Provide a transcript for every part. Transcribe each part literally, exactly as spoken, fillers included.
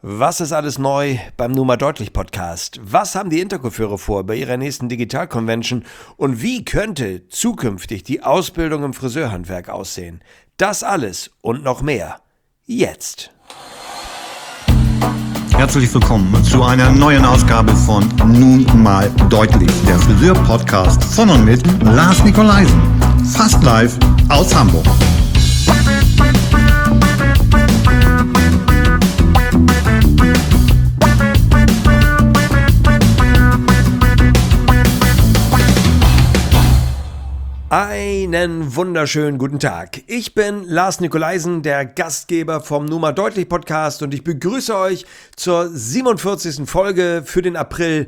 Was ist alles neu beim Nummer Deutlich Podcast? Was haben die Intercoiffeure vor bei ihrer nächsten Digital-Convention? Und wie könnte zukünftig die Ausbildung im Friseurhandwerk aussehen? Das alles und noch mehr. Jetzt. Herzlich willkommen zu einer neuen Ausgabe von Nun mal deutlich, der Friseur-Podcast von und mit Lars Nikolaisen. Fast live aus Hamburg. Einen wunderschönen guten Tag. Ich bin Lars Nikolaisen, der Gastgeber vom Nummer Deutlich Podcast und ich begrüße euch zur siebenundvierzigsten Folge für den April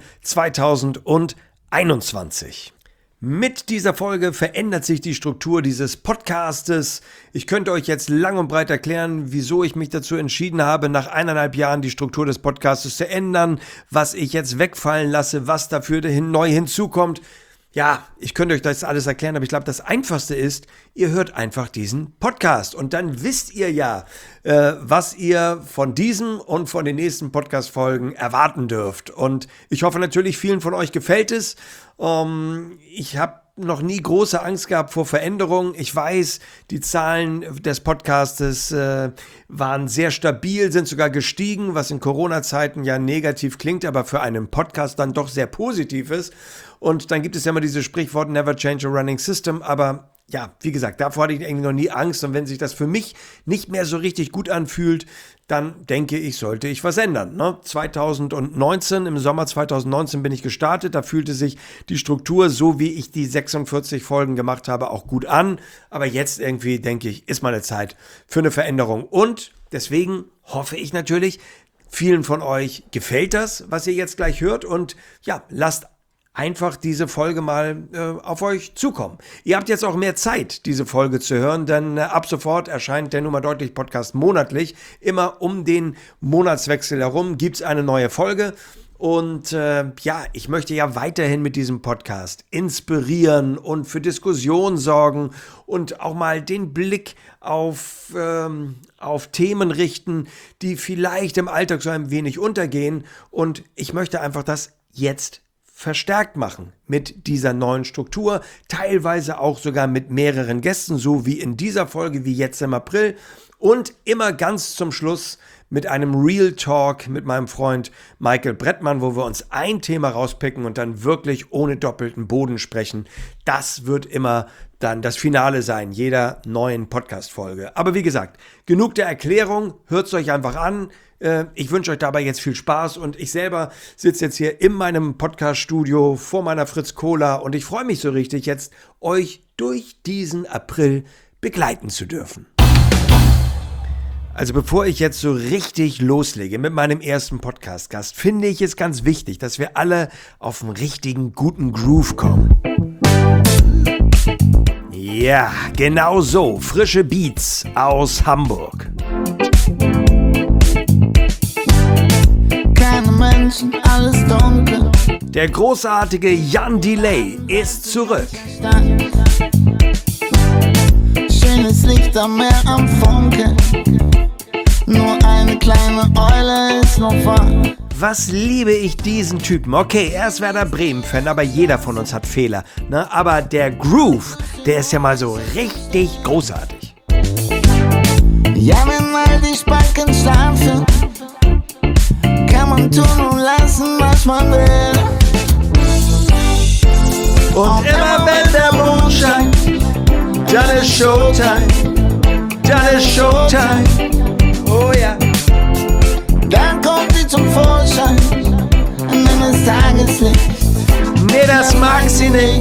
zweitausendeinundzwanzig. Mit dieser Folge verändert sich die Struktur dieses Podcastes. Ich könnte euch jetzt lang und breit erklären, wieso ich mich dazu entschieden habe, nach eineinhalb Jahren die Struktur des Podcastes zu ändern, was ich jetzt wegfallen lasse, was dafür neu hinzukommt. Ja, ich könnte euch das alles erklären, aber ich glaube, das Einfachste ist, ihr hört einfach diesen Podcast und dann wisst ihr ja, äh, was ihr von diesem und von den nächsten Podcast-Folgen erwarten dürft. Und ich hoffe natürlich, vielen von euch gefällt es. Ähm, ich habe noch nie große Angst gehabt vor Veränderungen. Ich weiß, die Zahlen des Podcastes äh, waren sehr stabil, sind sogar gestiegen, was in Corona-Zeiten ja negativ klingt, aber für einen Podcast dann doch sehr positiv ist. Und dann gibt es ja immer dieses Sprichwort, never change a running system, aber ja, wie gesagt, davor hatte ich eigentlich noch nie Angst und wenn sich das für mich nicht mehr so richtig gut anfühlt, dann denke ich, sollte ich was ändern. Ne? zweitausendneunzehn, im Sommer zweitausendneunzehn bin ich gestartet, da fühlte sich die Struktur, so wie ich die sechsundvierzig Folgen gemacht habe, auch gut an, aber jetzt irgendwie, denke ich, ist mal eine Zeit für eine Veränderung und deswegen hoffe ich natürlich, vielen von euch gefällt das, was ihr jetzt gleich hört und ja, lasst einfach diese Folge mal äh, auf euch zukommen. Ihr habt jetzt auch mehr Zeit, diese Folge zu hören, denn äh, ab sofort erscheint der Nummer Deutlich Podcast monatlich. Immer um den Monatswechsel herum gibt's eine neue Folge. Und äh, ja, ich möchte ja weiterhin mit diesem Podcast inspirieren und für Diskussion sorgen und auch mal den Blick auf, ähm, auf Themen richten, die vielleicht im Alltag so ein wenig untergehen. Und ich möchte einfach das jetzt verstärkt machen mit dieser neuen Struktur, teilweise auch sogar mit mehreren Gästen, so wie in dieser Folge, wie jetzt im April und immer ganz zum Schluss mit einem Real Talk mit meinem Freund Michael Brettmann, wo wir uns ein Thema rauspicken und dann wirklich ohne doppelten Boden sprechen. Das wird immer dann das Finale sein, jeder neuen Podcast-Folge. Aber wie gesagt, genug der Erklärung, hört es euch einfach an. Ich wünsche euch dabei jetzt viel Spaß und ich selber sitze jetzt hier in meinem Podcast-Studio vor meiner Fritz Cola und ich freue mich so richtig jetzt, euch durch diesen April begleiten zu dürfen. Also bevor ich jetzt so richtig loslege mit meinem ersten Podcast-Gast, finde ich es ganz wichtig, dass wir alle auf einen richtigen guten Groove kommen. Ja, genau so, frische Beats aus Hamburg. Menschen, alles dunkel. Der großartige Jan Delay ist zurück. Schönes Licht am Meer am Funkeln. Nur eine kleine Eule ist noch wach. Was liebe ich diesen Typen? Okay, er ist Werder Bremen-Fan, aber jeder von uns hat Fehler. Ne? Aber der Groove, der ist ja mal so richtig großartig. Ja, wenn all die Spacken schlafen, kann man tun und lassen, was man will. Und immer wenn der Mond scheint, dann ist Showtime, dann ist Showtime, oh ja. Dann kommt sie zum Vorschein, und dann ist Tageslicht. Nee, das mag sie nicht.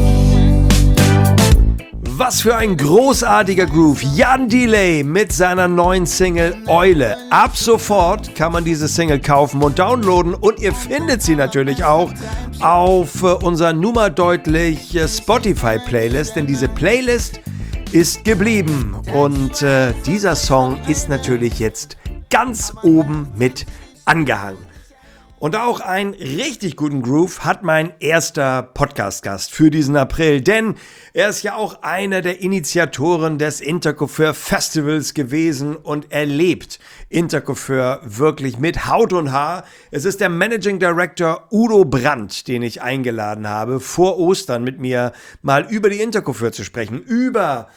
Was für ein großartiger Groove. Jan Delay mit seiner neuen Single Eule. Ab sofort kann man diese Single kaufen und downloaden und ihr findet sie natürlich auch auf unserer Nummer Deutlich Spotify-Playlist, denn diese Playlist ist geblieben und äh, dieser Song ist natürlich jetzt ganz oben mit angehangen. Und auch einen richtig guten Groove hat mein erster Podcast-Gast für diesen April, denn er ist ja auch einer der Initiatoren des Intercoiffeur Festivals gewesen und er lebt Intercoiffeur wirklich mit Haut und Haar. Es ist der Managing Director Udo Brandt, den ich eingeladen habe, vor Ostern mit mir mal über die Intercoiffeur zu sprechen, über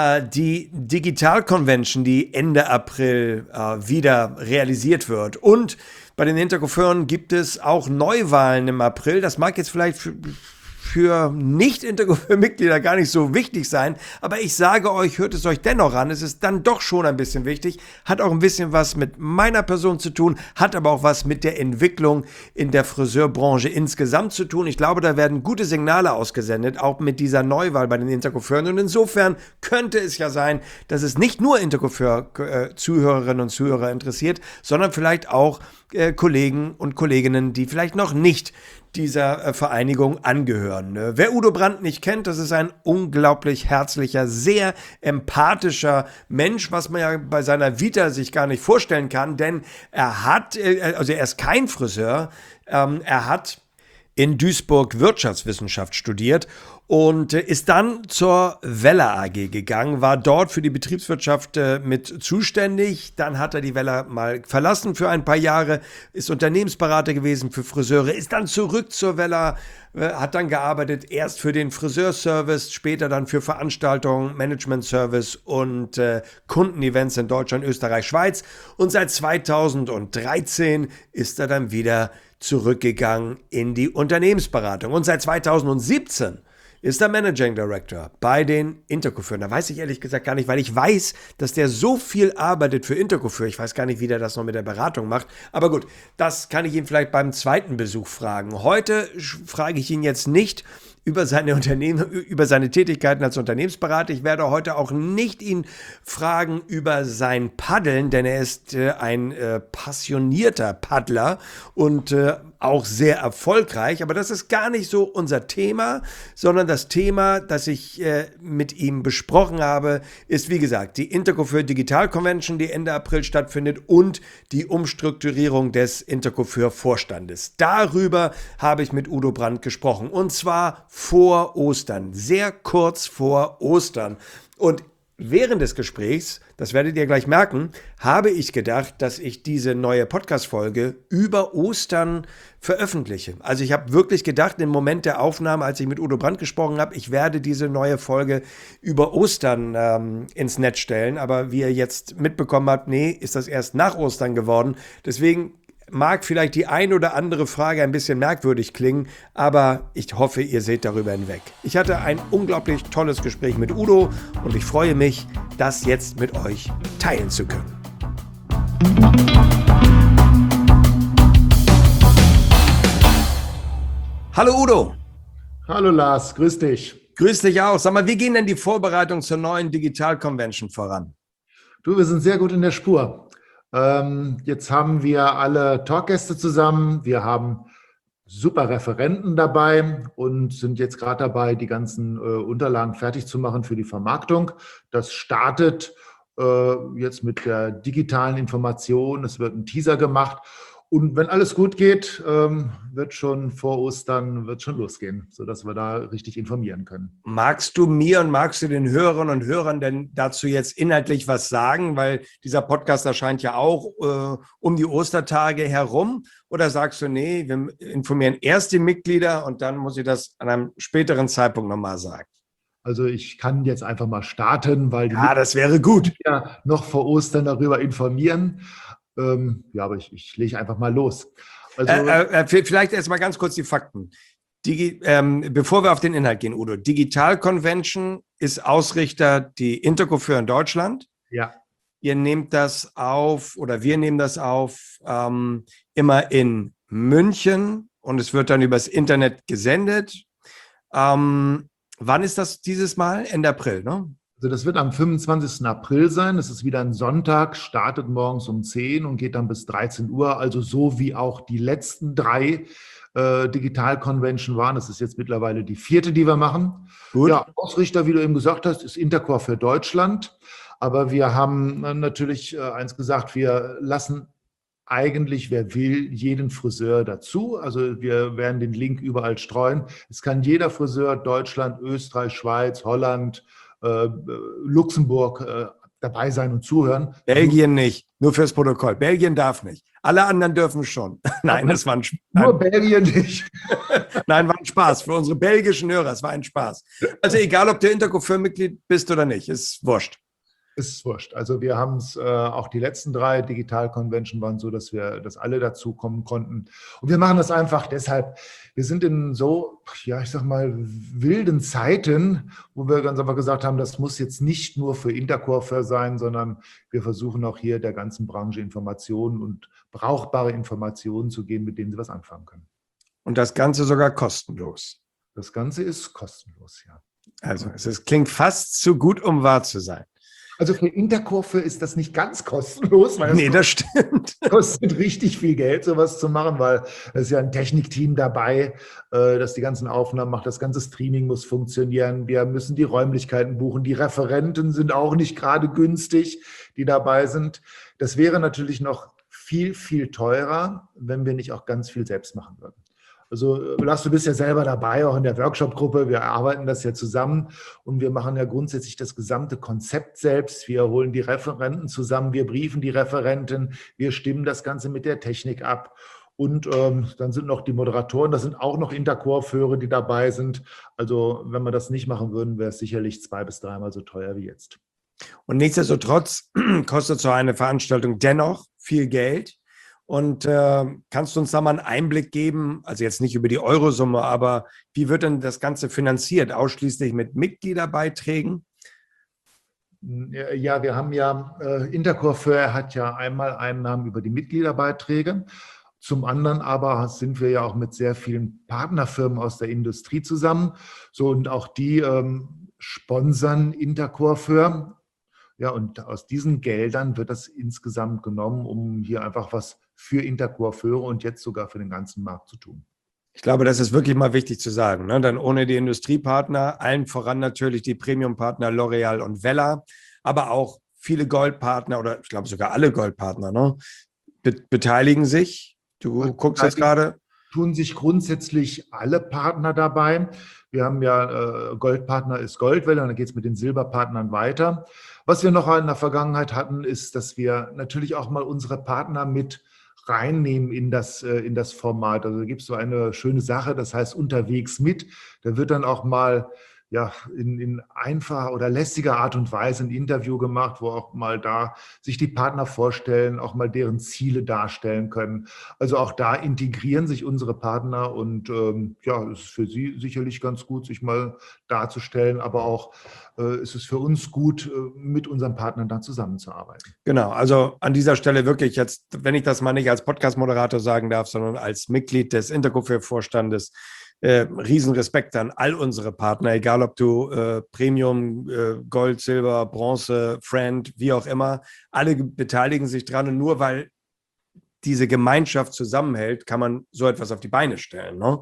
die Digital Convention, die Ende April äh, wieder realisiert wird. Und bei den Intercoiffeuren gibt es auch Neuwahlen im April. Das mag jetzt vielleicht für, für Nicht-Intercoiffeur-Mitglieder gar nicht so wichtig sein, aber ich sage euch, hört es euch dennoch an. Es ist dann doch schon ein bisschen wichtig, hat auch ein bisschen was mit meiner Person zu tun, hat aber auch was mit der Entwicklung in der Friseurbranche insgesamt zu tun. Ich glaube, da werden gute Signale ausgesendet, auch mit dieser Neuwahl bei den Intercoiffeuren. Und insofern könnte es ja sein, dass es nicht nur Intercoiffeur-Zuhörerinnen und Zuhörer interessiert, sondern vielleicht auch äh, Kollegen und Kolleginnen, die vielleicht noch nicht dieser äh, Vereinigung angehören. Äh, wer Udo Brandt nicht kennt, das ist ein unglaublich herzlicher, sehr empathischer Mensch, was man ja bei seiner Vita sich gar nicht vorstellen kann, denn er hat, äh, also er ist kein Friseur, ähm, er hat in Duisburg Wirtschaftswissenschaft studiert und ist dann zur Weller A G gegangen, war dort für die Betriebswirtschaft äh, mit zuständig. Dann hat er die Weller mal verlassen für ein paar Jahre, ist Unternehmensberater gewesen für Friseure, ist dann zurück zur Weller, äh, hat dann gearbeitet, erst für den Friseurservice, später dann für Veranstaltungen, Management-Service und äh, Kundenevents in Deutschland, Österreich, Schweiz. Und seit zweitausenddreizehn ist er dann wieder zurückgegangen in die Unternehmensberatung. Und seit zweitausendsiebzehn ist der Managing Director bei den Intercoiffeuren. Da weiß ich ehrlich gesagt gar nicht, weil ich weiß, dass der so viel arbeitet für Intercoiffeur. Ich weiß gar nicht, wie der das noch mit der Beratung macht. Aber gut, das kann ich ihn vielleicht beim zweiten Besuch fragen. Heute frage ich ihn jetzt nicht über seine Unternehmen, über seine Tätigkeiten als Unternehmensberater. Ich werde heute auch nicht ihn fragen über sein Paddeln, denn er ist äh, ein äh, passionierter Paddler und äh, auch sehr erfolgreich. Aber das ist gar nicht so unser Thema, sondern das Thema, das ich äh, mit ihm besprochen habe, ist wie gesagt die Intercoiffeur Digital Convention, die Ende April stattfindet und die Umstrukturierung des Intercoiffeur Vorstandes. Darüber habe ich mit Udo Brandt gesprochen und zwar vor Ostern, sehr kurz vor Ostern. Und während des Gesprächs, das werdet ihr gleich merken, habe ich gedacht, dass ich diese neue Podcast-Folge über Ostern veröffentliche. Also ich habe wirklich gedacht, im Moment der Aufnahme, als ich mit Udo Brandt gesprochen habe, ich werde diese neue Folge über Ostern ähm, ins Netz stellen. Aber wie ihr jetzt mitbekommen habt, nee, ist das erst nach Ostern geworden. Deswegen mag vielleicht die ein oder andere Frage ein bisschen merkwürdig klingen, aber ich hoffe, ihr seht darüber hinweg. Ich hatte ein unglaublich tolles Gespräch mit Udo und ich freue mich, das jetzt mit euch teilen zu können. Hallo Udo. Hallo Lars, grüß dich. Grüß dich auch. Sag mal, wie gehen denn die Vorbereitungen zur neuen Digital Convention voran? Du, wir sind sehr gut in der Spur. Ähm, jetzt haben wir alle Talkgäste zusammen, wir haben super Referenten dabei und sind jetzt gerade dabei, die ganzen äh, Unterlagen fertig zu machen für die Vermarktung. Das startet äh, jetzt mit der digitalen Information, es wird ein Teaser gemacht und wenn alles gut geht, ähm, wird schon vor Ostern wird schon losgehen, sodass wir da richtig informieren können. Magst du mir und magst du den Hörerinnen und Hörern denn dazu jetzt inhaltlich was sagen? Weil dieser Podcast erscheint ja auch äh, um die Ostertage herum. Oder sagst du, nee, wir informieren erst die Mitglieder und dann muss ich das an einem späteren Zeitpunkt nochmal sagen? Also ich kann jetzt einfach mal starten, weil die ja, das wäre gut. Ja noch vor Ostern darüber informieren. Ähm, ja, aber ich, ich lege einfach mal los. Also, äh, äh, vielleicht erst mal ganz kurz die Fakten. Digi, ähm, bevor wir auf den Inhalt gehen, Udo. Digital Convention ist Ausrichter die Intercoiffeur in Deutschland. Ja. Ihr nehmt das auf oder wir nehmen das auf ähm, immer in München und es wird dann übers Internet gesendet. Ähm, wann ist das dieses Mal? Ende April, ne? Also das wird am fünfundzwanzigsten April sein. Das ist wieder ein Sonntag, startet morgens um zehn und geht dann bis dreizehn Uhr. Also so wie auch die letzten drei äh, Digital Convention waren. Das ist jetzt mittlerweile die vierte, die wir machen. Gut. Ja, Ausrichter, wie du eben gesagt hast, ist Intercoiffeur Deutschland. Aber wir haben natürlich äh, eins gesagt, wir lassen eigentlich, wer will, jeden Friseur dazu. Also wir werden den Link überall streuen. Es kann jeder Friseur Deutschland, Österreich, Schweiz, Holland, äh, Luxemburg äh, dabei sein und zuhören. Belgien nicht, nur fürs Protokoll. Belgien darf nicht. Alle anderen dürfen schon. Nein, das war ein Spaß. Nur Belgien nicht. Nein, war ein Spaß. Für unsere belgischen Hörer, es war ein Spaß. Also egal, ob du Intercoiffeur-Mitglied bist oder nicht, ist wurscht. Ist wurscht. Also wir haben es, äh, auch die letzten drei Digital-Convention waren so, dass wir, dass alle dazu kommen konnten. Und wir machen das einfach deshalb, wir sind in so, ja, ich sag mal, wilden Zeiten, wo wir ganz einfach gesagt haben, das muss jetzt nicht nur für Intercoiffeur sein, sondern wir versuchen auch hier der ganzen Branche Informationen und brauchbare Informationen zu geben, mit denen sie was anfangen können. Und das Ganze sogar kostenlos. Das Ganze ist kostenlos, ja. Also es ist, klingt fast zu gut, um wahr zu sein. Also für Intercoiffeur ist das nicht ganz kostenlos. Weil Nee, das stimmt. kostet richtig viel Geld, sowas zu machen, weil es ist ja ein Technikteam dabei, äh, das die ganzen Aufnahmen macht. Das ganze Streaming muss funktionieren. Wir müssen die Räumlichkeiten buchen. Die Referenten sind auch nicht gerade günstig, die dabei sind. Das wäre natürlich noch viel, viel teurer, wenn wir nicht auch ganz viel selbst machen würden. Also Lars, du bist ja selber dabei, auch in der Workshop-Gruppe. Wir arbeiten das ja zusammen und wir machen ja grundsätzlich das gesamte Konzept selbst. Wir holen die Referenten zusammen, wir briefen die Referenten, wir stimmen das Ganze mit der Technik ab. Und ähm, dann sind noch die Moderatoren, das sind auch noch Intercoiffeure, die dabei sind. Also wenn wir das nicht machen würden, wäre es sicherlich zwei- bis dreimal so teuer wie jetzt. Und nichtsdestotrotz kostet so eine Veranstaltung dennoch viel Geld. Und äh, kannst du uns da mal einen Einblick geben, also jetzt nicht über die Eurosumme, aber wie wird denn das Ganze finanziert? Ausschließlich mit Mitgliederbeiträgen? Ja, wir haben ja, äh, Intercoiffeur hat ja einmal Einnahmen über die Mitgliederbeiträge. Zum anderen aber sind wir ja auch mit sehr vielen Partnerfirmen aus der Industrie zusammen. So, und auch die ähm, sponsern Intercoiffeur. Ja, und aus diesen Geldern wird das insgesamt genommen, um hier einfach was für Intercoiffeure und jetzt sogar für den ganzen Markt zu tun. Ich glaube, das ist wirklich mal wichtig zu sagen. Ne? Denn ohne die Industriepartner, allen voran natürlich die Premium-Partner L'Oreal und Wella, aber auch viele Goldpartner oder ich glaube sogar alle Goldpartner, ne? Be- beteiligen sich. Du Und guckst jetzt gerade. Tun sich grundsätzlich alle Partner dabei. Wir haben ja, äh, Goldpartner ist Goldwelle und dann geht es mit den Silberpartnern weiter. Was wir noch in der Vergangenheit hatten, ist, dass wir natürlich auch mal unsere Partner mit reinnehmen in das, äh, in das Format. Also da gibt es so eine schöne Sache, das heißt unterwegs mit. Da wird dann auch mal ja, in, in einfacher oder lässiger Art und Weise ein Interview gemacht, wo auch mal da sich die Partner vorstellen, auch mal deren Ziele darstellen können. Also auch da integrieren sich unsere Partner und ähm, ja, es ist für sie sicherlich ganz gut, sich mal darzustellen, aber auch äh, ist es für uns gut, äh, mit unseren Partnern dann zusammenzuarbeiten. Genau, also an dieser Stelle wirklich jetzt, wenn ich das mal nicht als Podcast-Moderator sagen darf, sondern als Mitglied des Intercoiffeur-Vorstandes, Äh, Riesenrespekt an all unsere Partner, egal ob du äh, Premium, äh, Gold, Silber, Bronze, Friend, wie auch immer, alle beteiligen sich dran und nur weil diese Gemeinschaft zusammenhält, kann man so etwas auf die Beine stellen. Ne?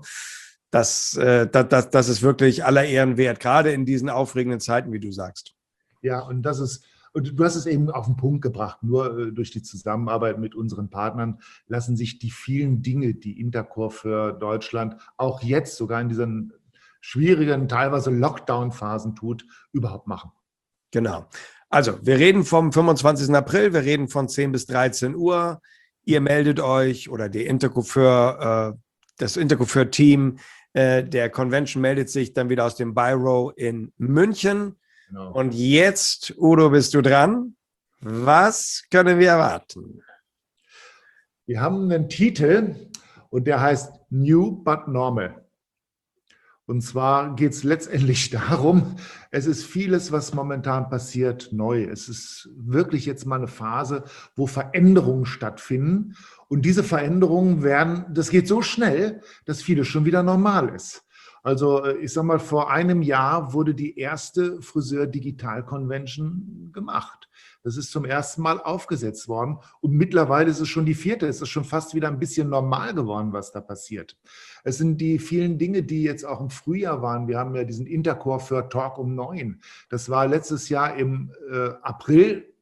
Das, äh, das, das, das ist wirklich aller Ehren wert, gerade in diesen aufregenden Zeiten, wie du sagst. Ja, und das ist Und du hast es eben auf den Punkt gebracht. Nur durch die Zusammenarbeit mit unseren Partnern lassen sich die vielen Dinge, die Intercoiffeur Deutschland auch jetzt sogar in diesen schwierigen, teilweise Lockdown-Phasen tut, überhaupt machen. Genau. Also, wir reden vom fünfundzwanzigsten April, wir reden von zehn bis dreizehn Uhr. Ihr meldet euch oder die Intercoiffeur, äh, das Intercoiffeur-Team äh, der Convention meldet sich dann wieder aus dem Biro in München. Genau. Und jetzt, Udo, bist du dran. Was können wir erwarten? Wir haben einen Titel und der heißt New but Normal. Und zwar geht es letztendlich darum, es ist vieles, was momentan passiert, neu. Es ist wirklich jetzt mal eine Phase, wo Veränderungen stattfinden. Und diese Veränderungen werden, das geht so schnell, dass vieles schon wieder normal ist. Also ich sag mal, vor einem Jahr wurde die erste Friseur-Digital-Convention gemacht. Das ist zum ersten Mal aufgesetzt worden und mittlerweile ist es schon die vierte. Es ist schon fast wieder ein bisschen normal geworden, was da passiert. Es sind die vielen Dinge, die jetzt auch im Frühjahr waren. Wir haben ja diesen Intercoiffeur Talk um neun. Das war letztes Jahr im äh, April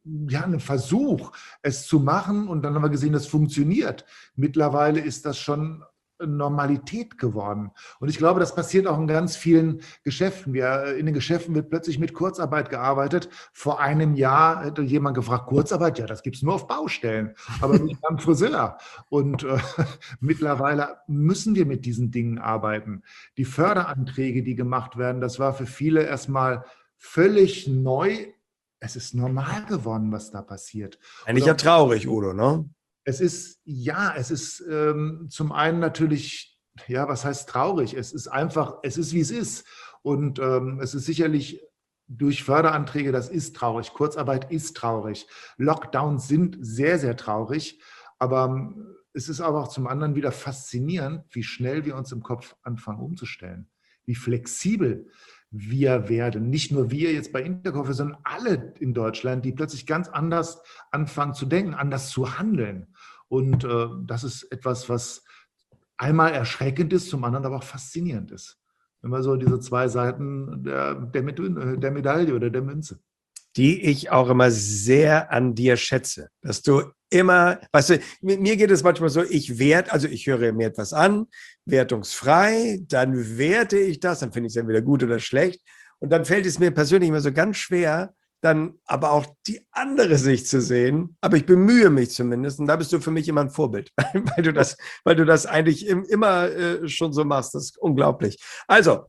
ja, ein Versuch, es zu machen. Und dann haben wir gesehen, das funktioniert. Mittlerweile ist das schon Normalität geworden. Und ich glaube, das passiert auch in ganz vielen Geschäften. Wir, in den Geschäften wird plötzlich mit Kurzarbeit gearbeitet. Vor einem Jahr hätte jemand gefragt, Kurzarbeit? Ja, das gibt es nur auf Baustellen, aber nicht beim Friseur. Und äh, mittlerweile müssen wir mit diesen Dingen arbeiten. Die Förderanträge, die gemacht werden, das war für viele erstmal völlig neu. Es ist normal geworden, was da passiert. Eigentlich ja traurig, Udo, ne? Es ist, ja, es ist ähm, zum einen natürlich, ja, was heißt traurig? Es ist einfach, es ist, wie es ist. Und ähm, es ist sicherlich durch Förderanträge, das ist traurig. Kurzarbeit ist traurig. Lockdowns sind sehr, sehr traurig. Aber ähm, es ist aber auch zum anderen wieder faszinierend, wie schnell wir uns im Kopf anfangen umzustellen. Wie flexibel wir werden. Nicht nur wir jetzt bei Intercoffee, sondern alle in Deutschland, die plötzlich ganz anders anfangen zu denken, anders zu handeln. Und äh, das ist etwas, was einmal erschreckend ist, zum anderen aber auch faszinierend ist. Immer so diese zwei Seiten der, der, der Medaille oder der Münze. Die ich auch immer sehr an dir schätze, dass du immer, weißt du, mir geht es manchmal so, ich werte, also ich höre mir etwas an, wertungsfrei, dann werte ich das, dann finde ich es entweder gut oder schlecht und dann fällt es mir persönlich immer so ganz schwer, dann aber auch die andere Sicht zu sehen, aber ich bemühe mich zumindest und da bist du für mich immer ein Vorbild, weil du das, weil du das eigentlich immer äh, schon so machst, das ist unglaublich. Also,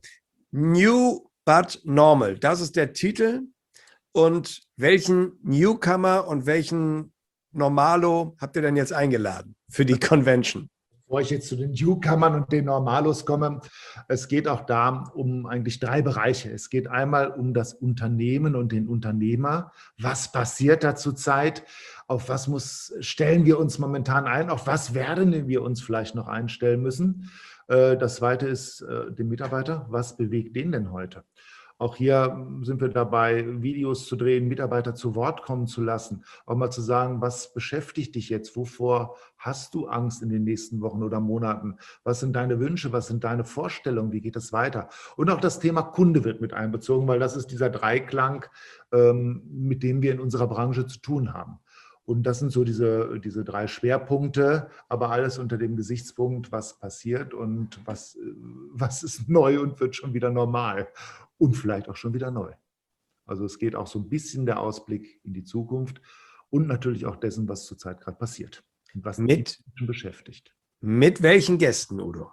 New but Normal, das ist der Titel. Und welchen Newcomer und welchen Normalo habt ihr denn jetzt eingeladen für die Convention? Bevor ich jetzt zu den Newcomern und den Normalos komme, es geht auch da um eigentlich drei Bereiche. Es geht einmal um das Unternehmen und den Unternehmer. Was passiert da zurzeit? Auf was muss, stellen wir uns momentan ein? Auf was werden wir uns vielleicht noch einstellen müssen? Das zweite ist der Mitarbeiter. Was bewegt den denn heute? Auch hier sind wir dabei, Videos zu drehen, Mitarbeiter zu Wort kommen zu lassen, auch mal zu sagen, was beschäftigt dich jetzt, wovor hast du Angst in den nächsten Wochen oder Monaten, was sind deine Wünsche, was sind deine Vorstellungen, wie geht es weiter? Und auch das Thema Kunde wird mit einbezogen, weil das ist dieser Dreiklang, mit dem wir in unserer Branche zu tun haben. Und das sind so diese, diese drei Schwerpunkte, aber alles unter dem Gesichtspunkt, was passiert und was, was ist neu und wird schon wieder normal und vielleicht auch schon wieder neu. Also es geht auch so ein bisschen der Ausblick in die Zukunft und natürlich auch dessen, was zurzeit gerade passiert und was mit, die Menschen beschäftigt. Mit welchen Gästen, Udo?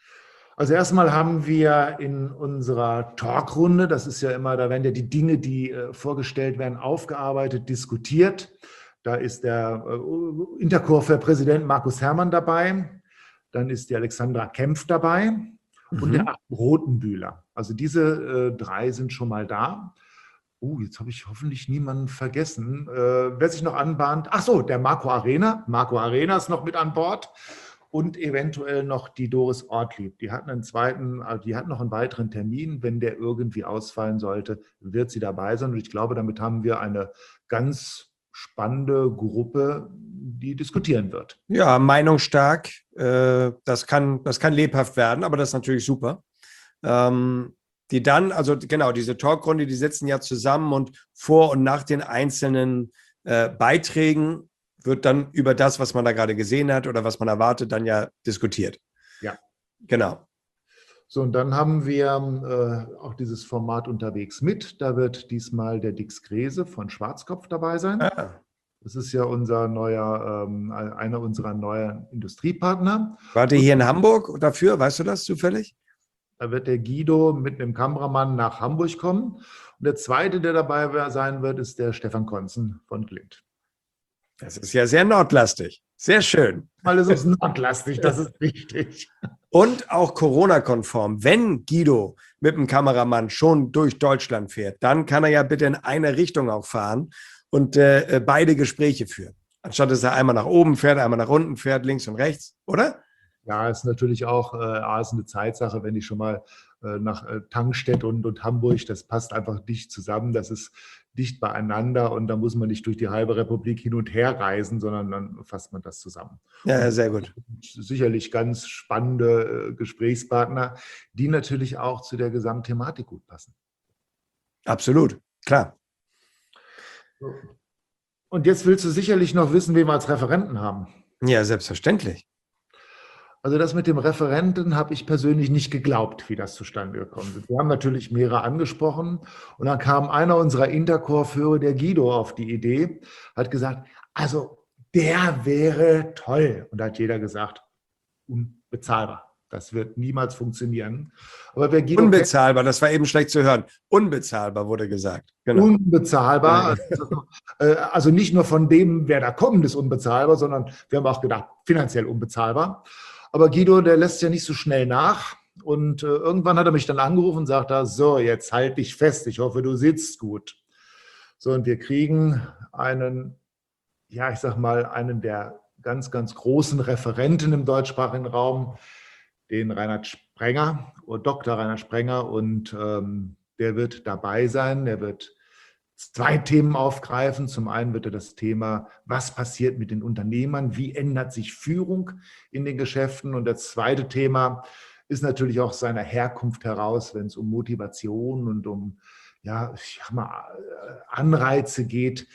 Also erstmal haben wir in unserer Talkrunde, das ist ja immer, da werden ja die Dinge, die äh, vorgestellt werden, aufgearbeitet, diskutiert. Da ist der äh, Intercoffee-Präsident Markus Herrmann dabei, dann ist die Alexandra Kempf dabei mhm. und der Rotenbühler. Also diese äh, drei sind schon mal da. Oh, jetzt habe ich hoffentlich niemanden vergessen. Äh, wer sich noch anbahnt, ach so, der Marco Arena. Marco Arena ist noch mit an Bord und eventuell noch die Doris Ortlieb. Die hatten einen zweiten, die hat noch einen weiteren Termin. Wenn der irgendwie ausfallen sollte, wird sie dabei sein. Und ich glaube, damit haben wir eine ganz spannende Gruppe, die diskutieren wird. Ja, meinungsstark. Äh, das kann, das kann lebhaft werden, aber das ist natürlich super. Ähm, die dann, also genau, diese Talkrunde, die sitzen ja zusammen und vor und nach den einzelnen äh, Beiträgen wird dann über das, was man da gerade gesehen hat oder was man erwartet, dann ja diskutiert. Ja. Genau. So, und dann haben wir äh, auch dieses Format unterwegs mit. Da wird diesmal der Dix Grese von Schwarzkopf dabei sein. Ah. Das ist ja unser neuer, ähm, einer unserer neuen Industriepartner. Wart ihr hier in Hamburg dafür? Weißt du das zufällig? Da wird der Guido mit einem Kameramann nach Hamburg kommen. Und der zweite, der dabei sein wird, ist der Stefan Konzen von Glint. Das ist ja sehr nordlastig. Sehr schön. Alles ist nordlastig, das ist richtig. Und auch Corona-konform. Wenn Guido mit dem Kameramann schon durch Deutschland fährt, dann kann er ja bitte in eine Richtung auch fahren und äh, beide Gespräche führen. Anstatt dass er einmal nach oben fährt, einmal nach unten fährt, links und rechts, oder? Ja, ist natürlich auch äh, ist eine Zeitsache, wenn ich schon mal äh, nach äh, Tankstedt und, und Hamburg, das passt einfach dicht zusammen, das ist dicht beieinander und da muss man nicht durch die halbe Republik hin und her reisen, sondern dann fasst man das zusammen. Ja, ja, sehr gut. Sicherlich ganz spannende äh, Gesprächspartner, die natürlich auch zu der Gesamtthematik gut passen. Absolut, klar. Und jetzt willst du sicherlich noch wissen, wen wir als Referenten haben. Ja, selbstverständlich. Also das mit dem Referenten habe ich persönlich nicht geglaubt, wie das zustande gekommen ist. Wir haben natürlich mehrere angesprochen und dann kam einer unserer Intercore-Führer, der Guido, auf die Idee, hat gesagt, also der wäre toll. Und da hat jeder gesagt, unbezahlbar. Das wird niemals funktionieren. Aber wer Guido Unbezahlbar, das war eben schlecht zu hören. Unbezahlbar wurde gesagt. Genau. Unbezahlbar. Also nicht nur von dem, wer da kommt, ist unbezahlbar, sondern wir haben auch gedacht, finanziell unbezahlbar. Aber Guido, der lässt ja nicht so schnell nach. Und äh, irgendwann hat er mich dann angerufen und sagt, so, jetzt halt dich fest. Ich hoffe, du sitzt gut. So, und wir kriegen einen, ja, ich sag mal, einen der ganz, ganz großen Referenten im deutschsprachigen Raum, den Reinhard Sprenger, Doktor Reinhard Sprenger, und ähm, der wird dabei sein. Der wird zwei Themen aufgreifen. Zum einen wird er das Thema, was passiert mit den Unternehmern, wie ändert sich Führung in den Geschäften, und das zweite Thema ist natürlich auch seiner Herkunft heraus, wenn es um Motivation und um, ja, ich sag mal, Anreize geht.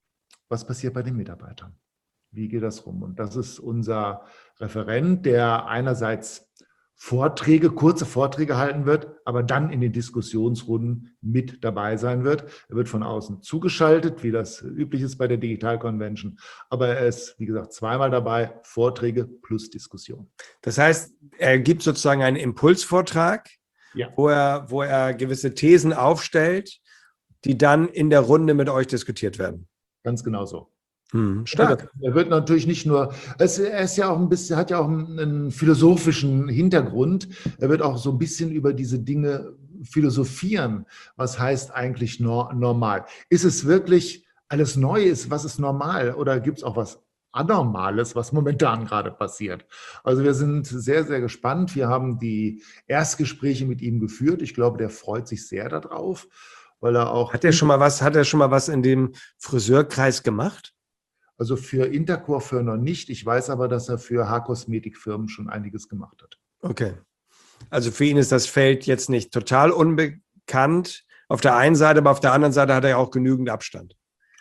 Was passiert bei den Mitarbeitern? Wie geht das rum? Und das ist unser Referent, der einerseits Vorträge, kurze Vorträge halten wird, aber dann in den Diskussionsrunden mit dabei sein wird. Er wird von außen zugeschaltet, wie das üblich ist bei der Digital Convention, aber er ist, wie gesagt, zweimal dabei, Vorträge plus Diskussion. Das heißt, er gibt sozusagen einen Impulsvortrag, ja, wo er, wo er gewisse Thesen aufstellt, die dann in der Runde mit euch diskutiert werden. Ganz genau so. Hm, stark. Er wird natürlich nicht nur, es, er ist ja auch ein bisschen, hat ja auch einen, einen philosophischen Hintergrund. Er wird auch so ein bisschen über diese Dinge philosophieren. Was heißt eigentlich no, normal? Ist es wirklich alles Neues? Was ist normal? Oder gibt es auch was Anormales, was momentan gerade passiert? Also wir sind sehr, sehr gespannt. Wir haben die Erstgespräche mit ihm geführt. Ich glaube, der freut sich sehr darauf, weil er auch. Hat er schon mal was, hat er schon mal was in dem Friseurkreis gemacht? Also für Intercore noch nicht. Ich weiß aber, dass er für Haarkosmetikfirmen schon einiges gemacht hat. Okay. Also für ihn ist das Feld jetzt nicht total unbekannt auf der einen Seite, aber auf der anderen Seite hat er ja auch genügend Abstand.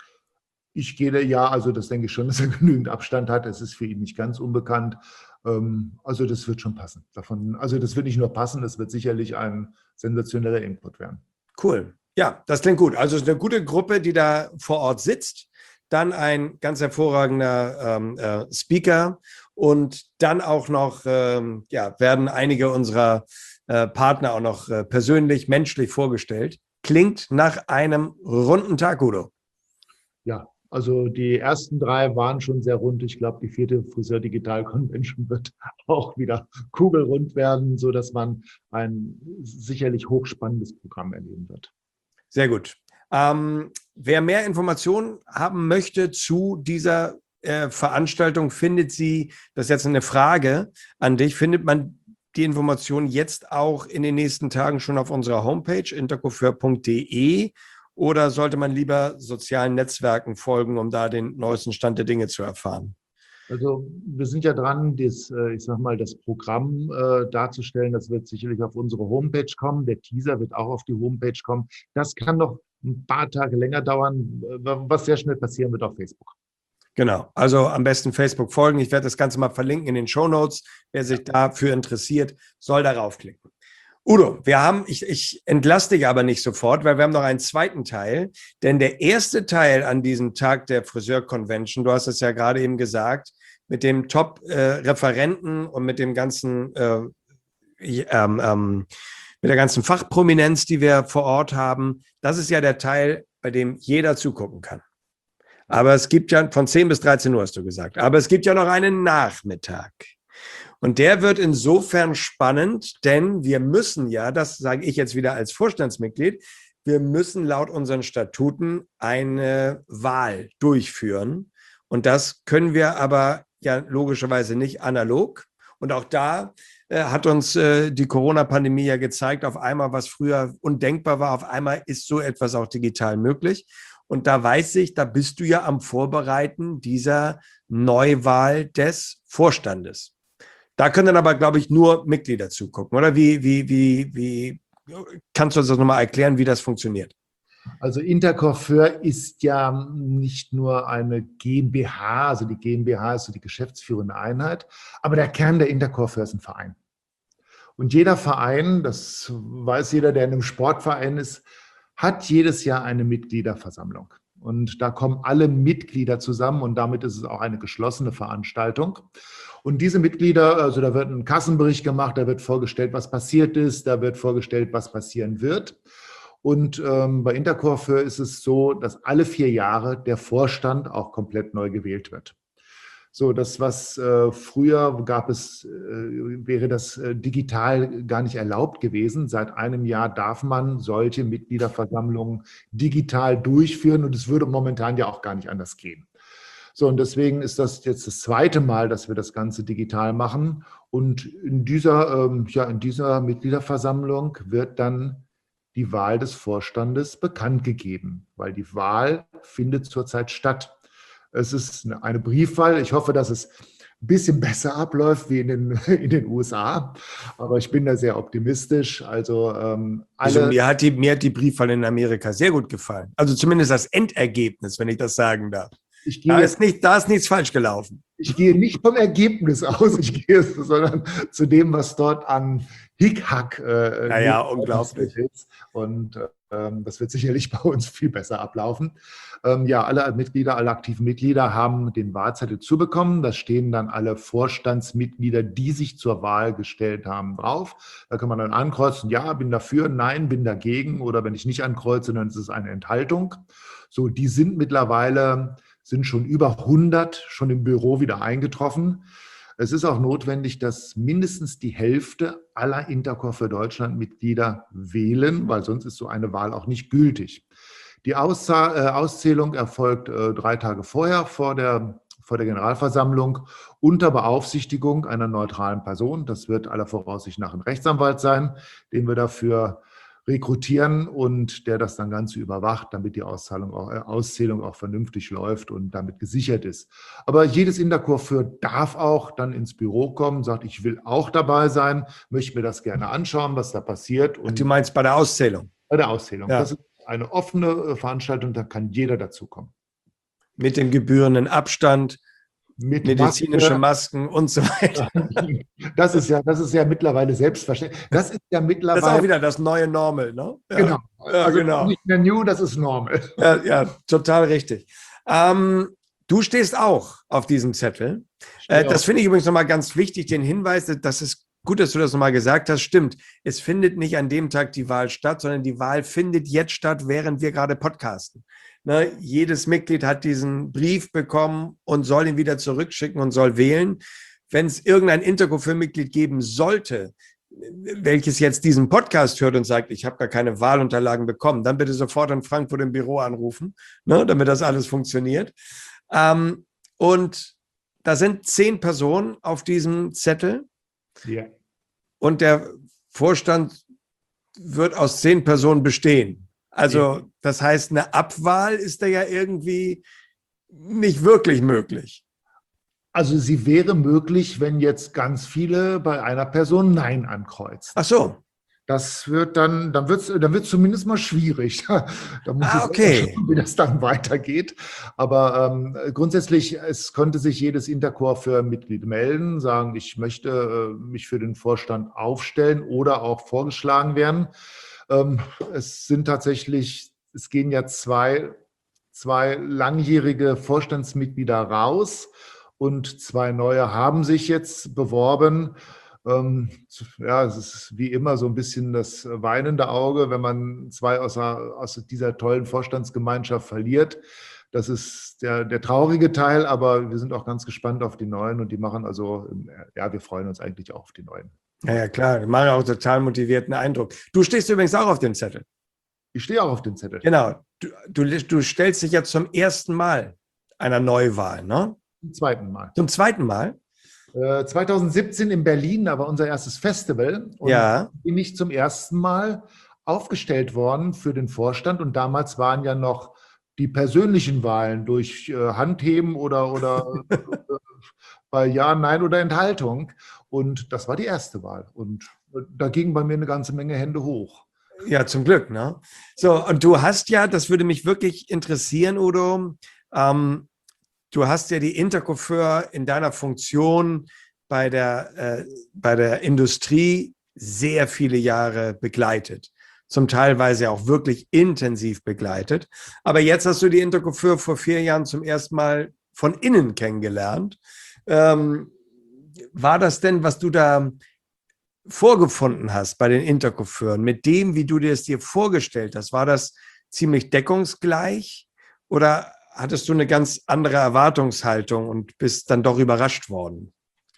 Ich gehe, ja, also das denke ich schon, dass er genügend Abstand hat. Es ist für ihn nicht ganz unbekannt. Also das wird schon passen. Davon, also das wird nicht nur passen, das wird sicherlich ein sensationeller Input werden. Cool. Ja, das klingt gut. Also es ist eine gute Gruppe, die da vor Ort sitzt. Dann ein ganz hervorragender ähm, äh, Speaker und dann auch noch, ähm, ja, werden einige unserer äh, Partner auch noch äh, persönlich, menschlich vorgestellt. Klingt nach einem runden Tag, Udo. Ja, also die ersten drei waren schon sehr rund. Ich glaube, die vierte Friseur Digital Convention wird auch wieder kugelrund werden, sodass man ein sicherlich hochspannendes Programm erleben wird. Sehr gut. Ähm, wer mehr Informationen haben möchte zu dieser äh, Veranstaltung, findet sie, das ist jetzt eine Frage an dich, findet man die Informationen jetzt auch in den nächsten Tagen schon auf unserer Homepage intercofer punkt de oder sollte man lieber sozialen Netzwerken folgen, um da den neuesten Stand der Dinge zu erfahren? Also wir sind ja dran, das, ich sag mal, das Programm äh, darzustellen. Das wird sicherlich auf unsere Homepage kommen. Der Teaser wird auch auf die Homepage kommen. Das kann noch ein paar Tage länger dauern, was sehr schnell passieren wird auf Facebook. Genau, also am besten Facebook folgen. Ich werde das Ganze mal verlinken in den Shownotes. Wer sich dafür interessiert, soll darauf klicken. Udo, wir haben, ich, ich entlasse dich aber nicht sofort, weil wir haben noch einen zweiten Teil. Denn der erste Teil an diesem Tag der Friseur-Convention, du hast es ja gerade eben gesagt, mit dem Top-Referenten äh, und mit dem ganzen, äh, ähm, ähm, mit der ganzen Fachprominenz, die wir vor Ort haben, das ist ja der Teil, bei dem jeder zugucken kann. Aber es gibt ja, von zehn bis dreizehn Uhr hast du gesagt, aber es gibt ja noch einen Nachmittag. Und der wird insofern spannend, denn wir müssen ja, das sage ich jetzt wieder als Vorstandsmitglied, wir müssen laut unseren Statuten eine Wahl durchführen. Und das können wir aber ja logischerweise nicht analog. Und auch da äh, hat uns äh, die Corona-Pandemie ja gezeigt, auf einmal, was früher undenkbar war, auf einmal ist so etwas auch digital möglich. Und da weiß ich, da bist du ja am Vorbereiten dieser Neuwahl des Vorstandes. Da können dann aber, glaube ich, nur Mitglieder zugucken, oder? Wie, wie, wie, wie kannst du uns das nochmal erklären, wie das funktioniert? Also Intercoiffeur ist ja nicht nur eine GmbH, also die GmbH ist so die geschäftsführende Einheit, aber der Kern der Intercoiffeur ist ein Verein. Und jeder Verein, das weiß jeder, der in einem Sportverein ist, hat jedes Jahr eine Mitgliederversammlung. Und da kommen alle Mitglieder zusammen und damit ist es auch eine geschlossene Veranstaltung. Und diese Mitglieder, also da wird ein Kassenbericht gemacht, da wird vorgestellt, was passiert ist, da wird vorgestellt, was passieren wird. Und ähm, bei Intercoiffeur ist es so, dass alle vier Jahre der Vorstand auch komplett neu gewählt wird. So, das, was äh, früher gab es, äh, wäre das äh, digital gar nicht erlaubt gewesen. Seit einem Jahr darf man solche Mitgliederversammlungen digital durchführen und es würde momentan ja auch gar nicht anders gehen. So, und deswegen ist das jetzt das zweite Mal, dass wir das Ganze digital machen. Und in dieser, ähm, ja, in dieser Mitgliederversammlung wird dann die Wahl des Vorstandes bekannt gegeben, weil die Wahl findet zurzeit statt. Es ist eine Briefwahl. Ich hoffe, dass es ein bisschen besser abläuft wie in den, in den U S A. Aber ich bin da sehr optimistisch. Also, ähm, alle also mir hat die, mir hat die Briefwahl in Amerika sehr gut gefallen. Also zumindest das Endergebnis, wenn ich das sagen darf. Ich gehe, da, ist nicht, da ist nichts falsch gelaufen. Ich gehe nicht vom Ergebnis aus, ich gehe, sondern zu dem, was dort an Hickhack äh, naja, unglaublich ist. Und ähm, das wird sicherlich bei uns viel besser ablaufen. Ähm, ja, alle Mitglieder, alle aktiven Mitglieder haben den Wahlzettel zubekommen. Da stehen dann alle Vorstandsmitglieder, die sich zur Wahl gestellt haben, drauf. Da kann man dann ankreuzen, ja, bin dafür, nein, bin dagegen. Oder wenn ich nicht ankreuze, dann ist es eine Enthaltung. So, die sind mittlerweile, sind schon über hundert schon im Büro wieder eingetroffen. Es ist auch notwendig, dass mindestens die Hälfte aller Intercoiffeur Deutschland Mitglieder wählen, weil sonst ist so eine Wahl auch nicht gültig. Die Auszahl, äh, Auszählung erfolgt äh, drei Tage vorher, vor der, vor der Generalversammlung, unter Beaufsichtigung einer neutralen Person. Das wird aller Voraussicht nach ein Rechtsanwalt sein, den wir dafür rekrutieren und der das dann Ganze überwacht, damit die Auszahlung auch, äh, Auszählung auch vernünftig läuft und damit gesichert ist. Aber jedes Intercoiffeur darf auch dann ins Büro kommen, sagt, ich will auch dabei sein, möchte mir das gerne anschauen, was da passiert. Und du meinst bei der Auszählung? Bei der Auszählung. Ja. Das ist eine offene Veranstaltung, da kann jeder dazukommen. Mit dem gebührenden Abstand, Mit medizinische Maske. Masken und so weiter. Das ist ja, das ist ja mittlerweile selbstverständlich. Das ist ja mittlerweile. Das ist auch wieder das neue Normal, ne? Ja. Genau. Ja, also genau. nicht mehr new, das ist normal. Ja, ja, total richtig. Ähm, du stehst auch auf diesem Zettel. Äh, das finde ich übrigens nochmal ganz wichtig, den Hinweis, das ist gut, dass du das nochmal gesagt hast. Stimmt, es findet nicht an dem Tag die Wahl statt, sondern die Wahl findet jetzt statt, während wir gerade podcasten. Ne, jedes Mitglied hat diesen Brief bekommen und soll ihn wieder zurückschicken und soll wählen. Wenn es irgendein Intercoiffeur-Mitglied geben sollte, welches jetzt diesen Podcast hört und sagt, ich habe gar keine Wahlunterlagen bekommen, dann bitte sofort in Frankfurt im Büro anrufen, ne, damit das alles funktioniert. Ähm, und da sind zehn Personen auf diesem Zettel. Ja. Und der Vorstand wird aus zehn Personen bestehen. Also das heißt, eine Abwahl ist da ja irgendwie nicht wirklich möglich. Also sie wäre möglich, wenn jetzt ganz viele bei einer Person Nein ankreuzen. Ach so. Das wird dann, dann wird es dann wird's zumindest mal schwierig. Da muss Ah, ich okay. schauen, wie das dann weitergeht. Aber ähm, grundsätzlich, es könnte sich jedes Intercoiffeur-Mitglied melden, sagen, ich möchte äh, mich für den Vorstand aufstellen oder auch vorgeschlagen werden. Ähm, es sind tatsächlich, es gehen ja zwei, zwei langjährige Vorstandsmitglieder raus und zwei neue haben sich jetzt beworben. Ähm, ja, es ist wie immer so ein bisschen das weinende Auge, wenn man zwei aus, aus dieser tollen Vorstandsgemeinschaft verliert. Das ist der, der traurige Teil, aber wir sind auch ganz gespannt auf die Neuen und die machen also, ja, wir freuen uns eigentlich auch auf die Neuen. Ja, ja, klar, die machen auch total motivierten Eindruck. Du stehst übrigens auch auf dem Zettel. Ich stehe auch auf dem Zettel. Genau. Du, du, du stellst dich jetzt zum ersten Mal einer Neuwahl, ne? Zum zweiten Mal. Zum zweiten Mal? Äh, zweitausendsiebzehn in Berlin, da war unser erstes Festival. Und Ja. bin ich zum ersten Mal aufgestellt worden für den Vorstand. Und damals waren ja noch die persönlichen Wahlen durch äh, Handheben oder, oder äh, bei Ja, Nein oder Enthaltung. Und das war die erste Wahl. Und da gingen bei mir eine ganze Menge Hände hoch. Ja, zum Glück, ne? So, und du hast ja, das würde mich wirklich interessieren, Udo, ähm, du hast ja die Intercoiffeur in deiner Funktion bei der, äh, bei der Industrie sehr viele Jahre begleitet. Zum Teilweise auch wirklich intensiv begleitet. Aber jetzt hast du die Intercoiffeur vor vier Jahren zum ersten Mal von innen kennengelernt. Ähm, war das denn, was du da vorgefunden hast bei den Intercoiffeuren, mit dem, wie du dir es dir vorgestellt hast, war das ziemlich deckungsgleich oder hattest du eine ganz andere Erwartungshaltung und bist dann doch überrascht worden?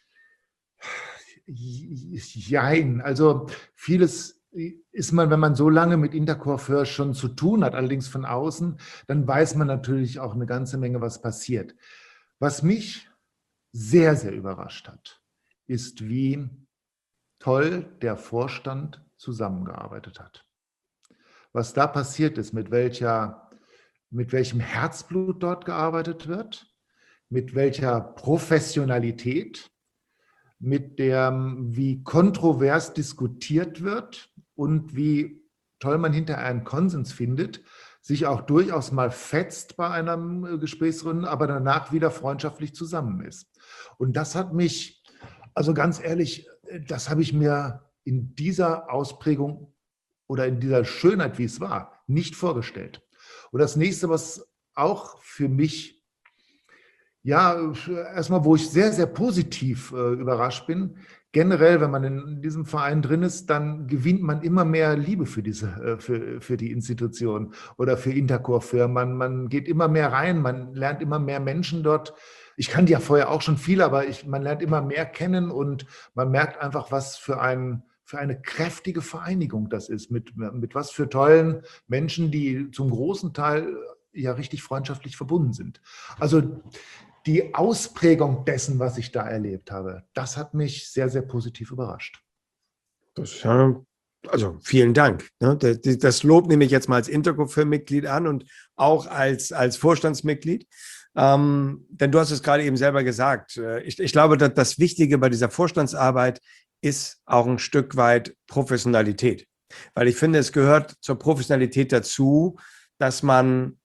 Jein, also vieles ist man, wenn man so lange mit Intercoiffeur schon zu tun hat, allerdings von außen, dann weiß man natürlich auch eine ganze Menge, was passiert. Was mich sehr, sehr überrascht hat, ist, wie toll der Vorstand zusammengearbeitet hat. Was da passiert ist, mit welcher, mit welchem Herzblut dort gearbeitet wird, mit welcher Professionalität, mit der, wie kontrovers diskutiert wird und wie toll man hinterher einen Konsens findet, sich auch durchaus mal fetzt bei einer Gesprächsrunde, aber danach wieder freundschaftlich zusammen ist. Und das hat mich, also ganz ehrlich, das habe ich mir in dieser Ausprägung oder in dieser Schönheit, wie es war, nicht vorgestellt. Und das nächste, was auch für mich, ja, erstmal, wo ich sehr, sehr positiv äh, überrascht bin, generell, wenn man in diesem Verein drin ist, dann gewinnt man immer mehr Liebe für diese, äh, für, für die Institution oder für Intercoiffeur. Man, man geht immer mehr rein, man lernt immer mehr Menschen dort. Ich kannte ja vorher auch schon viel, aber ich, man lernt immer mehr kennen und man merkt einfach, was für, ein, für eine kräftige Vereinigung das ist, mit, mit was für tollen Menschen, die zum großen Teil ja richtig freundschaftlich verbunden sind. Also die Ausprägung dessen, was ich da erlebt habe, das hat mich sehr, sehr positiv überrascht. Das, ja, also vielen Dank. Ne? Das, das Lob nehme ich jetzt mal als Intercoiffeur-Mitglied an und auch als, als Vorstandsmitglied. Ähm, denn du hast es gerade eben selber gesagt. Ich, ich glaube, dass das Wichtige bei dieser Vorstandsarbeit ist auch ein Stück weit Professionalität. Weil ich finde, es gehört zur Professionalität dazu, dass man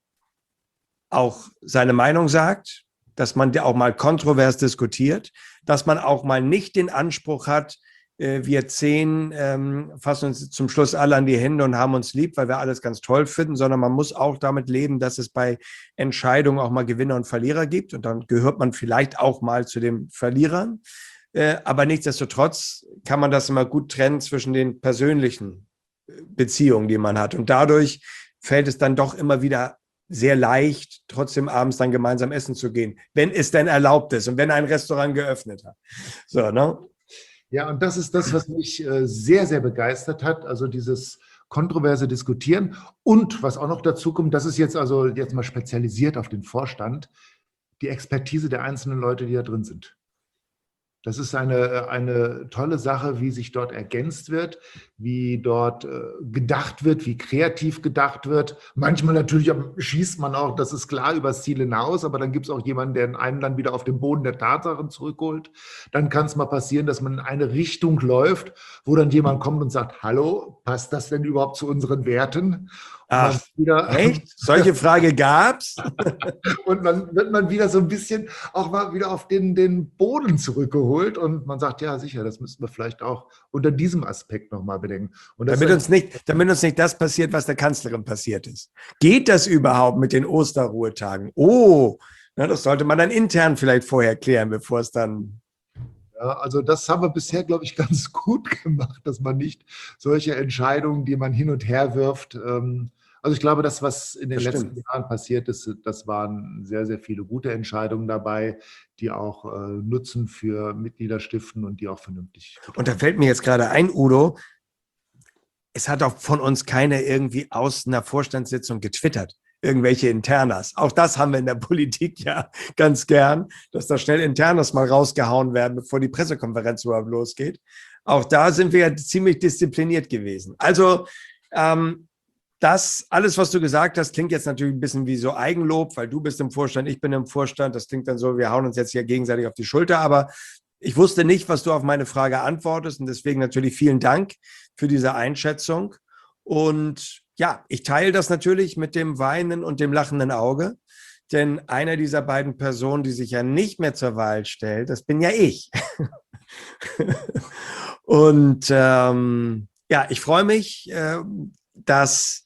auch seine Meinung sagt, dass man auch mal kontrovers diskutiert, dass man auch mal nicht den Anspruch hat, äh, wir zehn ähm, fassen uns zum Schluss alle an die Hände und haben uns lieb, weil wir alles ganz toll finden, sondern man muss auch damit leben, dass es bei Entscheidungen auch mal Gewinner und Verlierer gibt und dann gehört man vielleicht auch mal zu den Verlierern. Äh, aber nichtsdestotrotz kann man das immer gut trennen zwischen den persönlichen Beziehungen, die man hat. Und dadurch fällt es dann doch immer wieder sehr leicht, trotzdem abends dann gemeinsam essen zu gehen, wenn es denn erlaubt ist und wenn ein Restaurant geöffnet hat. So, ne? Ja, und das ist das, was mich sehr, sehr begeistert hat, also dieses kontroverse Diskutieren und was auch noch dazu kommt, das ist jetzt also jetzt mal spezialisiert auf den Vorstand, die Expertise der einzelnen Leute, die da drin sind. Das ist eine, eine tolle Sache, wie sich dort ergänzt wird, wie dort äh, gedacht wird, wie kreativ gedacht wird. Manchmal natürlich schießt man auch, das ist klar, übers Ziel hinaus, aber dann gibt es auch jemanden, der einen dann wieder auf den Boden der Tatsachen zurückholt. Dann kann es mal passieren, dass man in eine Richtung läuft, wo dann jemand kommt und sagt, hallo, passt das denn überhaupt zu unseren Werten? Ach, wieder, echt? Solche Frage gab's? Und dann wird man wieder so ein bisschen auch mal wieder auf den, den Boden zurückgeholt und man sagt, ja sicher, das müssten wir vielleicht auch unter diesem Aspekt nochmal bedenken. Und damit, uns nicht, damit uns nicht das passiert, was der Kanzlerin passiert ist. Geht das überhaupt mit den Osterruhetagen? Oh, na, das sollte man dann intern vielleicht vorher klären, bevor es dann... Ja, also das haben wir bisher, glaube ich, ganz gut gemacht, dass man nicht solche Entscheidungen, die man hin und her wirft, ähm, also ich glaube, das, was in den Das letzten stimmt. Jahren passiert ist, das waren sehr, sehr viele gute Entscheidungen dabei, die auch äh, Nutzen für Mitglieder stiften und die auch vernünftig. Und da fällt mir jetzt gerade ein, Udo, es hat auch von uns keiner irgendwie aus einer Vorstandssitzung getwittert. Irgendwelche Internas. Auch das haben wir in der Politik ja ganz gern, dass da schnell Internas mal rausgehauen werden, bevor die Pressekonferenz überhaupt losgeht. Auch da sind wir ja ziemlich diszipliniert gewesen. Also ähm, das, alles, was du gesagt hast, klingt jetzt natürlich ein bisschen wie so Eigenlob, weil du bist im Vorstand, ich bin im Vorstand. Das klingt dann so, wir hauen uns jetzt hier gegenseitig auf die Schulter. Aber ich wusste nicht, was du auf meine Frage antwortest. Und deswegen natürlich vielen Dank für diese Einschätzung. Und ja, ich teile das natürlich mit dem weinenden und dem lachenden Auge. Denn einer dieser beiden Personen, die sich ja nicht mehr zur Wahl stellt, das bin ja ich. Und ähm, ja, ich freue mich, äh, dass,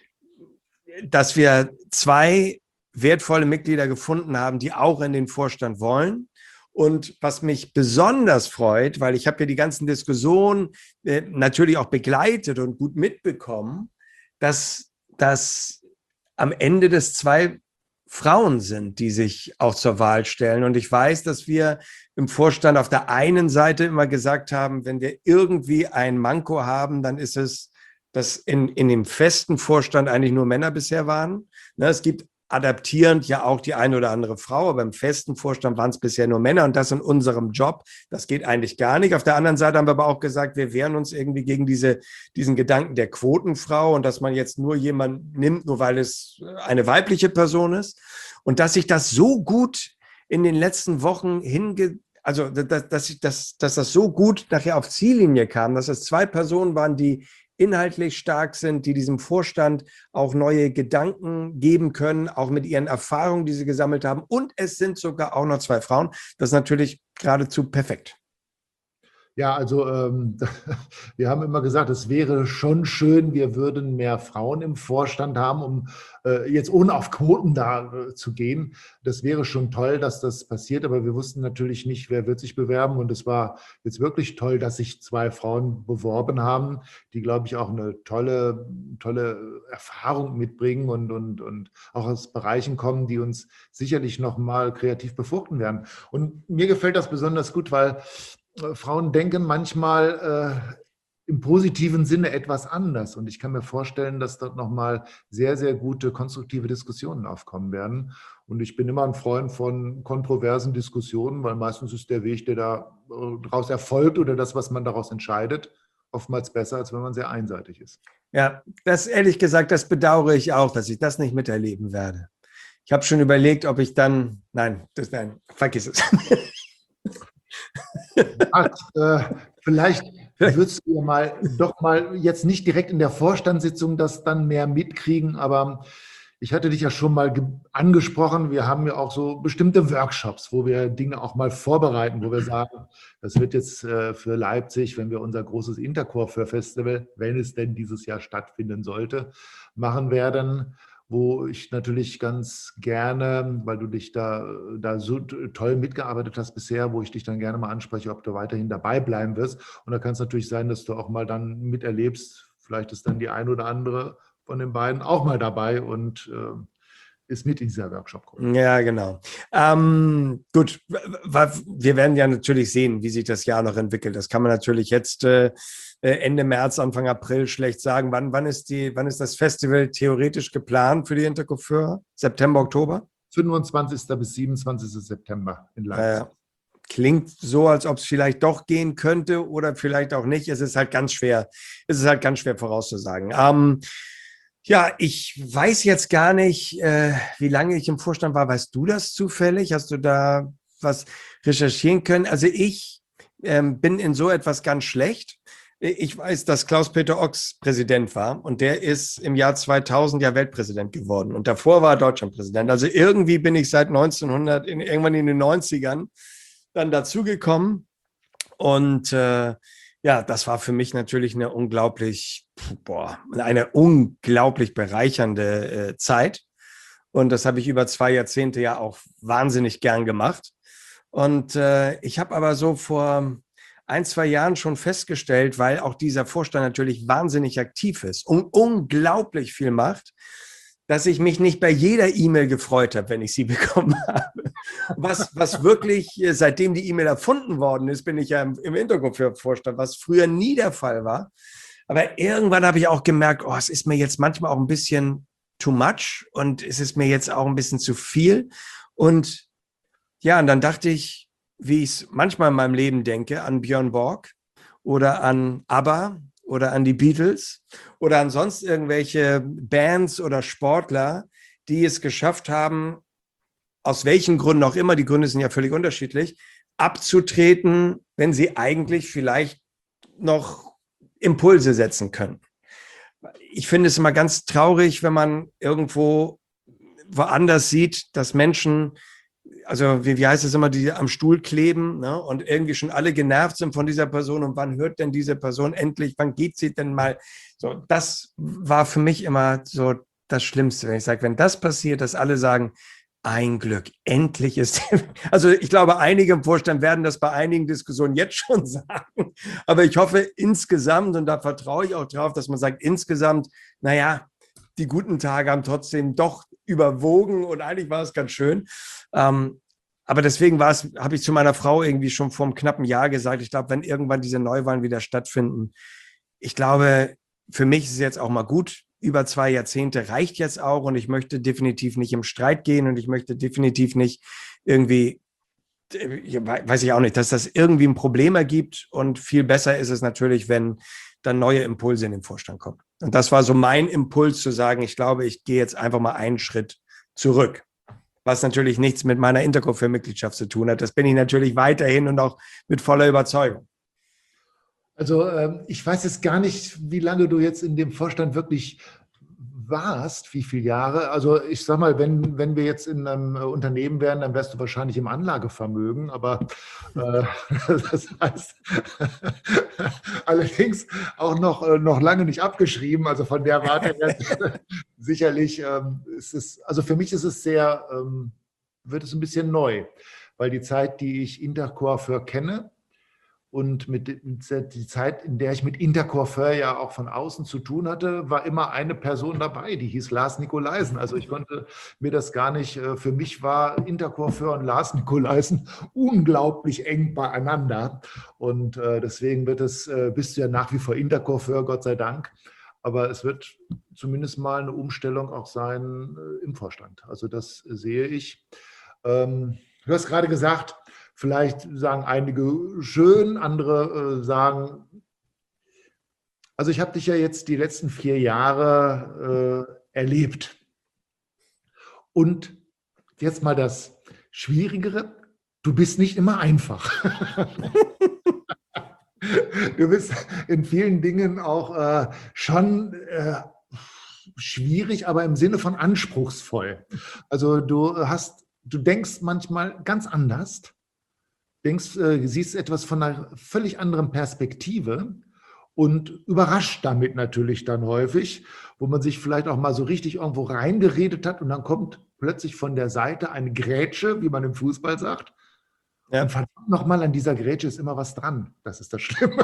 dass wir zwei wertvolle Mitglieder gefunden haben, die auch in den Vorstand wollen. Und was mich besonders freut, weil ich habe ja die ganzen Diskussionen äh, natürlich auch begleitet und gut mitbekommen, dass, dass am Ende des zwei Frauen sind, die sich auch zur Wahl stellen. Und ich weiß, dass wir im Vorstand auf der einen Seite immer gesagt haben, wenn wir irgendwie ein Manko haben, dann ist es, dass in, in dem festen Vorstand eigentlich nur Männer bisher waren. Ne, es gibt adaptierend ja auch die eine oder andere Frau, aber im festen Vorstand waren es bisher nur Männer und das in unserem Job. Das geht eigentlich gar nicht. Auf der anderen Seite haben wir aber auch gesagt, wir wehren uns irgendwie gegen diese, diesen Gedanken der Quotenfrau und dass man jetzt nur jemanden nimmt, nur weil es eine weibliche Person ist. Und dass sich das so gut in den letzten Wochen hinge, also dass, dass, dass, dass das so gut nachher auf Ziellinie kam, dass es zwei Personen waren, die inhaltlich stark sind, die diesem Vorstand auch neue Gedanken geben können, auch mit ihren Erfahrungen, die sie gesammelt haben. Und es sind sogar auch noch zwei Frauen. Das ist natürlich geradezu perfekt. Ja, also ähm, wir haben immer gesagt, es wäre schon schön, wir würden mehr Frauen im Vorstand haben, um äh, jetzt ohne auf Quoten da äh, zu gehen. Das wäre schon toll, dass das passiert, aber wir wussten natürlich nicht, wer wird sich bewerben. Und es war jetzt wirklich toll, dass sich zwei Frauen beworben haben, die, glaube ich, auch eine tolle, tolle Erfahrung mitbringen und, und, und auch aus Bereichen kommen, die uns sicherlich nochmal kreativ befruchten werden. Und mir gefällt das besonders gut, weil Frauen denken manchmal äh, im positiven Sinne etwas anders. Und ich kann mir vorstellen, dass dort nochmal sehr, sehr gute, konstruktive Diskussionen aufkommen werden. Und ich bin immer ein Freund von kontroversen Diskussionen, weil meistens ist der Weg, der da daraus erfolgt oder das, was man daraus entscheidet, oftmals besser, als wenn man sehr einseitig ist. Ja, das ehrlich gesagt, das bedauere ich auch, dass ich das nicht miterleben werde. Ich habe schon überlegt, ob ich dann, nein, das, nein, vergiss es. Ach, äh, vielleicht würdest du ja mal doch mal jetzt nicht direkt in der Vorstandssitzung das dann mehr mitkriegen, aber ich hatte dich ja schon mal angesprochen, wir haben ja auch so bestimmte Workshops, wo wir Dinge auch mal vorbereiten, wo wir sagen, das wird jetzt äh, für Leipzig, wenn wir unser großes Intercore-Festival, wenn es denn dieses Jahr stattfinden sollte, machen werden, wo ich natürlich ganz gerne, weil du dich da, da so toll mitgearbeitet hast bisher, wo ich dich dann gerne mal anspreche, ob du weiterhin dabei bleiben wirst. Und da kann es natürlich sein, dass du auch mal dann miterlebst, vielleicht ist dann die ein oder andere von den beiden auch mal dabei und äh, ist mit in dieser Workshop-Gruppe. Ja, genau. Ähm, gut, wir werden ja natürlich sehen, wie sich das Jahr noch entwickelt. Das kann man natürlich jetzt äh, Ende März, Anfang April schlecht sagen. Wann, wann, ist die, wann ist das Festival theoretisch geplant für die Intercoiffeur? September, Oktober? fünfundzwanzigsten bis siebenundzwanzigsten September in Leipzig. Äh, klingt so, als ob es vielleicht doch gehen könnte oder vielleicht auch nicht. Es ist halt ganz schwer, es ist halt ganz schwer vorauszusagen. Ähm, Ja, ich weiß jetzt gar nicht, äh, wie lange ich im Vorstand war. Weißt du das zufällig? Hast du da was recherchieren können? Also ich ähm, bin in so etwas ganz schlecht. Ich weiß, dass Klaus-Peter Ochs Präsident war und der ist im Jahr zweitausend ja Weltpräsident geworden und davor war er Deutschlandpräsident. Also irgendwie bin ich seit neunzehnhundert, in, irgendwann in den neunzigern dann dazugekommen und äh, ja, das war für mich natürlich eine unglaublich, boah, eine unglaublich bereichernde äh, Zeit. Und das habe ich über zwei Jahrzehnte ja auch wahnsinnig gern gemacht. Und äh, ich habe aber so vor ein, zwei Jahren schon festgestellt, weil auch dieser Vorstand natürlich wahnsinnig aktiv ist und unglaublich viel macht, dass ich mich nicht bei jeder E-Mail gefreut habe, wenn ich sie bekommen habe. Was, was wirklich, seitdem die E-Mail erfunden worden ist, bin ich ja im, im Intercoiffeur-Vorstand, was früher nie der Fall war. Aber irgendwann habe ich auch gemerkt, oh, es ist mir jetzt manchmal auch ein bisschen too much und es ist mir jetzt auch ein bisschen zu viel. Und ja, und dann dachte ich, wie ich es manchmal in meinem Leben denke, an Björn Borg oder an ABBA oder an die Beatles oder an sonst irgendwelche Bands oder Sportler, die es geschafft haben, aus welchen Gründen auch immer, die Gründe sind ja völlig unterschiedlich, abzutreten, wenn sie eigentlich vielleicht noch Impulse setzen können. ich finde es immer ganz traurig, wenn man irgendwo woanders sieht, dass Menschen, also wie, wie heißt es immer, die am Stuhl kleben, ne, und irgendwie schon alle genervt sind von dieser Person und wann hört denn diese Person endlich, wann geht sie denn mal? So, das war für mich immer so das Schlimmste, wenn ich sage, wenn das passiert, dass alle sagen, ein Glück, endlich ist, also ich glaube, einige im Vorstand werden das bei einigen Diskussionen jetzt schon sagen, aber ich hoffe insgesamt, und da vertraue ich auch drauf, dass man sagt, insgesamt, naja, die guten Tage haben trotzdem doch überwogen und eigentlich war es ganz schön. Ähm, aber deswegen war es, habe ich zu meiner Frau irgendwie schon vor einem knappen Jahr gesagt, ich glaube, wenn irgendwann diese Neuwahlen wieder stattfinden, ich glaube, für mich ist es jetzt auch mal gut, über zwei Jahrzehnte reicht jetzt auch und ich möchte definitiv nicht im Streit gehen und ich möchte definitiv nicht irgendwie, weiß ich auch nicht, dass das irgendwie ein Problem ergibt und viel besser ist es natürlich, wenn dann neue Impulse in den Vorstand kommen. Und das war so mein Impuls zu sagen, ich glaube, ich gehe jetzt einfach mal einen Schritt zurück, was natürlich nichts mit meiner Interco-Mitgliedschaft zu tun hat. Das bin ich natürlich weiterhin und auch mit voller Überzeugung. Also ähm, ich weiß jetzt gar nicht, wie lange du jetzt in dem Vorstand wirklich warst, wie viele Jahre. Also ich sag mal, wenn, wenn wir jetzt in einem Unternehmen wären, dann wärst du wahrscheinlich im Anlagevermögen, aber äh, das heißt allerdings auch noch, äh, noch lange nicht abgeschrieben. Also von der Warte her sicherlich ähm, ist es, also für mich ist es sehr, ähm, wird es ein bisschen neu, weil die Zeit, die ich Intercoiffeur kenne, und mit die Zeit, in der ich mit Intercoiffeur ja auch von außen zu tun hatte, war immer eine Person dabei, die hieß Lars Nikolaisen. Also ich konnte mir das gar nicht, für mich war Intercoiffeur und Lars Nikolaisen unglaublich eng beieinander. Und deswegen wird es, bist du ja nach wie vor Intercoiffeur, Gott sei Dank. Aber es wird zumindest mal eine Umstellung auch sein im Vorstand. Also das sehe ich. Du hast gerade gesagt, vielleicht sagen einige schön, andere äh, sagen, also ich habe dich ja jetzt die letzten vier Jahre äh, erlebt. Und jetzt mal das Schwierigere, du bist nicht immer einfach. Du bist in vielen Dingen auch äh, schon äh, schwierig, aber im Sinne von anspruchsvoll. Also du hast, du denkst manchmal ganz anders. Denkst, äh, siehst etwas von einer völlig anderen Perspektive und überrascht damit natürlich dann häufig, wo man sich vielleicht auch mal so richtig irgendwo reingeredet hat und dann kommt plötzlich von der Seite eine Grätsche, wie man im Fußball sagt. Ja. Und verdammt nochmal, an dieser Grätsche ist immer was dran. Das ist das Schlimme.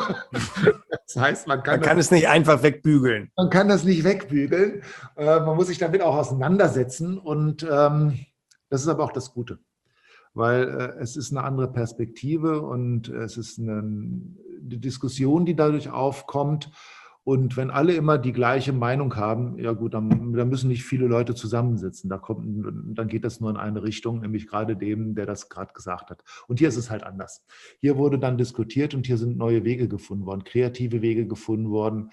Das heißt, man kann, man kann das, es nicht einfach wegbügeln. Man kann das nicht wegbügeln. Äh, man muss sich damit auch auseinandersetzen und ähm, das ist aber auch das Gute. Weil äh, es ist eine andere Perspektive und es ist eine, eine Diskussion, die dadurch aufkommt. Und wenn alle immer die gleiche Meinung haben, ja gut, dann, dann müssen nicht viele Leute zusammensitzen. Da kommt, dann geht das nur in eine Richtung, nämlich gerade dem, der das gerade gesagt hat. Und hier ist es halt anders. Hier wurde dann diskutiert und hier sind neue Wege gefunden worden, kreative Wege gefunden worden.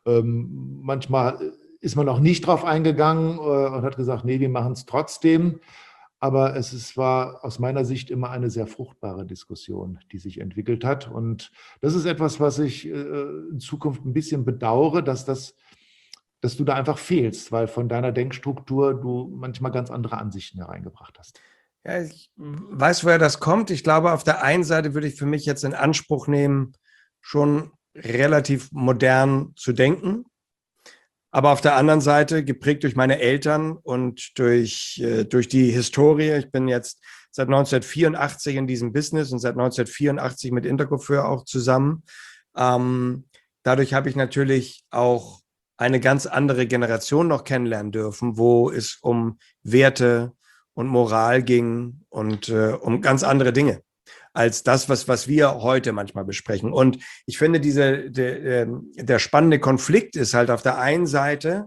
Ähm, manchmal ist man auch nicht drauf eingegangen äh, und hat gesagt, nee, wir machen es trotzdem. Aber es ist, war aus meiner Sicht immer eine sehr fruchtbare Diskussion, die sich entwickelt hat. Und das ist etwas, was ich äh, in Zukunft ein bisschen bedauere, dass, das, dass du da einfach fehlst, weil von deiner Denkstruktur du manchmal ganz andere Ansichten hereingebracht hast. Ja, ich weiß, woher das kommt. Ich glaube, auf der einen Seite würde ich für mich jetzt in Anspruch nehmen, schon relativ modern zu denken. Aber auf der anderen Seite, geprägt durch meine Eltern und durch, äh, durch die Historie, ich bin jetzt seit neunzehnhundertvierundachtzig in diesem Business und seit neunzehnhundertvierundachtzig mit Intercoiffeur auch zusammen. Ähm, dadurch habe ich natürlich auch eine ganz andere Generation noch kennenlernen dürfen, wo es um Werte und Moral ging und äh, um ganz andere Dinge als das, was, was wir heute manchmal besprechen. Und ich finde, diese, der, der spannende Konflikt ist halt auf der einen Seite,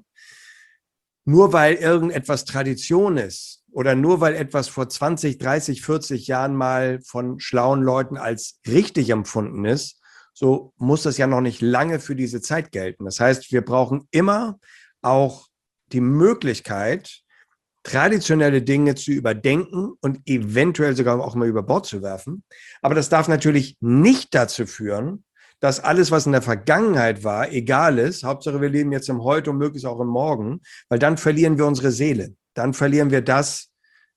nur weil irgendetwas Tradition ist oder nur weil etwas vor zwanzig, dreißig, vierzig Jahren mal von schlauen Leuten als richtig empfunden ist, so muss das ja noch nicht lange für diese Zeit gelten. Das heißt, wir brauchen immer auch die Möglichkeit, traditionelle Dinge zu überdenken und eventuell sogar auch mal über Bord zu werfen. Aber das darf natürlich nicht dazu führen, dass alles, was in der Vergangenheit war, egal ist. Hauptsache, wir leben jetzt im Heute und möglichst auch im Morgen, weil dann verlieren wir unsere Seele. Dann verlieren wir das,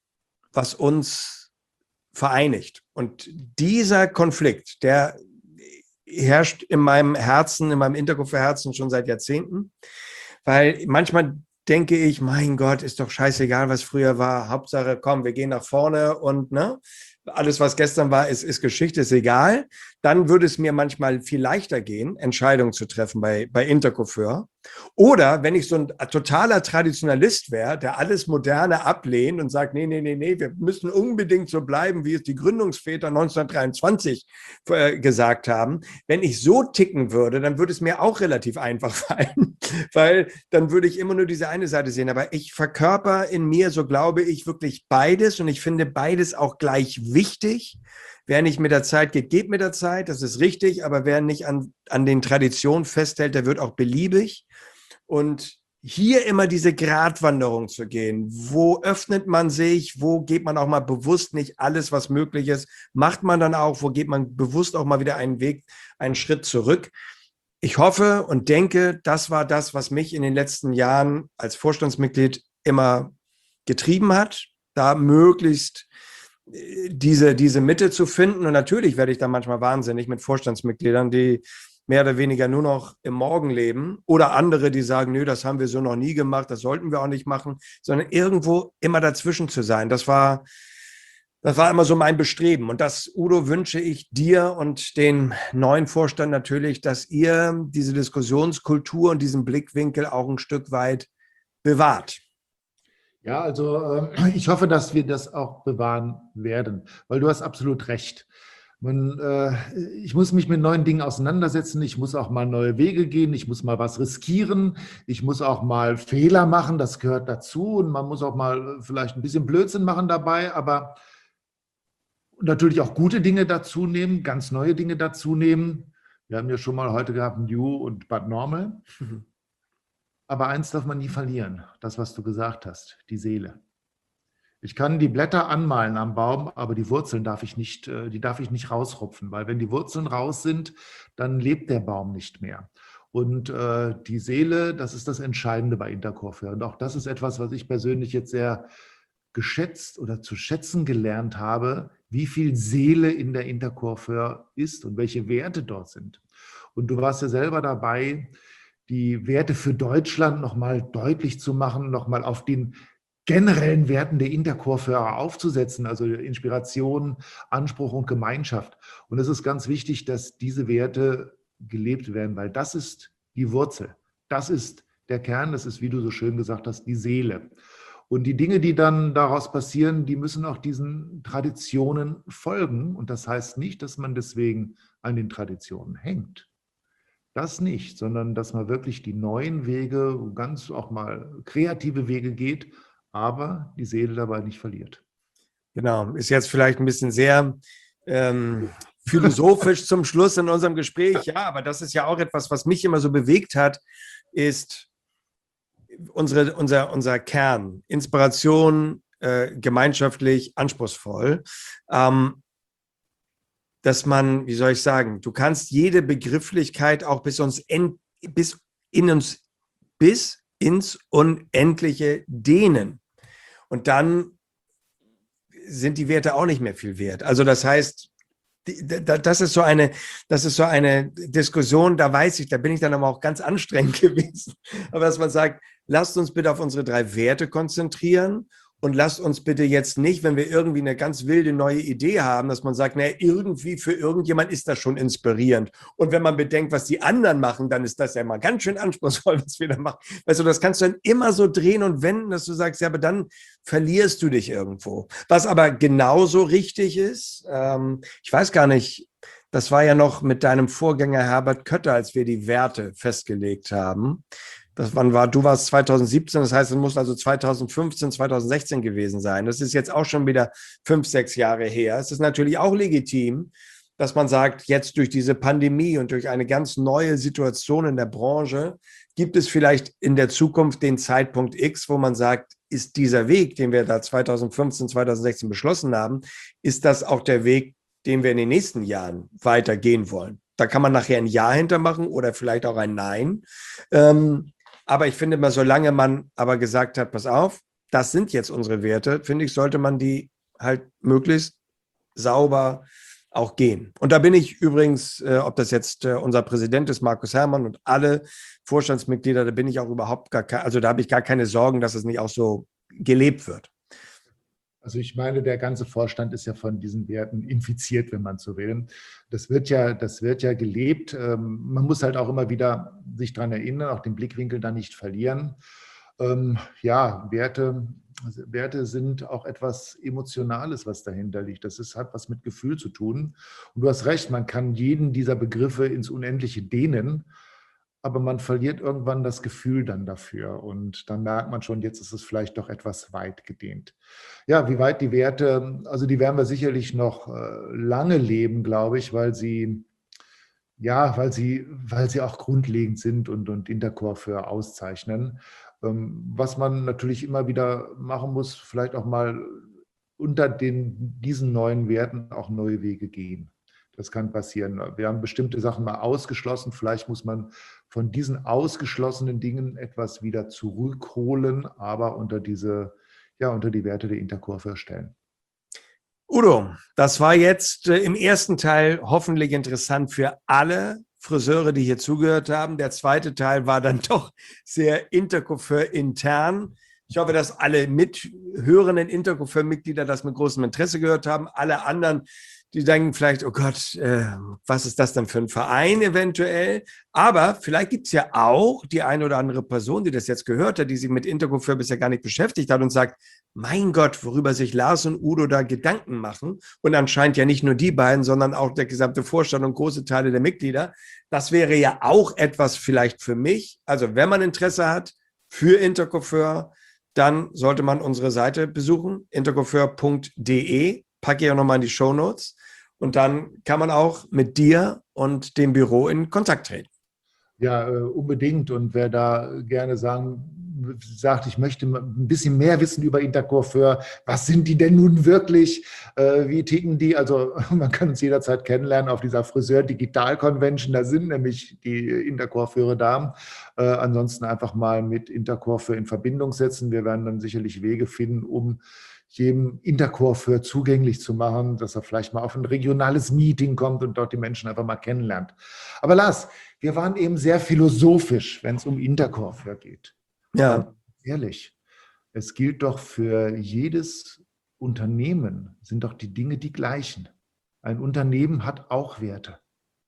was uns vereinigt. Und dieser Konflikt, der herrscht in meinem Herzen, in meinem Interkopferherzen schon seit Jahrzehnten, weil manchmal denke ich, mein Gott, ist doch scheißegal, was früher war. Hauptsache, komm, wir gehen nach vorne und ne, alles, was gestern war, ist, ist Geschichte, ist egal. Dann würde es mir manchmal viel leichter gehen, Entscheidungen zu treffen bei, bei Intercoiffeur. Oder wenn ich so ein totaler Traditionalist wäre, der alles Moderne ablehnt und sagt, nee, nee, nee, nee, wir müssen unbedingt so bleiben, wie es die Gründungsväter neunzehnhundertdreiundzwanzig äh, gesagt haben. Wenn ich so ticken würde, dann würde es mir auch relativ einfach fallen, weil dann würde ich immer nur diese eine Seite sehen. Aber ich verkörper in mir, so glaube ich, wirklich beides und ich finde beides auch gleich wichtig. Wer nicht mit der Zeit geht, geht mit der Zeit, das ist richtig, aber wer nicht an, an den Traditionen festhält, der wird auch beliebig. Und hier immer diese Gratwanderung zu gehen, wo öffnet man sich, wo geht man auch mal bewusst nicht alles, was möglich ist, macht man dann auch, wo geht man bewusst auch mal wieder einen Weg, einen Schritt zurück. Ich hoffe und denke, das war das, was mich in den letzten Jahren als Vorstandsmitglied immer getrieben hat, da möglichst diese, diese Mitte zu finden. Und natürlich werde ich da manchmal wahnsinnig mit Vorstandsmitgliedern, die mehr oder weniger nur noch im Morgen leben oder andere, die sagen, nö, das haben wir so noch nie gemacht, das sollten wir auch nicht machen, sondern irgendwo immer dazwischen zu sein. Das war, das war immer so mein Bestreben. Und das, Udo, wünsche ich dir und den neuen Vorstand natürlich, dass ihr diese Diskussionskultur und diesen Blickwinkel auch ein Stück weit bewahrt. Ja, also äh, ich hoffe, dass wir das auch bewahren werden, weil du hast absolut recht. Man, äh, ich muss mich mit neuen Dingen auseinandersetzen, ich muss auch mal neue Wege gehen, ich muss mal was riskieren, ich muss auch mal Fehler machen, das gehört dazu und man muss auch mal vielleicht ein bisschen Blödsinn machen dabei, aber natürlich auch gute Dinge dazu nehmen, ganz neue Dinge dazu nehmen. Wir haben ja schon mal heute gehabt New und Bad Normal. Mhm. Aber eins darf man nie verlieren, das, was du gesagt hast, die Seele. Ich kann die Blätter anmalen am Baum, aber die Wurzeln darf ich nicht, die darf ich nicht rausrupfen, weil wenn die Wurzeln raus sind, dann lebt der Baum nicht mehr. Und äh, die Seele, das ist das Entscheidende bei Intercoiffeur. Und auch das ist etwas, was ich persönlich jetzt sehr geschätzt oder zu schätzen gelernt habe, wie viel Seele in der Intercoiffeur ist und welche Werte dort sind. Und du warst ja selber dabei, die Werte für Deutschland nochmal deutlich zu machen, nochmal auf den generellen Werten der Intercoiffeure aufzusetzen, also Inspiration, Anspruch und Gemeinschaft. Und es ist ganz wichtig, dass diese Werte gelebt werden, weil das ist die Wurzel, das ist der Kern, das ist, wie du so schön gesagt hast, die Seele. Und die Dinge, die dann daraus passieren, die müssen auch diesen Traditionen folgen. Und das heißt nicht, dass man deswegen an den Traditionen hängt. Das nicht, sondern dass man wirklich die neuen Wege, ganz auch mal kreative Wege geht, aber die Seele dabei nicht verliert. Genau, ist jetzt vielleicht ein bisschen sehr ähm, philosophisch zum Schluss in unserem Gespräch. Ja, aber das ist ja auch etwas, was mich immer so bewegt hat, ist unsere, unser, unser Kern. Inspiration, äh, gemeinschaftlich, anspruchsvoll. Ähm, dass man, wie soll ich sagen, du kannst jede Begrifflichkeit auch bis uns en, bis in uns bis ins Unendliche dehnen. Und dann sind die Werte auch nicht mehr viel wert. Also das heißt, das ist so eine, das ist so eine Diskussion, da weiß ich, da bin ich dann aber auch ganz anstrengend gewesen. Aber dass man sagt, lasst uns bitte auf unsere drei Werte konzentrieren. Und lasst uns bitte jetzt nicht, wenn wir irgendwie eine ganz wilde neue Idee haben, dass man sagt, naja, irgendwie für irgendjemand ist das schon inspirierend. Und wenn man bedenkt, was die anderen machen, dann ist das ja mal ganz schön anspruchsvoll, was wir da machen. Weißt du, das kannst du dann immer so drehen und wenden, dass du sagst, ja, aber dann verlierst du dich irgendwo. Was aber genauso richtig ist, ähm, ich weiß gar nicht, das war ja noch mit deinem Vorgänger Herbert Kötter, als wir die Werte festgelegt haben. Das, wann war, du warst zwanzig siebzehn, das heißt, es muss also zwanzig fünfzehn, zwanzig sechzehn gewesen sein. Das ist jetzt auch schon wieder fünf, sechs Jahre her. Es ist natürlich auch legitim, dass man sagt, jetzt durch diese Pandemie und durch eine ganz neue Situation in der Branche gibt es vielleicht in der Zukunft den Zeitpunkt X, wo man sagt, ist dieser Weg, den wir da zwanzig fünfzehn, zwanzig sechzehn beschlossen haben, ist das auch der Weg, den wir in den nächsten Jahren weitergehen wollen? Da kann man nachher ein Ja hintermachen oder vielleicht auch ein Nein. Ähm, aber ich finde mal, solange man aber gesagt hat, pass auf, das sind jetzt unsere Werte, finde ich, sollte man die halt möglichst sauber auch gehen. Und da bin ich übrigens, äh, ob das jetzt äh, unser Präsident ist, Markus Herrmann, und alle Vorstandsmitglieder, da bin ich auch überhaupt gar keine, also da habe ich gar keine Sorgen, dass es nicht auch so gelebt wird. Also ich meine, der ganze Vorstand ist ja von diesen Werten infiziert, wenn man so will. Das wird ja, das wird ja gelebt. Ähm, man muss halt auch immer wieder sich daran erinnern, auch den Blickwinkel da nicht verlieren. Ähm, ja, Werte, Werte sind auch etwas Emotionales, was dahinter liegt. Das ist, hat was mit Gefühl zu tun. Und du hast recht, man kann jeden dieser Begriffe ins Unendliche dehnen, aber man verliert irgendwann das Gefühl dann dafür. Und dann merkt man schon, jetzt ist es vielleicht doch etwas weit gedehnt. Ja, wie weit die Werte, also die werden wir sicherlich noch äh, lange leben, glaube ich, weil sie, ja, weil sie, weil sie auch grundlegend sind und, und Intercore für auszeichnen. Ähm, was man natürlich immer wieder machen muss, vielleicht auch mal unter den, diesen neuen Werten auch neue Wege gehen. Das kann passieren. Wir haben bestimmte Sachen mal ausgeschlossen. Vielleicht muss man von diesen ausgeschlossenen Dingen etwas wieder zurückholen, aber unter diese, ja, unter die Werte der Intercore stellen. Udo, das war jetzt äh, im ersten Teil hoffentlich interessant für alle Friseure, die hier zugehört haben. Der zweite Teil war dann doch sehr Intercoiffeur intern. Ich hoffe, dass alle mithörenden Intercoiffeur-Mitglieder das mit großem Interesse gehört haben. Alle anderen, die denken vielleicht, oh Gott, äh, was ist das denn für ein Verein eventuell? Aber vielleicht gibt es ja auch die eine oder andere Person, die das jetzt gehört hat, die sich mit Intercoiffeur bisher gar nicht beschäftigt hat und sagt, mein Gott, worüber sich Lars und Udo da Gedanken machen. Und anscheinend ja nicht nur die beiden, sondern auch der gesamte Vorstand und große Teile der Mitglieder. Das wäre ja auch etwas vielleicht für mich. Also wenn man Interesse hat für Intercoiffeur, dann sollte man unsere Seite besuchen, intercoiffeur punkt de. Packe ich auch nochmal in die Shownotes. Und dann kann man auch mit dir und dem Büro in Kontakt treten. Ja, unbedingt. Und wer da gerne sagen, sagt, ich möchte ein bisschen mehr wissen über Intercoiffeur, was sind die denn nun wirklich, wie ticken die? Also man kann uns jederzeit kennenlernen auf dieser Friseur-Digital-Convention, da sind nämlich die Intercoiffeure da. Äh, ansonsten einfach mal mit Intercoiffeur in Verbindung setzen. Wir werden dann sicherlich Wege finden, um jedem Intercoiffeur zugänglich zu machen, dass er vielleicht mal auf ein regionales Meeting kommt und dort die Menschen einfach mal kennenlernt. Aber Lars, wir waren eben sehr philosophisch, wenn es um Intercoiffeur geht. Ja. Und ehrlich, es gilt doch für jedes Unternehmen, sind doch die Dinge die gleichen. Ein Unternehmen hat auch Werte,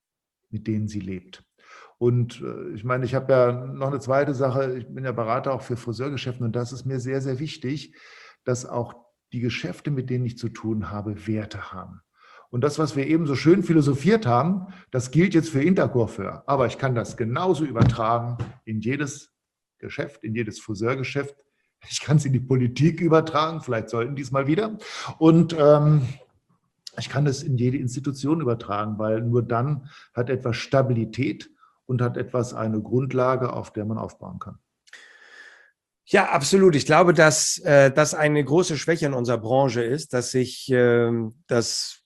mit denen sie lebt. Und äh, ich meine, ich habe ja noch eine zweite Sache, ich bin ja Berater auch für Friseurgeschäfte und das ist mir sehr, sehr wichtig, dass auch die Geschäfte, mit denen ich zu tun habe, Werte haben. Und das, was wir eben so schön philosophiert haben, das gilt jetzt für Intercoiffeur. Aber ich kann das genauso übertragen in jedes Geschäft, in jedes Friseurgeschäft. Ich kann es in die Politik übertragen, vielleicht sollten die es mal wieder. Und ähm, ich kann es in jede Institution übertragen, weil nur dann hat etwas Stabilität und hat etwas eine Grundlage, auf der man aufbauen kann. Ja, absolut. Ich glaube, dass äh, das eine große Schwäche in unserer Branche ist, dass sich äh, das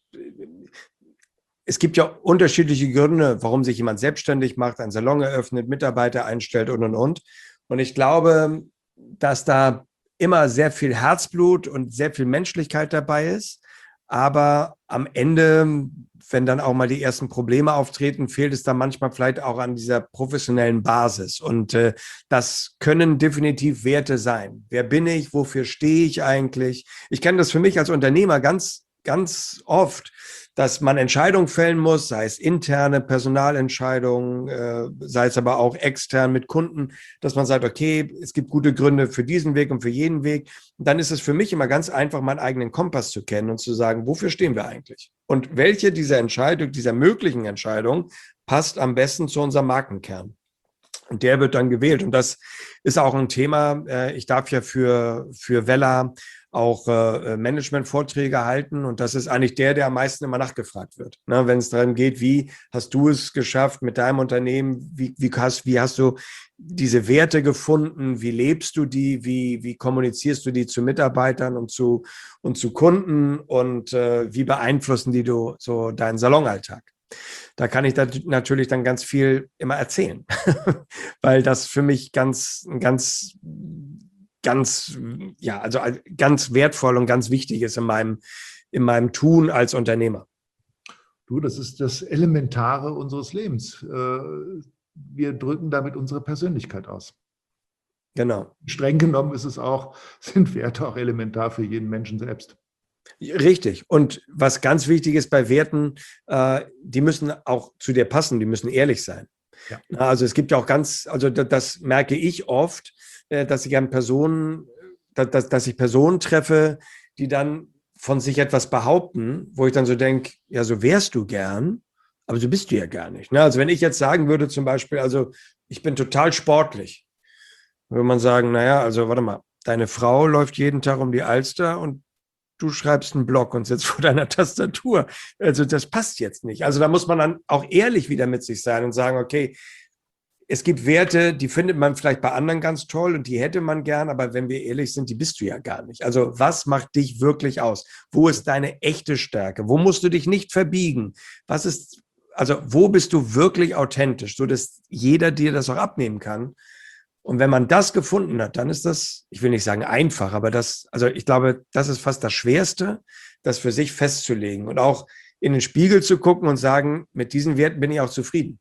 es gibt ja unterschiedliche Gründe, warum sich jemand selbstständig macht, einen Salon eröffnet, Mitarbeiter einstellt und und und. Und ich glaube, dass da immer sehr viel Herzblut und sehr viel Menschlichkeit dabei ist. Aber am Ende, wenn dann auch mal die ersten Probleme auftreten, fehlt es dann manchmal vielleicht auch an dieser professionellen Basis. Und äh, das können definitiv Werte sein. Wer bin ich? Wofür stehe ich eigentlich? Ich kenne das für mich als Unternehmer ganz, ganz oft, dass man Entscheidungen fällen muss, sei es interne Personalentscheidungen, äh, sei es aber auch extern mit Kunden, dass man sagt, okay, es gibt gute Gründe für diesen Weg und für jeden Weg. Und dann ist es für mich immer ganz einfach, meinen eigenen Kompass zu kennen und zu sagen, wofür stehen wir eigentlich? Und welche dieser Entscheidung, dieser möglichen Entscheidung passt am besten zu unserem Markenkern? Und der wird dann gewählt. Und das ist auch ein Thema. Äh, ich darf ja für, für Vella auch äh, Management-Vorträge halten. Und das ist eigentlich der, der am meisten immer nachgefragt wird. Ne, wenn es darum geht, wie hast du es geschafft mit deinem Unternehmen? Wie, wie, hast, wie hast du diese Werte gefunden? Wie lebst du die? Wie, wie kommunizierst du die zu Mitarbeitern und zu, und zu Kunden? Und äh, wie beeinflussen die du so deinen Salonalltag? da kann ich da natürlich dann ganz viel immer erzählen, weil das für mich ganz, ganz, ganz, ja, also ganz wertvoll und ganz wichtig ist in meinem, in meinem Tun als Unternehmer. Du, das ist das Elementare unseres Lebens. Wir drücken damit unsere Persönlichkeit aus. Genau. Streng genommen ist es auch, sind Werte auch elementar für jeden Menschen selbst. Richtig. Und was ganz wichtig ist bei Werten, äh, die müssen auch zu dir passen, die müssen ehrlich sein. Ja. Also es gibt ja auch ganz, also das, das merke ich oft, äh, dass ich an Personen, dass, dass ich Personen treffe, die dann von sich etwas behaupten, wo ich dann so denke, ja, so wärst du gern, aber so bist du ja gar nicht. Ne? Also wenn ich jetzt sagen würde zum Beispiel, also ich bin total sportlich, würde man sagen, naja, also warte mal, deine Frau läuft jeden Tag um die Alster und du schreibst einen Blog und sitzt vor deiner Tastatur. Also das passt jetzt nicht. Also da muss man dann auch ehrlich wieder mit sich sein und sagen, okay, es gibt Werte, die findet man vielleicht bei anderen ganz toll und die hätte man gern, aber wenn wir ehrlich sind, die bist du ja gar nicht. Also was macht dich wirklich aus? Wo ist deine echte Stärke? Wo musst du dich nicht verbiegen? Was ist, also wo bist du wirklich authentisch, so dass jeder dir das auch abnehmen kann? Und wenn man das gefunden hat, dann ist das, ich will nicht sagen einfach, aber das, also ich glaube, das ist fast das Schwerste, das für sich festzulegen und auch in den Spiegel zu gucken und sagen, mit diesen Werten bin ich auch zufrieden.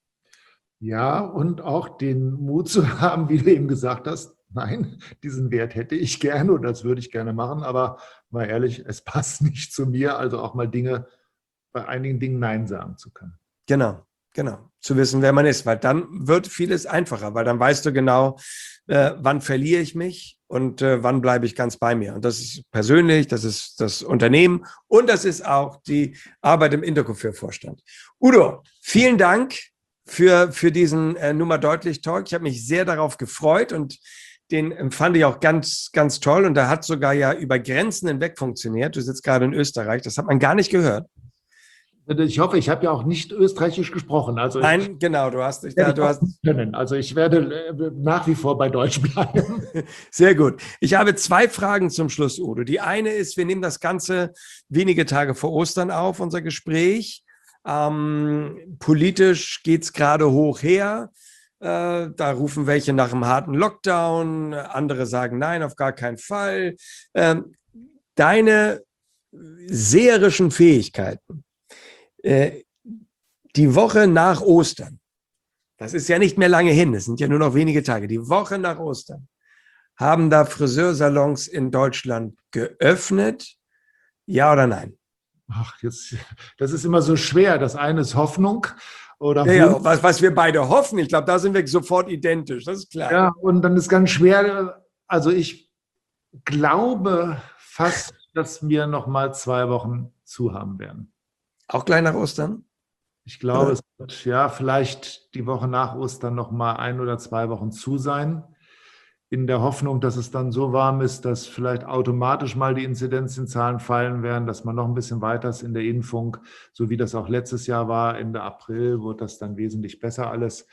Ja, und auch den Mut zu haben, wie du eben gesagt hast, nein, diesen Wert hätte ich gerne oder das würde ich gerne machen, aber mal ehrlich, es passt nicht zu mir, also auch mal Dinge, bei einigen Dingen Nein sagen zu können. Genau. Genau, zu wissen, wer man ist, weil dann wird vieles einfacher, weil dann weißt du genau, äh, wann verliere ich mich und äh, wann bleibe ich ganz bei mir. Und das ist persönlich, das ist das Unternehmen und das ist auch die Arbeit im Intercofur-Vorstand. Udo, vielen Dank für, für diesen äh, Nummer deutlich Talk. Ich habe mich sehr darauf gefreut und den empfand ich auch ganz, ganz toll. Und da hat sogar ja über Grenzen hinweg funktioniert. Du sitzt gerade in Österreich, das hat man gar nicht gehört. Ich hoffe, ich habe ja auch nicht österreichisch gesprochen. Also Nein, ich, genau, du hast dich da, du hast können. Also ich werde nach wie vor bei Deutsch bleiben. Sehr gut. Ich habe zwei Fragen zum Schluss, Udo. Die eine ist, wir nehmen das Ganze wenige Tage vor Ostern auf, unser Gespräch. Ähm, politisch geht es gerade hoch her. Äh, da rufen welche nach einem harten Lockdown, andere sagen nein, auf gar keinen Fall. Ähm, deine seherischen Fähigkeiten, die Woche nach Ostern, das ist ja nicht mehr lange hin, es sind ja nur noch wenige Tage, die Woche nach Ostern, haben da Friseursalons in Deutschland geöffnet? Ja oder nein? Ach, jetzt, das ist immer so schwer. Das eine ist Hoffnung oder ja, ja, was, was wir beide hoffen, ich glaube, da sind wir sofort identisch, das ist klar. Ja, und dann ist ganz schwer, also ich glaube fast, dass wir noch mal zwei Wochen zu haben werden. Auch gleich nach Ostern? Ich glaube, es wird ja vielleicht die Woche nach Ostern noch mal ein oder zwei Wochen zu sein, in der Hoffnung, dass es dann so warm ist, dass vielleicht automatisch mal die Inzidenzzahlen fallen werden, dass man noch ein bisschen weiter ist in der Impfung, so wie das auch letztes Jahr war. Ende April wird das dann wesentlich besser alles.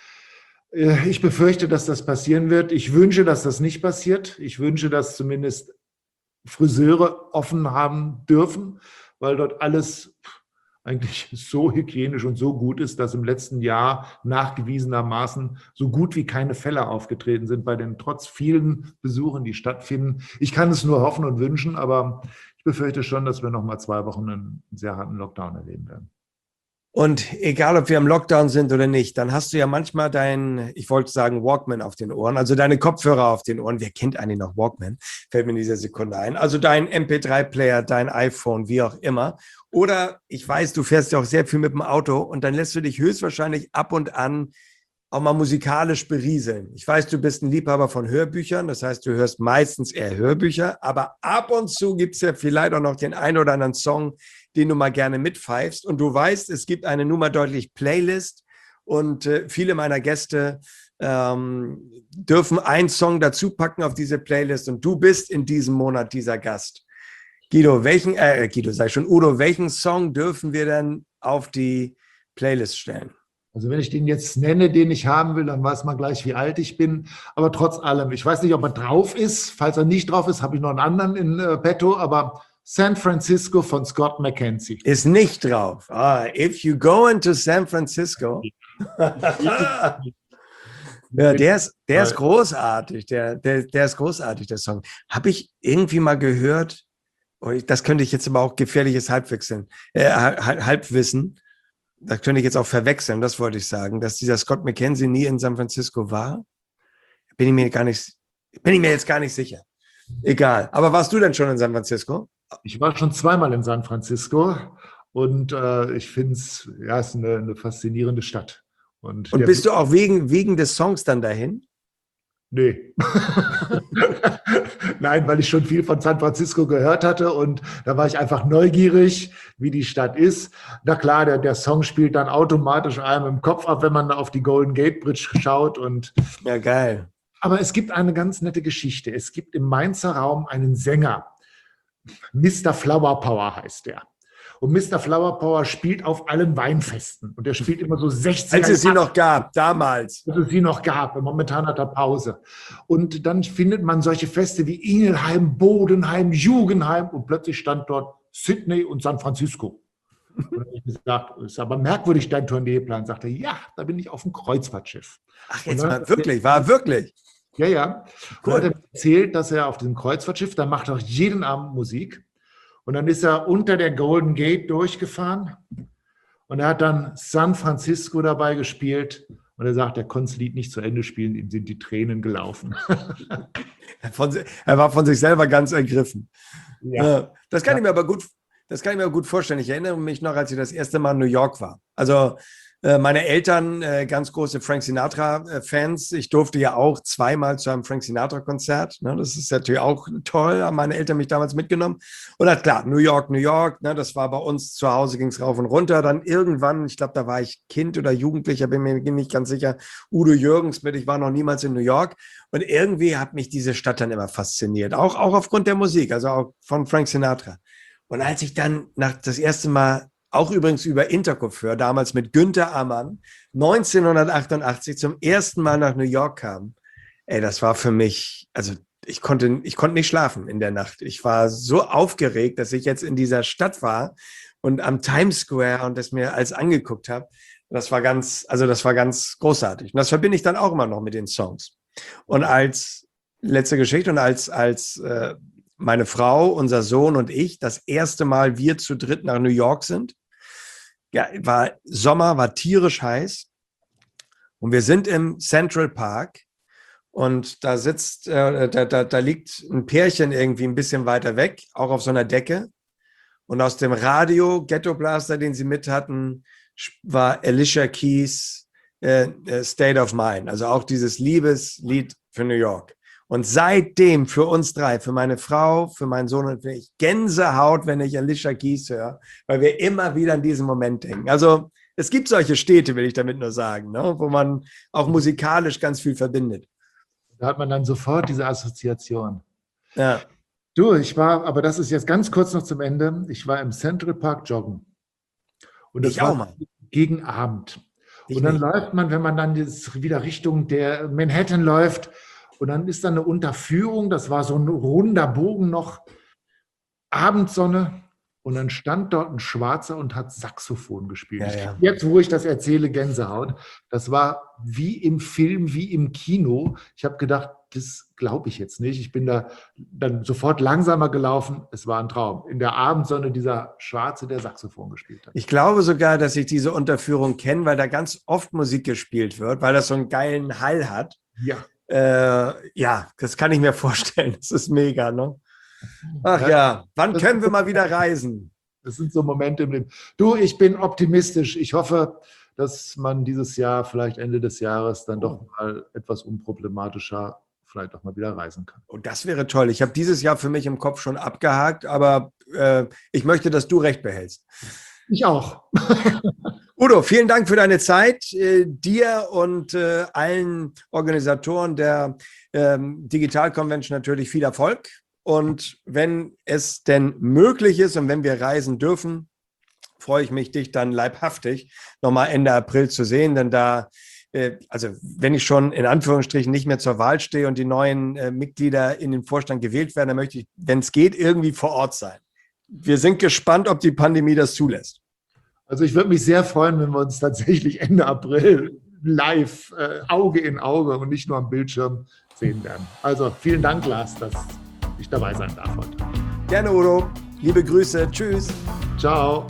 Ich befürchte, dass das passieren wird. Ich wünsche, dass das nicht passiert. Ich wünsche, dass zumindest Friseure offen haben dürfen, weil dort alles eigentlich so hygienisch und so gut ist, dass im letzten Jahr nachgewiesenermaßen so gut wie keine Fälle aufgetreten sind bei den trotz vielen Besuchen, die stattfinden. Ich kann es nur hoffen und wünschen, aber ich befürchte schon, dass wir noch mal zwei Wochen einen sehr harten Lockdown erleben werden. Und egal, ob wir im Lockdown sind oder nicht, dann hast du ja manchmal dein, ich wollte sagen Walkman auf den Ohren, also deine Kopfhörer auf den Ohren. Wer kennt eigentlich noch Walkman? Fällt mir in dieser Sekunde ein. Also dein M P drei Player, dein iPhone, wie auch immer. Oder ich weiß, du fährst ja auch sehr viel mit dem Auto und dann lässt du dich höchstwahrscheinlich ab und an auch mal musikalisch berieseln. Ich weiß, du bist ein Liebhaber von Hörbüchern, das heißt, du hörst meistens eher Hörbücher, aber ab und zu gibt es ja vielleicht auch noch den einen oder anderen Song, den du mal gerne mitpfeifst. Und du weißt, es gibt eine Nummer deutlich Playlist und äh, viele meiner Gäste ähm, dürfen einen Song dazu packen auf diese Playlist und du bist in diesem Monat dieser Gast. Guido, welchen, äh, Guido, sag ich schon, Udo, welchen Song dürfen wir denn auf die Playlist stellen? Also wenn ich den jetzt nenne, den ich haben will, dann weiß man gleich, wie alt ich bin. Aber trotz allem, ich weiß nicht, ob er drauf ist. Falls er nicht drauf ist, habe ich noch einen anderen in äh, petto. Aber San Francisco von Scott McKenzie. Ist nicht drauf. Ah, if you go into San Francisco. Ja, der ist, der ist großartig. Der, der, der ist großartig, der Song. Habe ich irgendwie mal gehört, oh, ich- das könnte ich jetzt aber auch gefährliches Halbwechseln, äh, Hal- Halbwissen. Das könnte ich jetzt auch verwechseln, das wollte ich sagen, dass dieser Scott McKenzie nie in San Francisco war. Bin ich mir gar nicht, bin ich mir jetzt gar nicht sicher. Egal. Aber warst du denn schon in San Francisco? Ich war schon zweimal in San Francisco und äh, ich finde es, ja, es ist eine, eine faszinierende Stadt. Und, Und der- bist du auch wegen, wegen des Songs dann dahin? Nee. Nein, weil ich schon viel von San Francisco gehört hatte und da war ich einfach neugierig, wie die Stadt ist. Na klar, der, der Song spielt dann automatisch einem im Kopf ab, wenn man auf die Golden Gate Bridge schaut. Und, Ja, geil. aber es gibt eine ganz nette Geschichte. Es gibt im Mainzer Raum einen Sänger, Mister Flower Power heißt der. Und Mister Flower Power spielt auf allen Weinfesten. Und der spielt immer so sechzig. Als es sie noch gab, damals. Als es sie noch gab. Momentan hat er Pause. Und dann findet man solche Feste wie Ingelheim, Bodenheim, Jugendheim und plötzlich stand dort Sydney und San Francisco. Und dann habe ich gesagt, ist aber merkwürdig dein Tourneeplan. Sagte er, ja, da bin ich auf dem Kreuzfahrtschiff. Ach, jetzt Und dann- mal wirklich, war wirklich. Ja, ja. Cool. Und hat er mir erzählt, dass er auf diesem Kreuzfahrtschiff, da macht er jeden Abend Musik. Und dann ist er unter der Golden Gate durchgefahren und er hat dann San Francisco dabei gespielt. Und er sagt, er konnte das Lied nicht zu Ende spielen, ihm sind die Tränen gelaufen. Von, si- er war von sich selber ganz ergriffen. Ja. Ja, das kann Ja. ich mir aber gut, das kann ich mir gut vorstellen. Ich erinnere mich noch, als ich das erste Mal in New York war. Also äh, meine Eltern, äh, ganz große Frank Sinatra-Fans. Ich durfte ja auch zweimal zu einem Frank Sinatra-Konzert. Ne? Das ist natürlich auch toll. Haben meine Eltern mich damals mitgenommen. Und dann, klar, New York, New York. Ne? Das war bei uns zu Hause, ging es rauf und runter. Dann irgendwann, ich glaube, da war ich Kind oder Jugendlicher, bin mir nicht ganz sicher, Udo Jürgens mit. Ich war noch niemals in New York. Und irgendwie hat mich diese Stadt dann immer fasziniert. Auch, auch aufgrund der Musik, also auch von Frank Sinatra. Und als ich dann nach das erste Mal, auch übrigens über Interkopfhör, damals mit Günther Ammann, neunzehnhundertachtundachtzig zum ersten Mal nach New York kam, ey, das war für mich, also ich konnte, ich konnte nicht schlafen in der Nacht. Ich war so aufgeregt, dass ich jetzt in dieser Stadt war und am Times Square und das mir alles angeguckt habe. Das war ganz, also das war ganz großartig. Und das verbinde ich dann auch immer noch mit den Songs. Und als letzte Geschichte und als, als äh, meine Frau, unser Sohn und ich das erste Mal wir zu dritt nach New York sind, ja, war Sommer, war tierisch heiß und wir sind im Central Park und da sitzt, äh, da, da, da liegt ein Pärchen irgendwie ein bisschen weiter weg, auch auf so einer Decke und aus dem Radio Ghetto Blaster, den sie mit hatten, war Alicia Keys äh, äh, State of Mind, also auch dieses Liebeslied für New York. Und seitdem für uns drei, für meine Frau, für meinen Sohn und für ich, Gänsehaut, wenn ich Alicia Keys höre, weil wir immer wieder an diesen Moment denken. Also es gibt solche Städte, will ich damit nur sagen, ne, wo man auch musikalisch ganz viel verbindet. Da hat man dann sofort diese Assoziation. Ja. Du, ich war, aber das ist jetzt ganz kurz noch zum Ende, ich war im Central Park joggen. Und das Ich auch war mal. gegen Abend. Ich Und dann nicht. läuft man, wenn man dann jetzt wieder Richtung der Manhattan läuft, und dann ist da eine Unterführung, das war so ein runder Bogen noch, Abendsonne, und dann stand dort ein Schwarzer und hat Saxophon gespielt. Ja, Ich ja. krieg Jetzt, wo ich das erzähle, Gänsehaut. Das war wie im Film, wie im Kino. Ich habe gedacht, das glaube ich jetzt nicht. Ich bin da dann sofort langsamer gelaufen. Es war ein Traum. In der Abendsonne dieser Schwarze, der Saxophon gespielt hat. Ich glaube sogar, dass ich diese Unterführung kenne, weil da ganz oft Musik gespielt wird, weil das so einen geilen Hall hat. Ja. Äh, ja, das kann ich mir vorstellen. Das ist mega, ne? Ach ja, wann Das- können wir mal wieder reisen? Das sind so Momente im Leben. Du, ich bin optimistisch. Ich hoffe, dass man dieses Jahr, vielleicht Ende des Jahres, dann doch mal etwas unproblematischer vielleicht auch mal wieder reisen kann. Oh, das wäre toll. Ich habe dieses Jahr für mich im Kopf schon abgehakt, aber äh, ich möchte, dass du recht behältst. Ich auch. Udo, vielen Dank für deine Zeit. Äh, dir und äh, allen Organisatoren der ähm, Digital Convention natürlich viel Erfolg. Und wenn es denn möglich ist und wenn wir reisen dürfen, freue ich mich, dich dann leibhaftig nochmal Ende April zu sehen. Denn da, äh, also wenn ich schon in Anführungsstrichen nicht mehr zur Wahl stehe und die neuen äh, Mitglieder in den Vorstand gewählt werden, dann möchte ich, wenn es geht, irgendwie vor Ort sein. Wir sind gespannt, ob die Pandemie das zulässt. Also ich würde mich sehr freuen, wenn wir uns tatsächlich Ende April live, äh, Auge in Auge und nicht nur am Bildschirm sehen werden. Also vielen Dank, Lars, dass ich dabei sein darf heute. Gerne, Udo. Liebe Grüße. Tschüss. Ciao.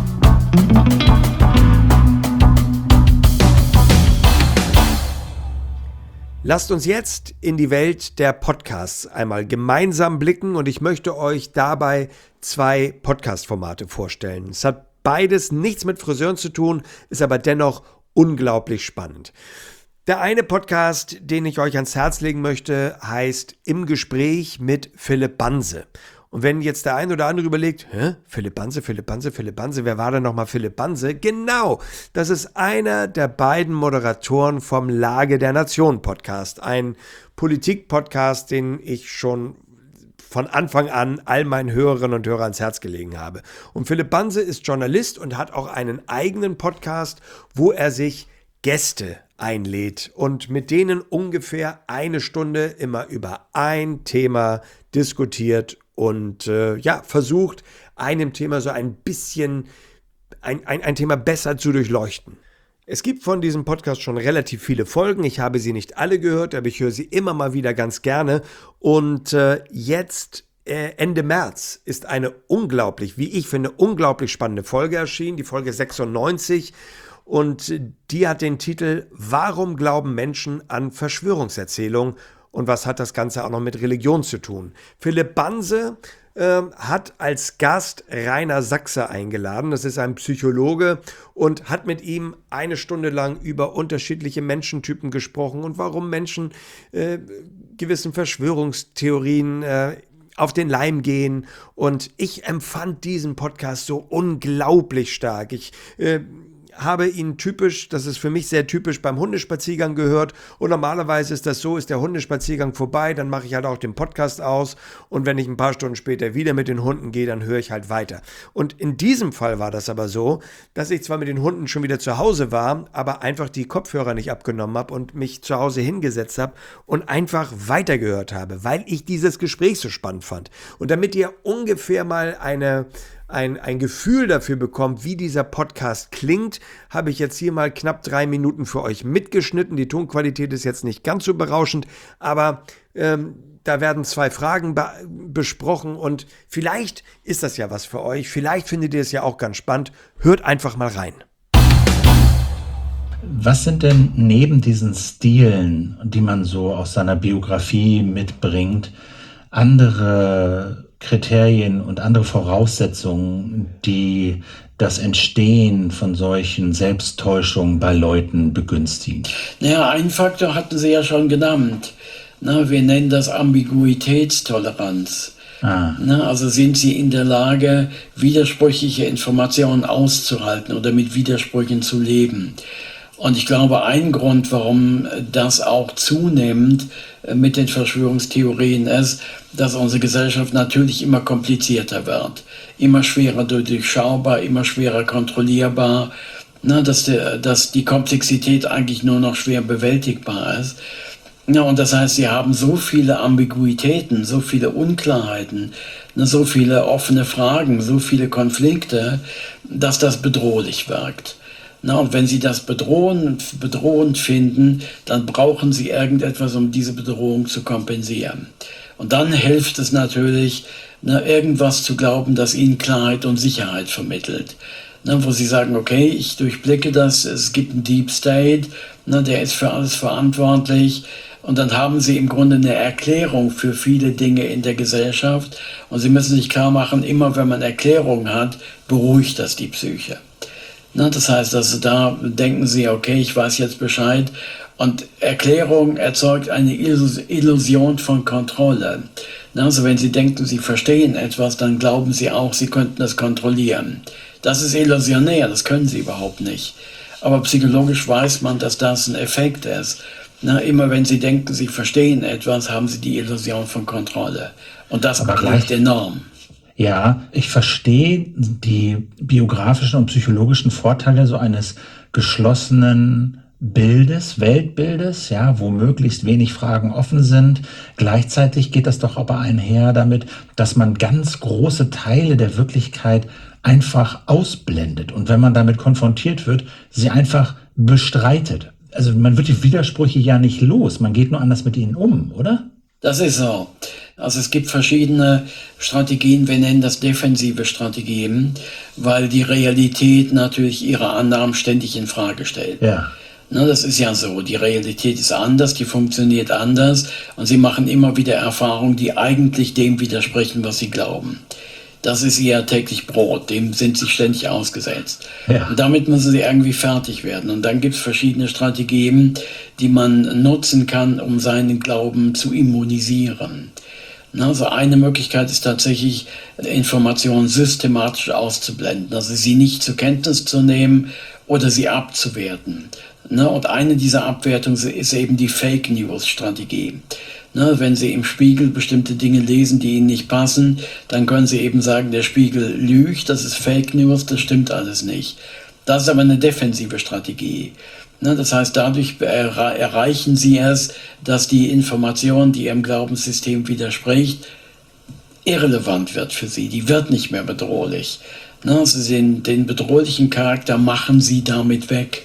Lasst uns jetzt in die Welt der Podcasts einmal gemeinsam blicken und ich möchte euch dabei zwei Podcast-Formate vorstellen. Es hat beides nichts mit Friseuren zu tun, ist aber dennoch unglaublich spannend. Der eine Podcast, den ich euch ans Herz legen möchte, heißt Im Gespräch mit Philipp Banse. Und wenn jetzt der ein oder andere überlegt, hä, Philipp Banse, Philipp Banse, Philipp Banse, wer war denn nochmal Philipp Banse? Genau, das ist einer der beiden Moderatoren vom Lage der Nation Podcast, ein Politik-Podcast, den ich schon von Anfang an all meinen Hörerinnen und Hörern ans Herz gelegen habe. Und Philipp Banse ist Journalist und hat auch einen eigenen Podcast, wo er sich Gäste einlädt und mit denen ungefähr eine Stunde immer über ein Thema diskutiert und äh, ja, versucht, einem Thema so ein bisschen, ein, ein, ein Thema besser zu durchleuchten. Es gibt von diesem Podcast schon relativ viele Folgen. Ich habe sie nicht alle gehört, aber ich höre sie immer mal wieder ganz gerne. Und äh, jetzt, äh, Ende März, ist eine unglaublich, wie ich finde, unglaublich spannende Folge erschienen, die Folge sechsundneunzig. Und die hat den Titel Warum glauben Menschen an Verschwörungserzählungen? Und was hat das Ganze auch noch mit Religion zu tun? Philipp Banse äh, hat als Gast Rainer Sachse eingeladen. Das ist ein Psychologe und hat mit ihm eine Stunde lang über unterschiedliche Menschentypen gesprochen und warum Menschen äh, gewissen Verschwörungstheorien äh, auf den Leim gehen. Und ich empfand diesen Podcast so unglaublich stark. Ich äh, habe ihn typisch, das ist für mich sehr typisch, beim Hundespaziergang gehört und normalerweise ist das so, ist der Hundespaziergang vorbei, dann mache ich halt auch den Podcast aus und wenn ich ein paar Stunden später wieder mit den Hunden gehe, dann höre ich halt weiter. Und in diesem Fall war das aber so, dass ich zwar mit den Hunden schon wieder zu Hause war, aber einfach die Kopfhörer nicht abgenommen habe und mich zu Hause hingesetzt habe und einfach weitergehört habe, weil ich dieses Gespräch so spannend fand. Und damit ihr ungefähr mal eine Ein, ein Gefühl dafür bekommt, wie dieser Podcast klingt, habe ich jetzt hier mal knapp drei Minuten für euch mitgeschnitten. Die Tonqualität ist jetzt nicht ganz so berauschend, aber ähm, da werden zwei Fragen be- besprochen und vielleicht ist das ja was für euch. Vielleicht findet ihr es ja auch ganz spannend. Hört einfach mal rein. Was sind denn neben diesen Stilen, die man so aus seiner Biografie mitbringt, andere Kriterien und andere Voraussetzungen, die das Entstehen von solchen Selbsttäuschungen bei Leuten begünstigen? Naja, einen Faktor hatten Sie ja schon genannt. Na, wir nennen das Ambiguitätstoleranz. Ah. Na, also sind Sie in der Lage, widersprüchliche Informationen auszuhalten oder mit Widersprüchen zu leben. Und ich glaube, ein Grund, warum das auch zunehmend mit den Verschwörungstheorien ist, dass unsere Gesellschaft natürlich immer komplizierter wird, immer schwerer durchschaubar, immer schwerer kontrollierbar, na, dass, der, dass die Komplexität eigentlich nur noch schwer bewältigbar ist. Ja, und das heißt, sie haben so viele Ambiguitäten, so viele Unklarheiten, so viele offene Fragen, so viele Konflikte, dass das bedrohlich wirkt. Na, und wenn Sie das bedrohend, bedrohend finden, dann brauchen Sie irgendetwas, um diese Bedrohung zu kompensieren. Und dann hilft es natürlich, na, irgendwas zu glauben, das Ihnen Klarheit und Sicherheit vermittelt. Na, wo Sie sagen, okay, ich durchblicke das, es gibt einen Deep State, na, der ist für alles verantwortlich. Und dann haben Sie im Grunde eine Erklärung für viele Dinge in der Gesellschaft. Und Sie müssen sich klar machen, immer wenn man Erklärungen hat, beruhigt das die Psyche. Na, das heißt, also da denken Sie, okay, ich weiß jetzt Bescheid. Und Erklärung erzeugt eine Illusion von Kontrolle. Na, also wenn Sie denken, Sie verstehen etwas, dann glauben Sie auch, Sie könnten es kontrollieren. Das ist illusionär, das können Sie überhaupt nicht. Aber psychologisch weiß man, dass das ein Effekt ist. Na, immer wenn Sie denken, Sie verstehen etwas, haben Sie die Illusion von Kontrolle. Und das betrifft enorm. Ja, ich verstehe die biografischen und psychologischen Vorteile so eines geschlossenen Bildes, Weltbildes, ja, wo möglichst wenig Fragen offen sind. Gleichzeitig geht das doch aber einher damit, dass man ganz große Teile der Wirklichkeit einfach ausblendet und wenn man damit konfrontiert wird, sie einfach bestreitet. Also man wird die Widersprüche ja nicht los, man geht nur anders mit ihnen um, oder? Das ist so. Also es gibt verschiedene Strategien, wir nennen das defensive Strategien, weil die Realität natürlich ihre Annahmen ständig in Frage stellt. Ja. Na, das ist ja so, die Realität ist anders, die funktioniert anders und sie machen immer wieder Erfahrungen, die eigentlich dem widersprechen, was sie glauben. Das ist ihr täglich Brot, dem sind sie ständig ausgesetzt. Ja. Und damit müssen sie irgendwie fertig werden. Und dann gibt es verschiedene Strategien, die man nutzen kann, um seinen Glauben zu immunisieren. Also eine Möglichkeit ist tatsächlich, Informationen systematisch auszublenden, also sie nicht zur Kenntnis zu nehmen oder sie abzuwerten. Und eine dieser Abwertungen ist eben die Fake News Strategie. Wenn Sie im Spiegel bestimmte Dinge lesen, die Ihnen nicht passen, dann können Sie eben sagen, der Spiegel lügt, das ist Fake News, das stimmt alles nicht. Das ist aber eine defensive Strategie. Das heißt, dadurch erreichen Sie es, dass die Information, die Ihrem Glaubenssystem widerspricht, irrelevant wird für Sie. Die wird nicht mehr bedrohlich. Also den, den bedrohlichen Charakter machen Sie damit weg.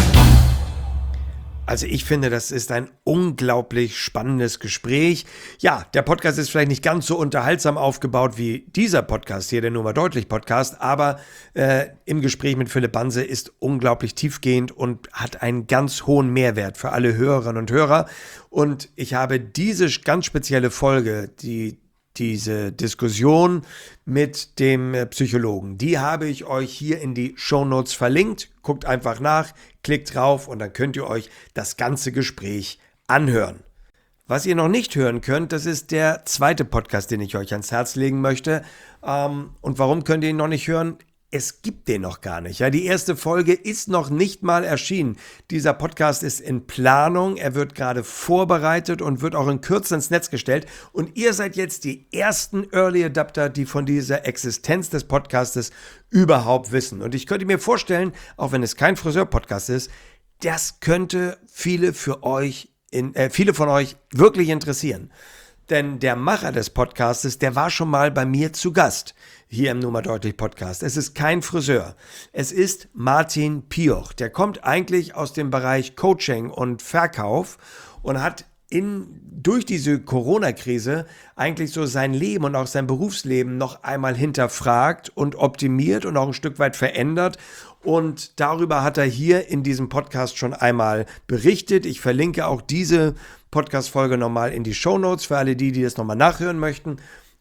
Also ich finde, das ist ein unglaublich spannendes Gespräch. Ja, der Podcast ist vielleicht nicht ganz so unterhaltsam aufgebaut wie dieser Podcast hier, der Nur mal deutlich Podcast, aber äh, im Gespräch mit Philipp Banse ist unglaublich tiefgehend und hat einen ganz hohen Mehrwert für alle Hörerinnen und Hörer. Und ich habe diese ganz spezielle Folge, die diese Diskussion mit dem Psychologen, die habe ich euch hier in die Shownotes verlinkt. Guckt einfach nach, klickt drauf und dann könnt ihr euch das ganze Gespräch anhören. Was ihr noch nicht hören könnt, das ist der zweite Podcast, den ich euch ans Herz legen möchte. Ähm, und warum könnt ihr ihn noch nicht hören? Es gibt den noch gar nicht. Ja, die erste Folge ist noch nicht mal erschienen. Dieser Podcast ist in Planung. Er wird gerade vorbereitet und wird auch in Kürze ins Netz gestellt. Und ihr seid jetzt die ersten Early Adapter, die von dieser Existenz des Podcastes überhaupt wissen. Und ich könnte mir vorstellen, auch wenn es kein Friseur-Podcast ist, das könnte viele für euch, in, äh, viele von euch wirklich interessieren. Denn der Macher des Podcastes, der war schon mal bei mir zu Gast, hier im Nur mal deutlich Podcast. Es ist kein Friseur. Es ist Martin Pioch. Der kommt eigentlich aus dem Bereich Coaching und Verkauf und hat in, durch diese Corona-Krise eigentlich so sein Leben und auch sein Berufsleben noch einmal hinterfragt und optimiert und auch ein Stück weit verändert. Und darüber hat er hier in diesem Podcast schon einmal berichtet. Ich verlinke auch diese Podcast-Folge nochmal in die Shownotes für alle die, die das nochmal nachhören möchten.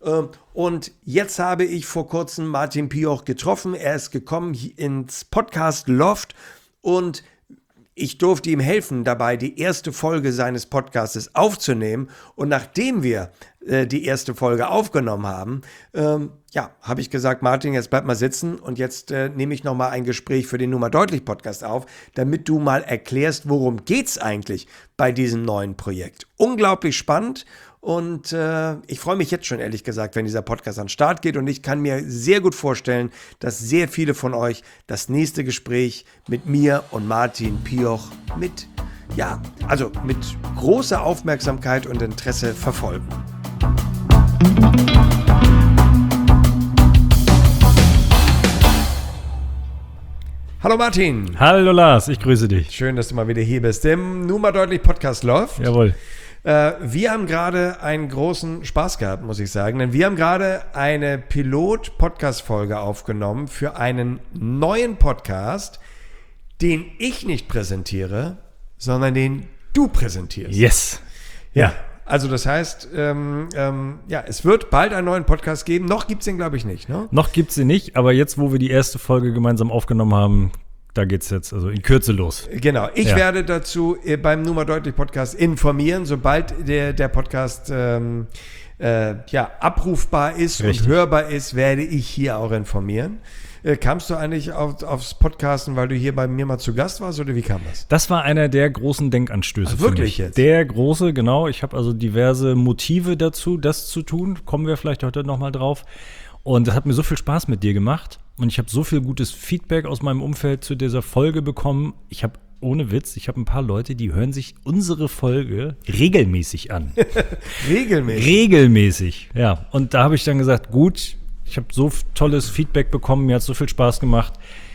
Und jetzt habe ich vor kurzem Martin Pioch getroffen. Er ist gekommen ins Podcast Loft und ich durfte ihm helfen, dabei die erste Folge seines Podcastes aufzunehmen. Und nachdem wir äh, die erste Folge aufgenommen haben, ähm, ja, habe ich gesagt, Martin, jetzt bleib mal sitzen und jetzt äh, nehme ich nochmal ein Gespräch für den Nur mal deutlich Podcast auf, damit du mal erklärst, worum geht's eigentlich bei diesem neuen Projekt. Unglaublich spannend. Und äh, ich freue mich jetzt schon, ehrlich gesagt, wenn dieser Podcast an den Start geht. Und ich kann mir sehr gut vorstellen, dass sehr viele von euch das nächste Gespräch mit mir und Martin Pioch mit, ja, also mit großer Aufmerksamkeit und Interesse verfolgen. Hallo Martin. Hallo Lars, ich grüße dich. Schön, dass du mal wieder hier bist. Im Nur mal deutlich Podcast läuft. Jawohl. Wir haben gerade einen großen Spaß gehabt, muss ich sagen, denn wir haben gerade eine Pilot-Podcast-Folge aufgenommen für einen neuen Podcast, den ich nicht präsentiere, sondern den du präsentierst. Yes. Ja, also das heißt, ähm, ähm, ja, es wird bald einen neuen Podcast geben. Noch gibt es den, glaube ich, nicht, ne? Noch gibt es den nicht, aber jetzt, wo wir die erste Folge gemeinsam aufgenommen haben, da geht es jetzt also in Kürze los. Genau, ich ja. werde dazu äh, beim Nur mal deutlich Podcast informieren, sobald der, der Podcast ähm, äh, ja, abrufbar ist Richtig. und hörbar ist, werde ich hier auch informieren. Äh, kamst du eigentlich auf, aufs Podcasten, weil du hier bei mir mal zu Gast warst oder wie kam das? Das war einer der großen Denkanstöße. Ach, wirklich jetzt? Der große, genau. Ich habe also diverse Motive dazu, das zu tun. Kommen wir vielleicht heute nochmal drauf. Und das hat mir so viel Spaß mit dir gemacht. Und ich habe so viel gutes Feedback aus meinem Umfeld zu dieser Folge bekommen. Ich habe ohne Witz, ich habe ein paar Leute, die hören sich unsere Folge regelmäßig an. Regelmäßig? Regelmäßig, ja. Und da habe ich dann gesagt, gut, ich habe so tolles Feedback bekommen, mir hat so viel Spaß gemacht,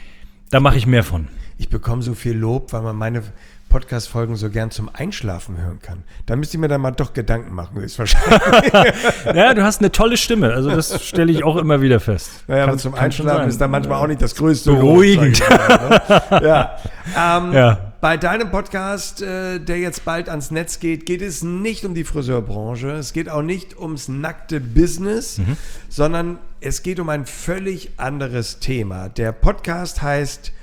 da mache ich mehr von. Ich bekomme so viel Lob, weil man meine Podcast-Folgen so gern zum Einschlafen hören kann. Da müsste ich mir dann mal doch Gedanken machen, höchstwahrscheinlich. Ja, du hast eine tolle Stimme, also das stelle ich auch immer wieder fest. Naja, aber zum Einschlafen ist da manchmal auch nicht das größte Beruhigend. Lob, sag ich mal, ne? Ja. Ähm, Ja. Bei deinem Podcast, äh, der jetzt bald ans Netz geht, geht es nicht um die Friseurbranche, es geht auch nicht ums nackte Business, mhm. sondern es geht um ein völlig anderes Thema. Der Podcast heißt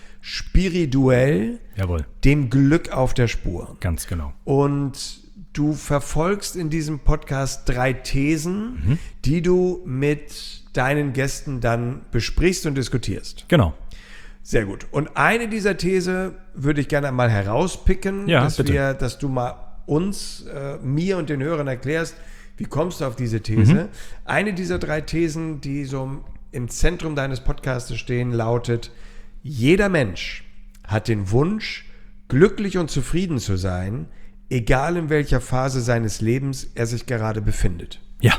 Spirituell, Jawohl. Dem Glück auf der Spur. Ganz genau. Und du verfolgst in diesem Podcast drei Thesen, mhm. die du mit deinen Gästen dann besprichst und diskutierst. Genau. Sehr gut. Und eine dieser These würde ich gerne mal herauspicken, ja, dass, bitte. wir, dass du mal uns, äh, mir und den Hörern erklärst, wie kommst du auf diese These? Mhm. Eine dieser drei Thesen, die so im Zentrum deines Podcasts stehen, lautet: Jeder Mensch hat den Wunsch, glücklich und zufrieden zu sein, egal in welcher Phase seines Lebens er sich gerade befindet. Ja.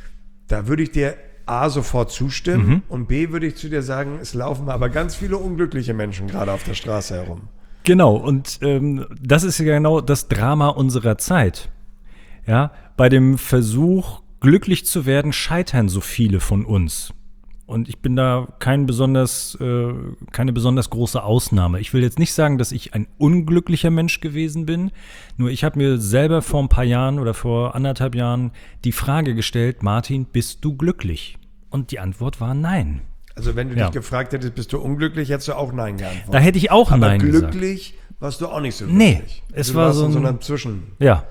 Da würde ich dir A, sofort zustimmen Mhm. und B, würde ich zu dir sagen, es laufen aber ganz viele unglückliche Menschen gerade auf der Straße herum. Genau, und ähm, das ist ja genau das Drama unserer Zeit. Ja, bei dem Versuch, glücklich zu werden, scheitern so viele von uns. Und ich bin da kein besonders, äh, keine besonders große Ausnahme. Ich will jetzt nicht sagen, dass ich ein unglücklicher Mensch gewesen bin. Nur ich habe mir selber vor ein paar Jahren oder vor anderthalb Jahren die Frage gestellt: Martin, bist du glücklich? Und die Antwort war nein. Also wenn du Ja. dich gefragt hättest, bist du unglücklich, hättest du auch Nein geantwortet. Da hätte ich auch aber Nein gesagt. glücklich warst du auch nicht so Nee, glücklich. es du war warst so in so ein- einem Zwischenraum. Ja.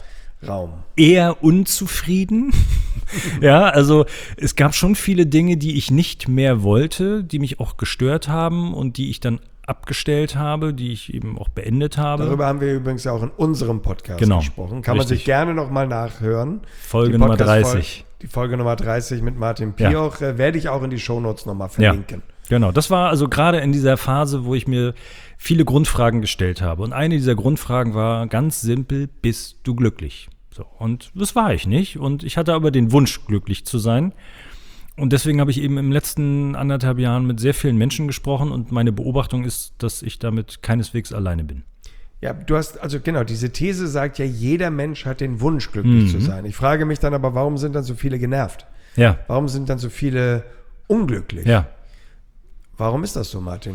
Eher unzufrieden. Ja, also es gab schon viele Dinge, die ich nicht mehr wollte, die mich auch gestört haben und die ich dann abgestellt habe, die ich eben auch beendet habe. Darüber haben wir übrigens auch in unserem Podcast Genau, gesprochen. Kann man richtig. sich gerne nochmal nachhören. Folge Die Nummer Podcast-Folge- dreißig. Die Folge Nummer dreißig mit Martin Ja. Pioch äh, werde ich auch in die Shownotes nochmal verlinken. Ja, genau. Das war also gerade in dieser Phase, wo ich mir viele Grundfragen gestellt habe. Und eine dieser Grundfragen war ganz simpel: Bist du glücklich? So, und das war ich nicht. Und ich hatte aber den Wunsch, glücklich zu sein. Und deswegen habe ich eben im letzten anderthalb Jahren mit sehr vielen Menschen gesprochen. Und meine Beobachtung ist, dass ich damit keineswegs alleine bin. Ja, du hast, also genau, diese These sagt ja, jeder Mensch hat den Wunsch, glücklich Mhm. zu sein. Ich frage mich dann aber, warum sind dann so viele genervt? Ja, Warum sind dann so viele unglücklich? ja. Warum ist das so, Martin?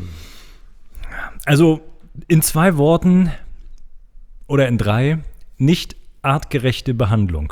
Also in zwei Worten oder in drei: nicht artgerechte Behandlung.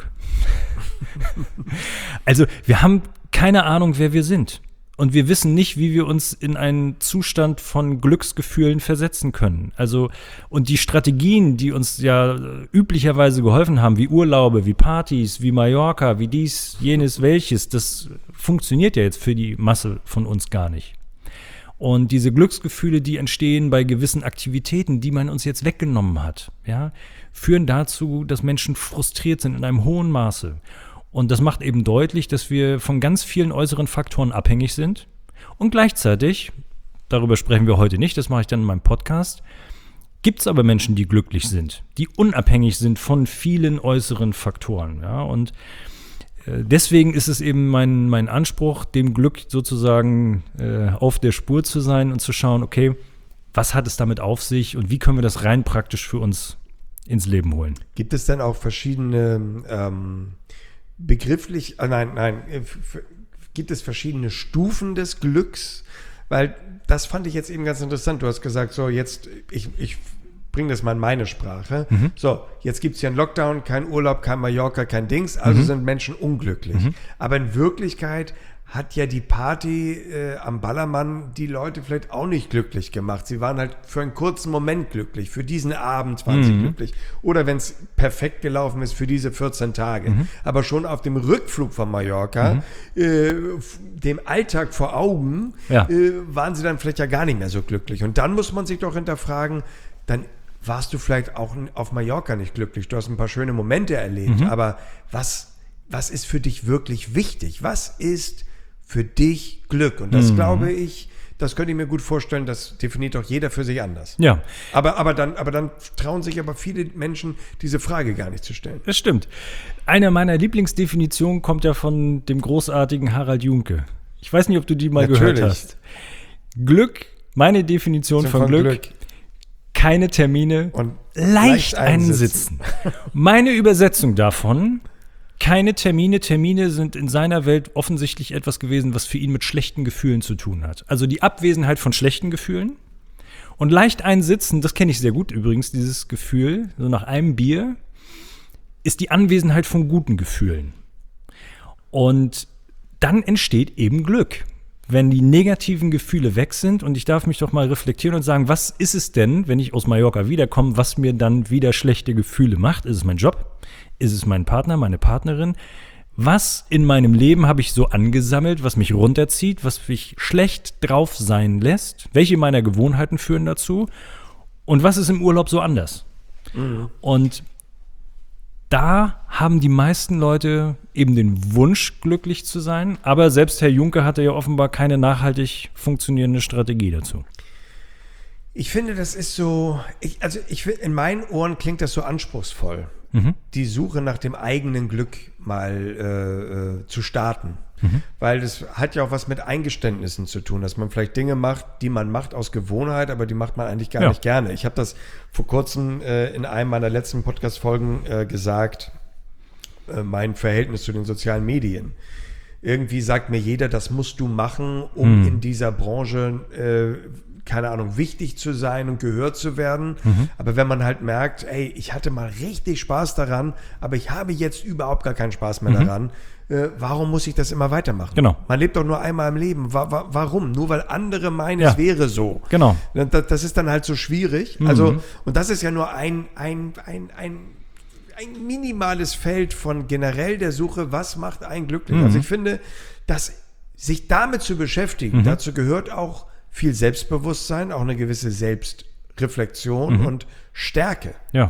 Also wir haben keine Ahnung, wer wir sind. Und wir wissen nicht, wie wir uns in einen Zustand von Glücksgefühlen versetzen können. Also, und die Strategien, die uns ja äh, üblicherweise geholfen haben, wie Urlaube, wie Partys, wie Mallorca, wie dies, jenes, welches, das funktioniert ja jetzt für die Masse von uns gar nicht. Und diese Glücksgefühle, die entstehen bei gewissen Aktivitäten, die man uns jetzt weggenommen hat, ja, führen dazu, dass Menschen frustriert sind in einem hohen Maße. Und das macht eben deutlich, dass wir von ganz vielen äußeren Faktoren abhängig sind. Und gleichzeitig, darüber sprechen wir heute nicht, das mache ich dann in meinem Podcast, gibt es aber Menschen, die glücklich sind, die unabhängig sind von vielen äußeren Faktoren. Ja, und äh, deswegen ist es eben mein, mein Anspruch, dem Glück sozusagen äh, auf der Spur zu sein und zu schauen, okay, was hat es damit auf sich und wie können wir das rein praktisch für uns ins Leben holen. Gibt es denn auch verschiedene ähm, begrifflich, äh, nein, nein, äh, f- gibt es verschiedene Stufen des Glücks? Weil das fand ich jetzt eben ganz interessant. Du hast gesagt, so jetzt, ich, ich bringe das mal in meine Sprache. Mhm. So, jetzt gibt es hier einen Lockdown, kein Urlaub, kein Mallorca, kein Dings, also Mhm. sind Menschen unglücklich. Mhm. Aber in Wirklichkeit hat ja die Party äh, am Ballermann die Leute vielleicht auch nicht glücklich gemacht. Sie waren halt für einen kurzen Moment glücklich. Für diesen Abend waren sie Mhm. glücklich. Oder wenn es perfekt gelaufen ist, für diese vierzehn Tage. Mhm. Aber schon auf dem Rückflug von Mallorca, äh, f- dem Alltag vor Augen, Ja. äh, waren sie dann vielleicht ja gar nicht mehr so glücklich. Und dann muss man sich doch hinterfragen, dann warst du vielleicht auch n- auf Mallorca nicht glücklich. Du hast ein paar schöne Momente erlebt. Mhm. Aber was, was ist für dich wirklich wichtig? Was ist für dich Glück? Und das, Mhm. glaube ich, das könnte ich mir gut vorstellen, das definiert doch jeder für sich anders. Ja. Aber, aber, dann, aber dann trauen sich aber viele Menschen, diese Frage gar nicht zu stellen. Das stimmt. Eine meiner Lieblingsdefinitionen kommt ja von dem großartigen Harald Junke. Ich weiß nicht, ob du die mal Natürlich. gehört hast. Glück, meine Definition von, von Glück, Glück, keine Termine und leicht, leicht einsitzen. Meine Übersetzung davon, keine Termine. Termine sind in seiner Welt offensichtlich etwas gewesen, was für ihn mit schlechten Gefühlen zu tun hat. Also die Abwesenheit von schlechten Gefühlen. Und leicht einsitzen, das kenne ich sehr gut übrigens, dieses Gefühl, so nach einem Bier, ist die Anwesenheit von guten Gefühlen. Und dann entsteht eben Glück. Wenn die negativen Gefühle weg sind und ich darf mich doch mal reflektieren und sagen, was ist es denn, wenn ich aus Mallorca wiederkomme, was mir dann wieder schlechte Gefühle macht? Ist es mein Job? Ist es mein Partner, meine Partnerin? Was in meinem Leben habe ich so angesammelt, was mich runterzieht, was mich schlecht drauf sein lässt? Welche meiner Gewohnheiten führen dazu? Und was ist im Urlaub so anders? Mhm. Und da haben die meisten Leute eben den Wunsch, glücklich zu sein. Aber selbst Herr Junke hatte ja offenbar keine nachhaltig funktionierende Strategie dazu. Ich finde, das ist so, ich, also ich, in meinen Ohren klingt das so anspruchsvoll, mhm. die Suche nach dem eigenen Glück mal äh, äh, zu starten. Mhm. Weil das hat ja auch was mit Eingeständnissen zu tun, dass man vielleicht Dinge macht, die man macht aus Gewohnheit, aber die macht man eigentlich gar ja. nicht gerne. Ich habe das vor kurzem äh, in einem meiner letzten Podcast-Folgen äh, gesagt, äh, mein Verhältnis zu den sozialen Medien. Irgendwie sagt mir jeder, das musst du machen, um mhm. in dieser Branche äh, keine Ahnung, wichtig zu sein und gehört zu werden. Mhm. Aber wenn man halt merkt, ey, ich hatte mal richtig Spaß daran, aber ich habe jetzt überhaupt gar keinen Spaß mehr mhm. daran, äh, warum muss ich das immer weitermachen? Genau. Man lebt doch nur einmal im Leben. Wa- wa- warum? Nur weil andere meinen, ja. es wäre so. Genau. Das, das ist dann halt so schwierig. Mhm. Also, und das ist ja nur ein, ein, ein, ein, ein minimales Feld von generell der Suche, was macht einen glücklich? Mhm. Also ich finde, dass sich damit zu beschäftigen, mhm. dazu gehört auch viel Selbstbewusstsein, auch eine gewisse Selbstreflexion mhm. und Stärke. Ja.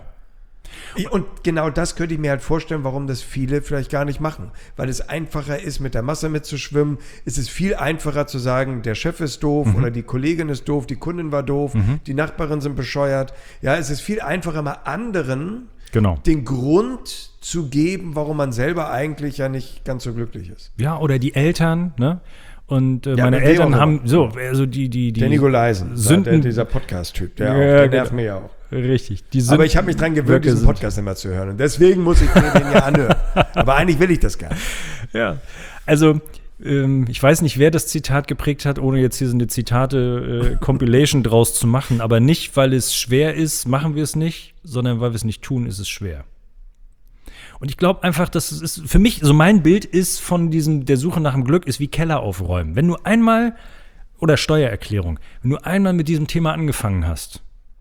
Und genau das könnte ich mir halt vorstellen, warum das viele vielleicht gar nicht machen. Weil es einfacher ist, mit der Masse mitzuschwimmen. Es ist viel einfacher zu sagen, der Chef ist doof mhm. oder die Kollegin ist doof, die Kundin war doof, mhm. die Nachbarin sind bescheuert. Ja, es ist viel einfacher, mal anderen genau. den Grund zu geben, warum man selber eigentlich ja nicht ganz so glücklich ist. Ja, oder die Eltern, ne? Und äh, ja, meine Eltern haben so, also die, die, die der Nikolaisen, Sünden, der, dieser Podcast-Typ, der, ja, auch, der genau. nervt mich ja auch. Richtig. Die Sünden, aber ich habe mich dran gewöhnt, diesen Podcast immer zu hören. Und deswegen muss ich mir den ja anhören. Aber eigentlich will ich das gar nicht. Ja, also ähm, ich weiß nicht, wer das Zitat geprägt hat, ohne jetzt hier so eine Zitate-Compilation äh, draus zu machen. Aber nicht, weil es schwer ist, machen wir es nicht, sondern weil wir es nicht tun, ist es schwer. Und ich glaube einfach, dass es ist, für mich, so mein Bild ist von diesem, der Suche nach dem Glück, ist wie Keller aufräumen. Wenn du einmal, oder Steuererklärung, wenn du einmal mit diesem Thema angefangen hast,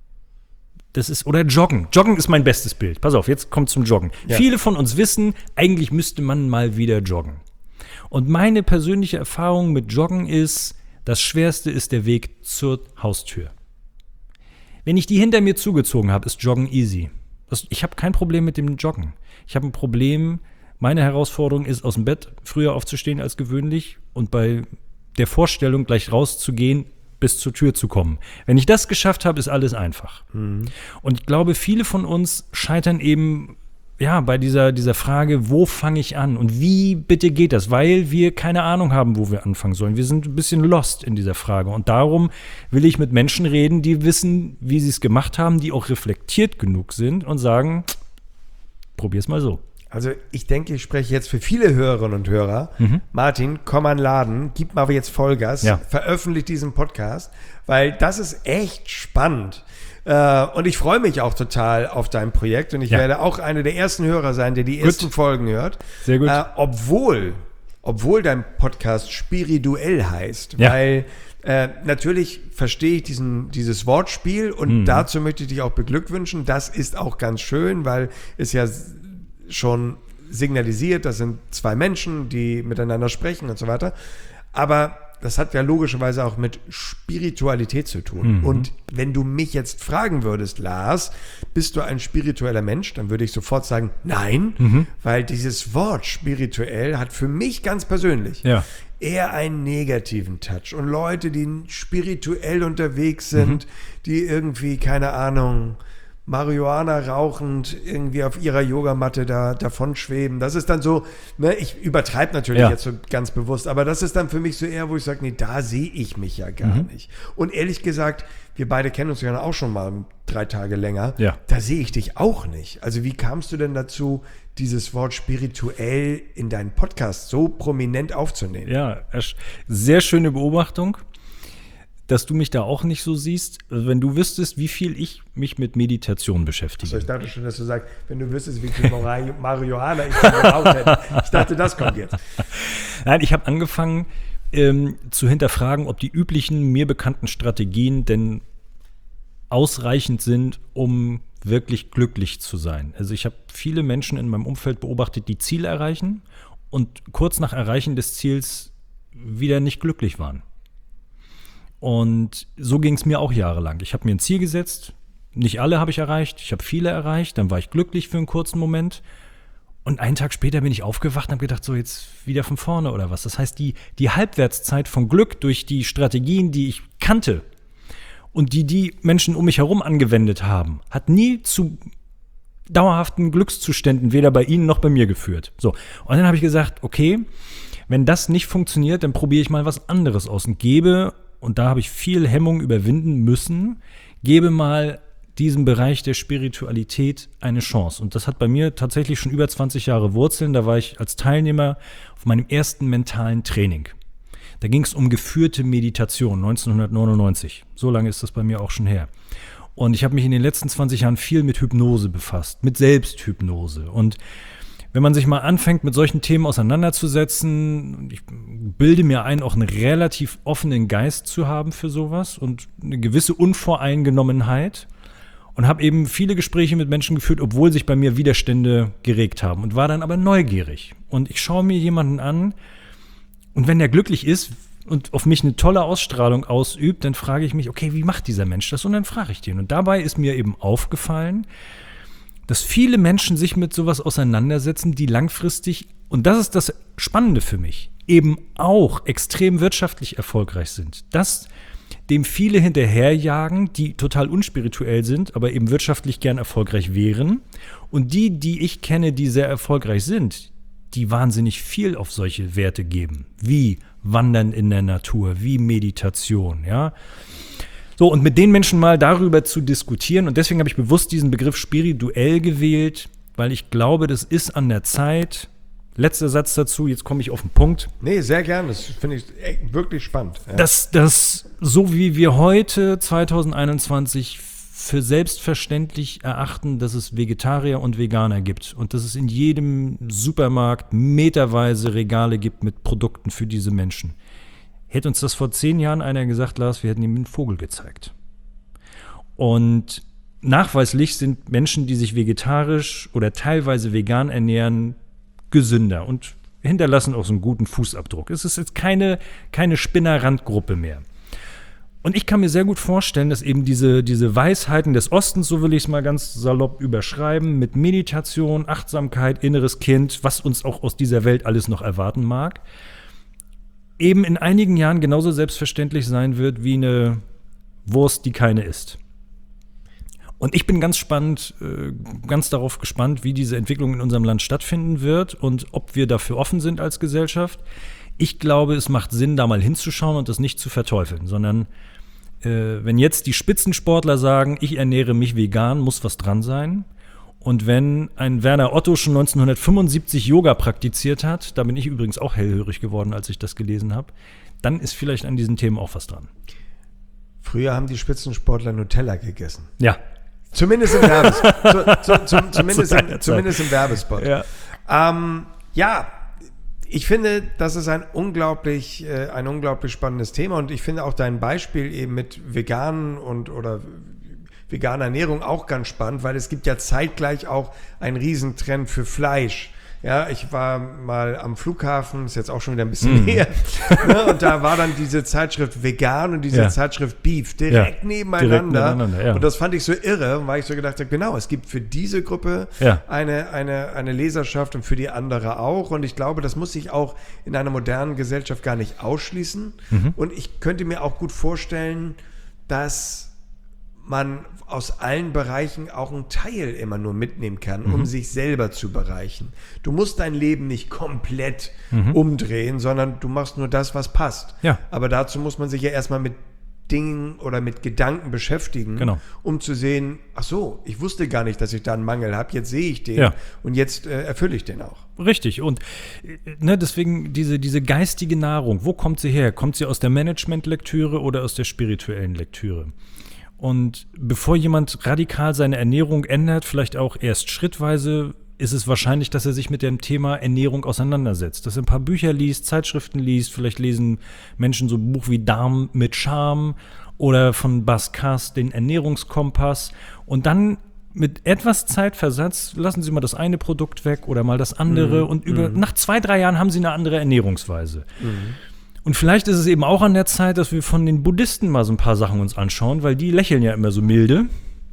das ist, oder Joggen. Joggen ist mein bestes Bild. Pass auf, jetzt kommt zum Joggen. Ja. Viele von uns wissen, eigentlich müsste man mal wieder joggen. Und meine persönliche Erfahrung mit Joggen ist, das Schwerste ist der Weg zur Haustür. Wenn ich die hinter mir zugezogen habe, ist Joggen easy. Das, ich habe kein Problem mit dem Joggen. Ich habe ein Problem, meine Herausforderung ist, aus dem Bett früher aufzustehen als gewöhnlich und bei der Vorstellung, gleich rauszugehen, bis zur Tür zu kommen. Wenn ich das geschafft habe, ist alles einfach. Mhm. Und ich glaube, viele von uns scheitern eben ja, bei dieser, dieser Frage, wo fange ich an und wie bitte geht das? Weil wir keine Ahnung haben, wo wir anfangen sollen. Wir sind ein bisschen lost in dieser Frage. Und darum will ich mit Menschen reden, die wissen, wie sie es gemacht haben, die auch reflektiert genug sind und sagen, probier's mal so. Also ich denke, ich spreche jetzt für viele Hörerinnen und Hörer. Mhm. Martin, komm an den Laden, gib mal jetzt Vollgas, ja. veröffentlich diesen Podcast, weil das ist echt spannend. Äh, und ich freue mich auch total auf dein Projekt und ich ja. werde auch einer der ersten Hörer sein, der die gut. ersten Folgen hört. Sehr gut. Äh, obwohl, obwohl dein Podcast spirituell heißt, ja. weil äh, natürlich verstehe ich diesen, dieses Wortspiel und mhm. dazu möchte ich dich auch beglückwünschen. Das ist auch ganz schön, weil es ja schon signalisiert, das sind zwei Menschen, die miteinander sprechen und so weiter. Aber das hat ja logischerweise auch mit Spiritualität zu tun. Mhm. Und wenn du mich jetzt fragen würdest, Lars, bist du ein spiritueller Mensch? Dann würde ich sofort sagen, nein, mhm. weil dieses Wort spirituell hat für mich ganz persönlich ja. eher einen negativen Touch. Und Leute, die spirituell unterwegs sind, mhm. die irgendwie, keine Ahnung, Marihuana rauchend irgendwie auf ihrer Yogamatte da davon schweben. Das ist dann so, ne, ich übertreibe natürlich ja. jetzt so ganz bewusst, aber das ist dann für mich so eher, wo ich sage, nee, da sehe ich mich ja gar mhm. nicht. Und ehrlich gesagt, wir beide kennen uns ja auch schon mal drei Tage länger, ja. da sehe ich dich auch nicht. Also wie kamst du denn dazu, dieses Wort spirituell in deinen Podcast so prominent aufzunehmen? Ja, sehr schöne Beobachtung, dass du mich da auch nicht so siehst. Also wenn du wüsstest, wie viel ich mich mit Meditation beschäftige. Also ich dachte schon, dass du sagst, wenn du wüsstest, wie viel Marihuana ich geraucht hätte. Ich dachte, das kommt jetzt. Nein, ich habe angefangen ähm, zu hinterfragen, ob die üblichen, mir bekannten Strategien denn ausreichend sind, um wirklich glücklich zu sein. Also ich habe viele Menschen in meinem Umfeld beobachtet, die Ziele erreichen und kurz nach Erreichen des Ziels wieder nicht glücklich waren. Und so ging es mir auch jahrelang. Ich habe mir ein Ziel gesetzt, nicht alle habe ich erreicht, ich habe viele erreicht, dann war ich glücklich für einen kurzen Moment und einen Tag später bin ich aufgewacht und habe gedacht, so jetzt wieder von vorne oder was. Das heißt, die, die Halbwertszeit von Glück durch die Strategien, die ich kannte und die die Menschen um mich herum angewendet haben, hat nie zu dauerhaften Glückszuständen weder bei ihnen noch bei mir geführt. So, und dann habe ich gesagt, okay, wenn das nicht funktioniert, dann probiere ich mal was anderes aus und gebe, und da habe ich viel Hemmung überwinden müssen, gebe mal diesem Bereich der Spiritualität eine Chance. Und das hat bei mir tatsächlich schon über zwanzig Jahre Wurzeln. Da war ich als Teilnehmer auf meinem ersten mentalen Training. Da ging es um geführte Meditation, neunzehnhundertneunundneunzig. So lange ist das bei mir auch schon her. Und ich habe mich in den letzten zwanzig Jahren viel mit Hypnose befasst, mit Selbsthypnose. Und wenn man sich mal anfängt, mit solchen Themen auseinanderzusetzen, ich bilde mir ein, auch einen relativ offenen Geist zu haben für sowas und eine gewisse Unvoreingenommenheit und habe eben viele Gespräche mit Menschen geführt, obwohl sich bei mir Widerstände geregt haben und war dann aber neugierig. Und ich schaue mir jemanden an und wenn der glücklich ist und auf mich eine tolle Ausstrahlung ausübt, dann frage ich mich, okay, wie macht dieser Mensch das? Und dann frage ich den. Und dabei ist mir eben aufgefallen, dass viele Menschen sich mit sowas auseinandersetzen, die langfristig, und das ist das Spannende für mich, eben auch extrem wirtschaftlich erfolgreich sind. Das, dem viele hinterherjagen, die total unspirituell sind, aber eben wirtschaftlich gern erfolgreich wären. Und die, die ich kenne, die sehr erfolgreich sind, die wahnsinnig viel auf solche Werte geben, wie Wandern in der Natur, wie Meditation, ja. So, und mit den Menschen mal darüber zu diskutieren, und deswegen habe ich bewusst diesen Begriff spirituell gewählt, weil ich glaube, das ist an der Zeit. Letzter Satz dazu, jetzt komme ich auf den Punkt. Nee, sehr gern, das finde ich wirklich spannend. Ja. Dass das, so wie wir heute zwanzig einundzwanzig für selbstverständlich erachten, dass es Vegetarier und Veganer gibt und dass es in jedem Supermarkt meterweise Regale gibt mit Produkten für diese Menschen. Hätte uns das vor zehn Jahren einer gesagt, Lars, wir hätten ihm einen Vogel gezeigt. Und nachweislich sind Menschen, die sich vegetarisch oder teilweise vegan ernähren, gesünder und hinterlassen auch so einen guten Fußabdruck. Es ist jetzt keine, keine Spinner-Randgruppe mehr. Und ich kann mir sehr gut vorstellen, dass eben diese, diese Weisheiten des Ostens, so will ich es mal ganz salopp überschreiben, mit Meditation, Achtsamkeit, inneres Kind, was uns auch aus dieser Welt alles noch erwarten mag, eben in einigen Jahren genauso selbstverständlich sein wird wie eine Wurst, die keine isst. Und ich bin ganz spannend, ganz darauf gespannt, wie diese Entwicklung in unserem Land stattfinden wird und ob wir dafür offen sind als Gesellschaft. Ich glaube, es macht Sinn, da mal hinzuschauen und das nicht zu verteufeln, sondern äh, wenn jetzt die Spitzensportler sagen, ich ernähre mich vegan, muss was dran sein. Und wenn ein Werner Otto schon neunzehnhundertfünfundsiebzig Yoga praktiziert hat, da bin ich übrigens auch hellhörig geworden, als ich das gelesen habe, dann ist vielleicht an diesen Themen auch was dran. Früher haben die Spitzensportler Nutella gegessen. Ja. Zumindest im Werbespot. zu, zu, zu, zumindest, im, zumindest im Werbespot. Ja. Ähm, ja, ich finde, das ist ein unglaublich, äh, ein unglaublich spannendes Thema und ich finde auch dein Beispiel eben mit veganen und oder veganer Ernährung auch ganz spannend, weil es gibt ja zeitgleich auch einen Riesentrend für Fleisch. Ja, ich war mal am Flughafen, ist jetzt auch schon wieder ein bisschen mm. her. Ne, und da war dann diese Zeitschrift Vegan und diese ja. Zeitschrift Beef direkt ja. nebeneinander. Direkt nebeneinander ja. Und das fand ich so irre, weil ich so gedacht habe, genau, es gibt für diese Gruppe ja. eine, eine, eine Leserschaft und für die andere auch. Und ich glaube, das muss sich auch in einer modernen Gesellschaft gar nicht ausschließen. Mhm. Und ich könnte mir auch gut vorstellen, dass man aus allen Bereichen auch einen Teil immer nur mitnehmen kann, um mhm. sich selber zu bereichern. Du musst dein Leben nicht komplett mhm. umdrehen, sondern du machst nur das, was passt. Ja. Aber dazu muss man sich ja erstmal mit Dingen oder mit Gedanken beschäftigen, genau. um zu sehen, ach so, ich wusste gar nicht, dass ich da einen Mangel habe, jetzt sehe ich den ja. und jetzt äh, erfülle ich den auch. Richtig und ne, deswegen diese, diese geistige Nahrung, wo kommt sie her? Kommt sie aus der Management-Lektüre oder aus der spirituellen Lektüre? Und bevor jemand radikal seine Ernährung ändert, vielleicht auch erst schrittweise, ist es wahrscheinlich, dass er sich mit dem Thema Ernährung auseinandersetzt. Dass er ein paar Bücher liest, Zeitschriften liest, vielleicht lesen Menschen so ein Buch wie Darm mit Charme oder von Bas Kass den Ernährungskompass. Und dann mit etwas Zeitversatz lassen Sie mal das eine Produkt weg oder mal das andere. Mhm. Und über, mhm. nach zwei, drei Jahren haben Sie eine andere Ernährungsweise. Mhm. Und vielleicht ist es eben auch an der Zeit, dass wir von den Buddhisten mal so ein paar Sachen uns anschauen, weil die lächeln ja immer so milde.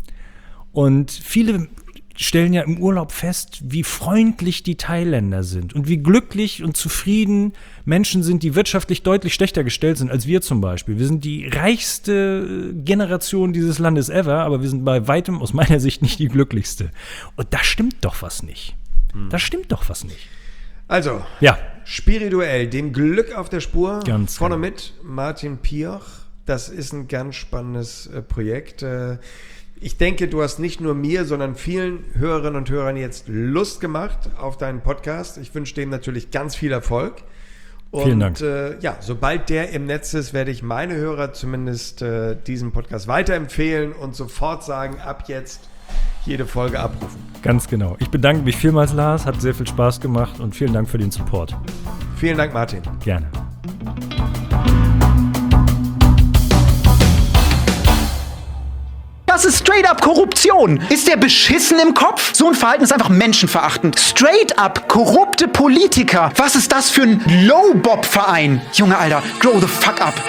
Und viele stellen ja im Urlaub fest, wie freundlich die Thailänder sind und wie glücklich und zufrieden Menschen sind, die wirtschaftlich deutlich schlechter gestellt sind als wir zum Beispiel. Wir sind die reichste Generation dieses Landes ever, aber wir sind bei weitem aus meiner Sicht nicht die glücklichste. Und da stimmt doch was nicht. Hm. Da stimmt doch was nicht. Also, ja. Spirituell, dem Glück auf der Spur, ganz vorne genau. mit Martin Piëch. Das ist ein ganz spannendes äh, Projekt. Äh, ich denke, du hast nicht nur mir, sondern vielen Hörerinnen und Hörern jetzt Lust gemacht auf deinen Podcast. Ich wünsche dem natürlich ganz viel Erfolg. Und, Vielen Dank. Äh, ja, sobald der im Netz ist, werde ich meine Hörer zumindest äh, diesen Podcast weiterempfehlen und sofort sagen, ab jetzt jede Folge abrufen. Ganz genau. Ich bedanke mich vielmals, Lars. Hat sehr viel Spaß gemacht und vielen Dank für den Support. Vielen Dank, Martin. Gerne. Das ist straight up Korruption. Ist der beschissen im Kopf? So ein Verhalten ist einfach menschenverachtend. Straight up korrupte Politiker. Was ist das für ein Low-Bob-Verein? Junge, Alter, grow the fuck up.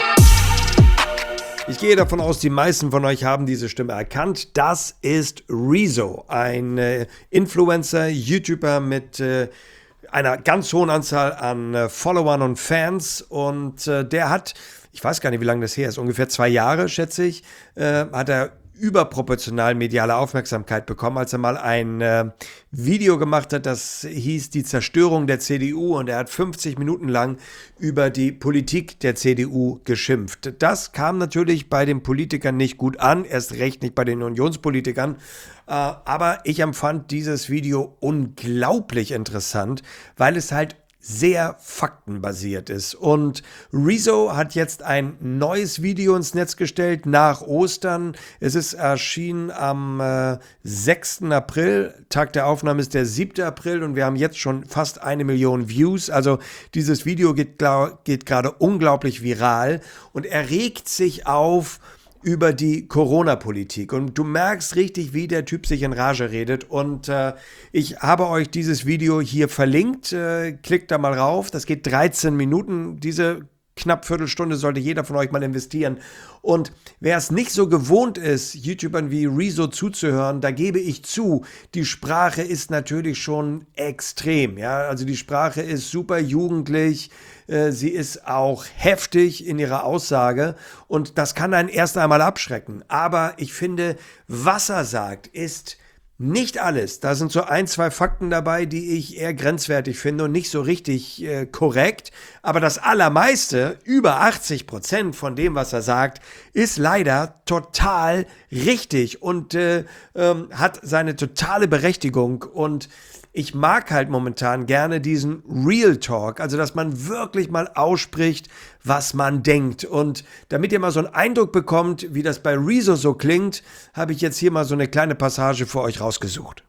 Ich gehe davon aus, die meisten von euch haben diese Stimme erkannt. Das ist Rezo, ein äh, Influencer, YouTuber mit äh, einer ganz hohen Anzahl an äh, Followern und Fans. Und äh, der hat, ich weiß gar nicht, wie lange das her ist, ungefähr zwei Jahre, schätze ich, äh, hat er überproportional mediale Aufmerksamkeit bekommen, als er mal ein äh, Video gemacht hat, das hieß Die Zerstörung der C D U, und er hat fünfzig Minuten lang über die Politik der C D U geschimpft. Das kam natürlich bei den Politikern nicht gut an, erst recht nicht bei den Unionspolitikern, äh, aber ich empfand dieses Video unglaublich interessant, weil es halt sehr faktenbasiert ist. Und Rezo hat jetzt ein neues Video ins Netz gestellt nach Ostern. Es ist erschienen am äh, sechsten April. Tag der Aufnahme ist der siebte April und wir haben jetzt schon fast eine Million Views. Also dieses Video geht, geht gerade unglaublich viral und er regt sich auf über die Corona-Politik. Und du merkst richtig, wie der Typ sich in Rage redet. Und äh, ich habe euch dieses Video hier verlinkt. Äh, klickt da mal rauf. Das geht dreizehn Minuten. Diese knapp Viertelstunde sollte jeder von euch mal investieren. Und wer es nicht so gewohnt ist, YouTubern wie Rezo zuzuhören, da gebe ich zu, die Sprache ist natürlich schon extrem. Ja? Also die Sprache ist super jugendlich, äh, sie ist auch heftig in ihrer Aussage und das kann einen erst einmal abschrecken. Aber ich finde, was er sagt, ist nicht alles. Da sind so ein, zwei Fakten dabei, die ich eher grenzwertig finde und nicht so richtig äh, korrekt. Aber das Allermeiste, über achtzig Prozent von dem, was er sagt, ist leider total richtig und äh, ähm, hat seine totale Berechtigung. Und ich mag halt momentan gerne diesen Real Talk, also dass man wirklich mal ausspricht, was man denkt. Und damit ihr mal so einen Eindruck bekommt, wie das bei Rezo so klingt, habe ich jetzt hier mal so eine kleine Passage für euch rausgesucht.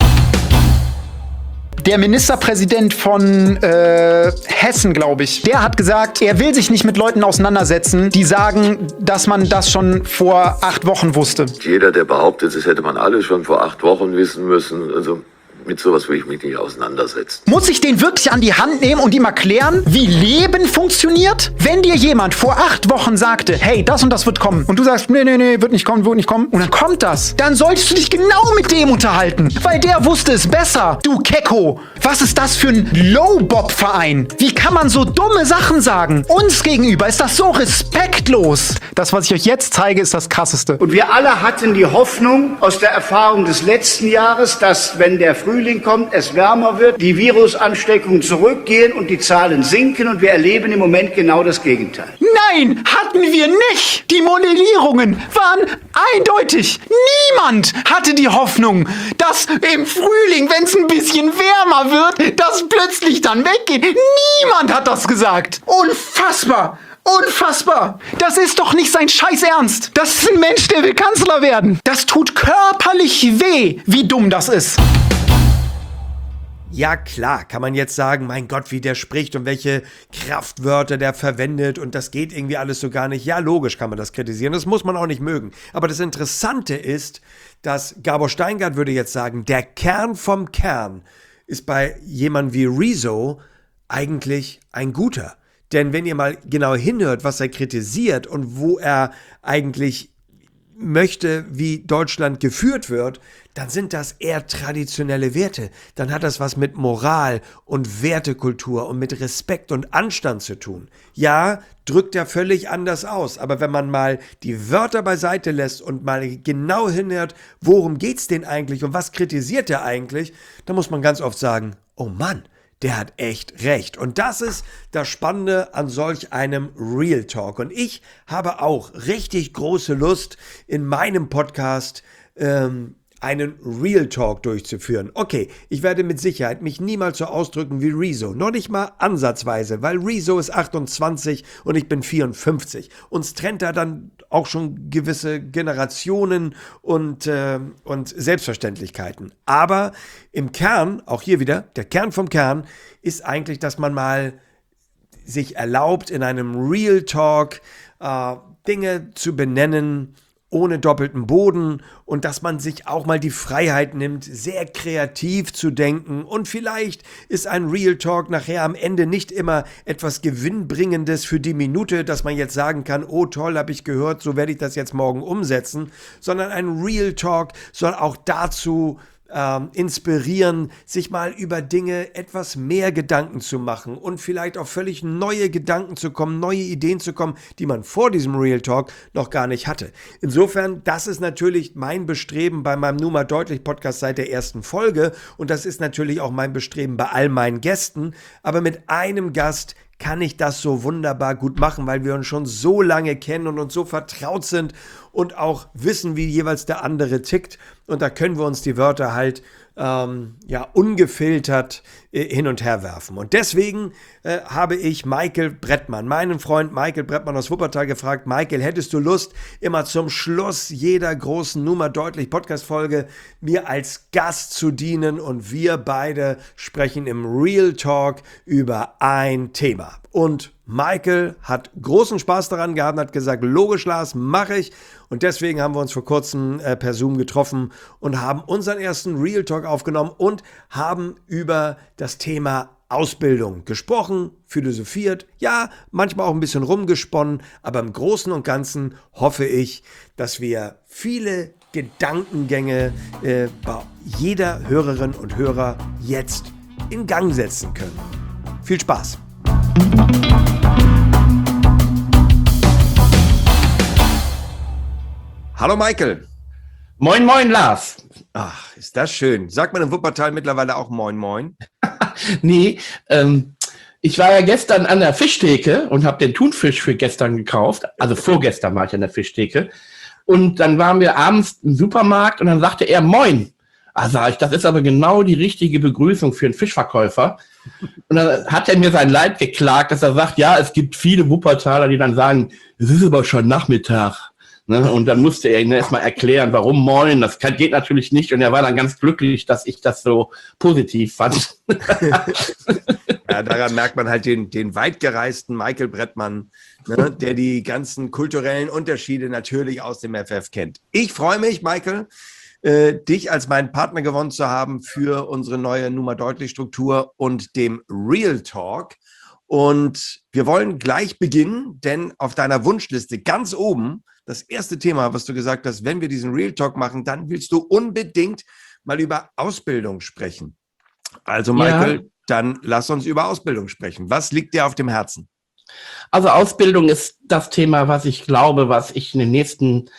Der Ministerpräsident von äh, Hessen, glaube ich, der hat gesagt, er will sich nicht mit Leuten auseinandersetzen, die sagen, dass man das schon vor acht Wochen wusste. Jeder, der behauptet, das hätte man alle schon vor acht Wochen wissen müssen, also mit sowas will ich mich nicht auseinandersetzen. Muss ich den wirklich an die Hand nehmen und ihm erklären, wie Leben funktioniert? Wenn dir jemand vor acht Wochen sagte, hey, das und das wird kommen, und du sagst, nee, nee, nee, wird nicht kommen, wird nicht kommen, und dann kommt das, dann solltest du dich genau mit dem unterhalten, weil der wusste es besser. Du Kecko, was ist das für ein Low-Bob-Verein? Wie kann man so dumme Sachen sagen? Uns gegenüber ist das so respektlos. Das, was ich euch jetzt zeige, ist das Krasseste. Und wir alle hatten die Hoffnung aus der Erfahrung des letzten Jahres, dass, wenn der Frühling kommt, es wärmer wird, die Virusansteckungen zurückgehen und die Zahlen sinken, und wir erleben im Moment genau das Gegenteil. Nein, hatten wir nicht. Die Modellierungen waren eindeutig. Niemand hatte die Hoffnung, dass im Frühling, wenn es ein bisschen wärmer wird, das plötzlich dann weggeht. Niemand hat das gesagt. Unfassbar. Unfassbar! Das ist doch nicht sein Scheiß Ernst! Das ist ein Mensch, der will Kanzler werden! Das tut körperlich weh, wie dumm das ist! Ja klar, kann man jetzt sagen, mein Gott, wie der spricht und welche Kraftwörter der verwendet und das geht irgendwie alles so gar nicht. Ja, logisch kann man das kritisieren, das muss man auch nicht mögen. Aber das Interessante ist, dass Gabor Steingart würde jetzt sagen, der Kern vom Kern ist bei jemandem wie Rezo eigentlich ein guter. Denn wenn ihr mal genau hinhört, was er kritisiert und wo er eigentlich möchte, wie Deutschland geführt wird, dann sind das eher traditionelle Werte. Dann hat das was mit Moral und Wertekultur und mit Respekt und Anstand zu tun. Ja, drückt er völlig anders aus. Aber wenn man mal die Wörter beiseite lässt und mal genau hinhört, worum geht's denn eigentlich und was kritisiert er eigentlich, dann muss man ganz oft sagen, oh Mann, der hat echt recht. Und das ist das Spannende an solch einem Real Talk. Und ich habe auch richtig große Lust, in meinem Podcast ähm, einen Real Talk durchzuführen. Okay, ich werde mit Sicherheit mich niemals so ausdrücken wie Rezo. Noch nicht mal ansatzweise, weil Rezo ist achtundzwanzig und ich bin vierundfünfzig. Uns trennt da dann auch schon gewisse Generationen und, äh, und Selbstverständlichkeiten. Aber im Kern, auch hier wieder, der Kern vom Kern, ist eigentlich, dass man mal sich erlaubt, in einem Real Talk äh, Dinge zu benennen, ohne doppelten Boden und dass man sich auch mal die Freiheit nimmt, sehr kreativ zu denken und vielleicht ist ein Real Talk nachher am Ende nicht immer etwas Gewinnbringendes für die Minute, dass man jetzt sagen kann, oh toll, habe ich gehört, so werde ich das jetzt morgen umsetzen, sondern ein Real Talk soll auch dazu Ähm, inspirieren, sich mal über Dinge etwas mehr Gedanken zu machen und vielleicht auf völlig neue Gedanken zu kommen, neue Ideen zu kommen, die man vor diesem Real Talk noch gar nicht hatte. Insofern, das ist natürlich mein Bestreben bei meinem Nun mal deutlich Podcast seit der ersten Folge und das ist natürlich auch mein Bestreben bei all meinen Gästen, aber mit einem Gast kann ich das so wunderbar gut machen, weil wir uns schon so lange kennen und uns so vertraut sind und auch wissen, wie jeweils der andere tickt. Und da können wir uns die Wörter halt ähm, ja, ungefiltert äh, hin und her werfen. Und deswegen äh, habe ich Michael Brettmann, meinen Freund Michael Brettmann aus Wuppertal gefragt, Michael, hättest du Lust, immer zum Schluss jeder großen Nummer deutlich Podcast-Folge mir als Gast zu dienen und wir beide sprechen im Real Talk über ein Thema. Und Michael hat großen Spaß daran gehabt und hat gesagt, logisch Lars, mache ich. Und deswegen haben wir uns vor kurzem äh, per Zoom getroffen und haben unseren ersten Real Talk aufgenommen und haben über das Thema Ausbildung gesprochen, philosophiert, ja, manchmal auch ein bisschen rumgesponnen, aber im Großen und Ganzen hoffe ich, dass wir viele Gedankengänge äh, bei jeder Hörerin und Hörer jetzt in Gang setzen können. Viel Spaß! Hallo Michael. Moin, moin, Lars. Ach, ist das schön. Sagt man in Wuppertal mittlerweile auch moin, moin? Nee, ähm, ich war ja gestern an der Fischtheke und habe den Thunfisch für gestern gekauft. Also vorgestern war ich an der Fischtheke. Und dann waren wir abends im Supermarkt und dann sagte er moin. Ah, sag ich, das ist aber genau die richtige Begrüßung für einen Fischverkäufer. Und dann hat er mir sein Leid geklagt, dass er sagt, ja, es gibt viele Wuppertaler, die dann sagen, es ist aber schon Nachmittag. Ne? Und dann musste er ihnen erstmal erklären, warum moin, das kann, geht natürlich nicht. Und er war dann ganz glücklich, dass ich das so positiv fand. Ja, daran merkt man halt den, den weitgereisten Michael Brettmann, ne, der die ganzen kulturellen Unterschiede natürlich aus dem F F kennt. Ich freue mich, Michael, äh, dich als meinen Partner gewonnen zu haben für unsere neue Nummer deutlich Struktur und dem Real Talk. Und wir wollen gleich beginnen, denn auf deiner Wunschliste ganz oben, das erste Thema, was du gesagt hast, wenn wir diesen Real Talk machen, dann willst du unbedingt mal über Ausbildung sprechen. Also Michael, ja. Dann lass uns über Ausbildung sprechen. Was liegt dir auf dem Herzen? Also Ausbildung ist das Thema, was ich glaube, was ich in den nächsten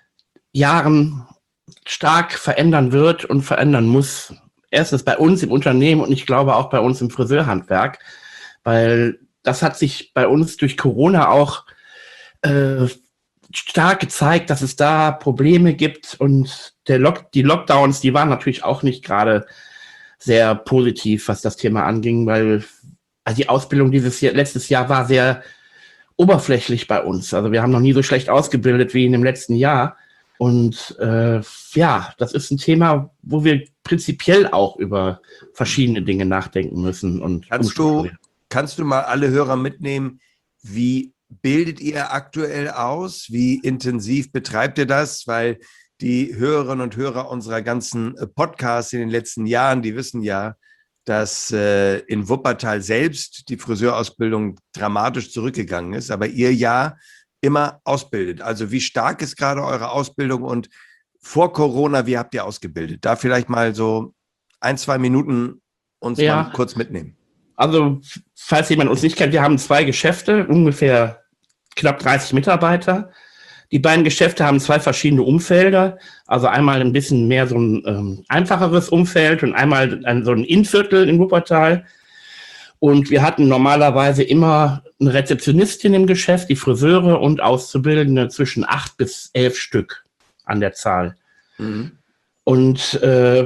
Jahren stark verändern wird und verändern muss. Erstens bei uns im Unternehmen und ich glaube auch bei uns im Friseurhandwerk, weil das hat sich bei uns durch Corona auch äh, stark gezeigt, dass es da Probleme gibt und der Lock, die Lockdowns, die waren natürlich auch nicht gerade sehr positiv, was das Thema anging, weil also die Ausbildung dieses Jahr, letztes Jahr war sehr oberflächlich bei uns. Also wir haben noch nie so schlecht ausgebildet wie in dem letzten Jahr. Und äh, ja, das ist ein Thema, wo wir prinzipiell auch über verschiedene Dinge nachdenken müssen. Und kannst du, kannst du mal alle Hörer mitnehmen, wie bildet ihr aktuell aus? Wie intensiv betreibt ihr das? Weil die Hörerinnen und Hörer unserer ganzen Podcasts in den letzten Jahren, die wissen ja, dass äh, in Wuppertal selbst die Friseurausbildung dramatisch zurückgegangen ist, aber ihr ja immer ausbildet. Also wie stark ist gerade eure Ausbildung und vor Corona, wie habt ihr ausgebildet? Da vielleicht mal so ein, zwei Minuten uns ja. mal kurz mitnehmen. Also falls jemand uns nicht kennt, wir haben zwei Geschäfte, ungefähr knapp dreißig Mitarbeiter. Die beiden Geschäfte haben zwei verschiedene Umfelder, also einmal ein bisschen mehr so ein ähm, einfacheres Umfeld und einmal ein, so ein Innenviertel in Wuppertal. Und wir hatten normalerweise immer eine Rezeptionistin im Geschäft, die Friseure und Auszubildende zwischen acht bis elf Stück an der Zahl. Mhm. Und äh,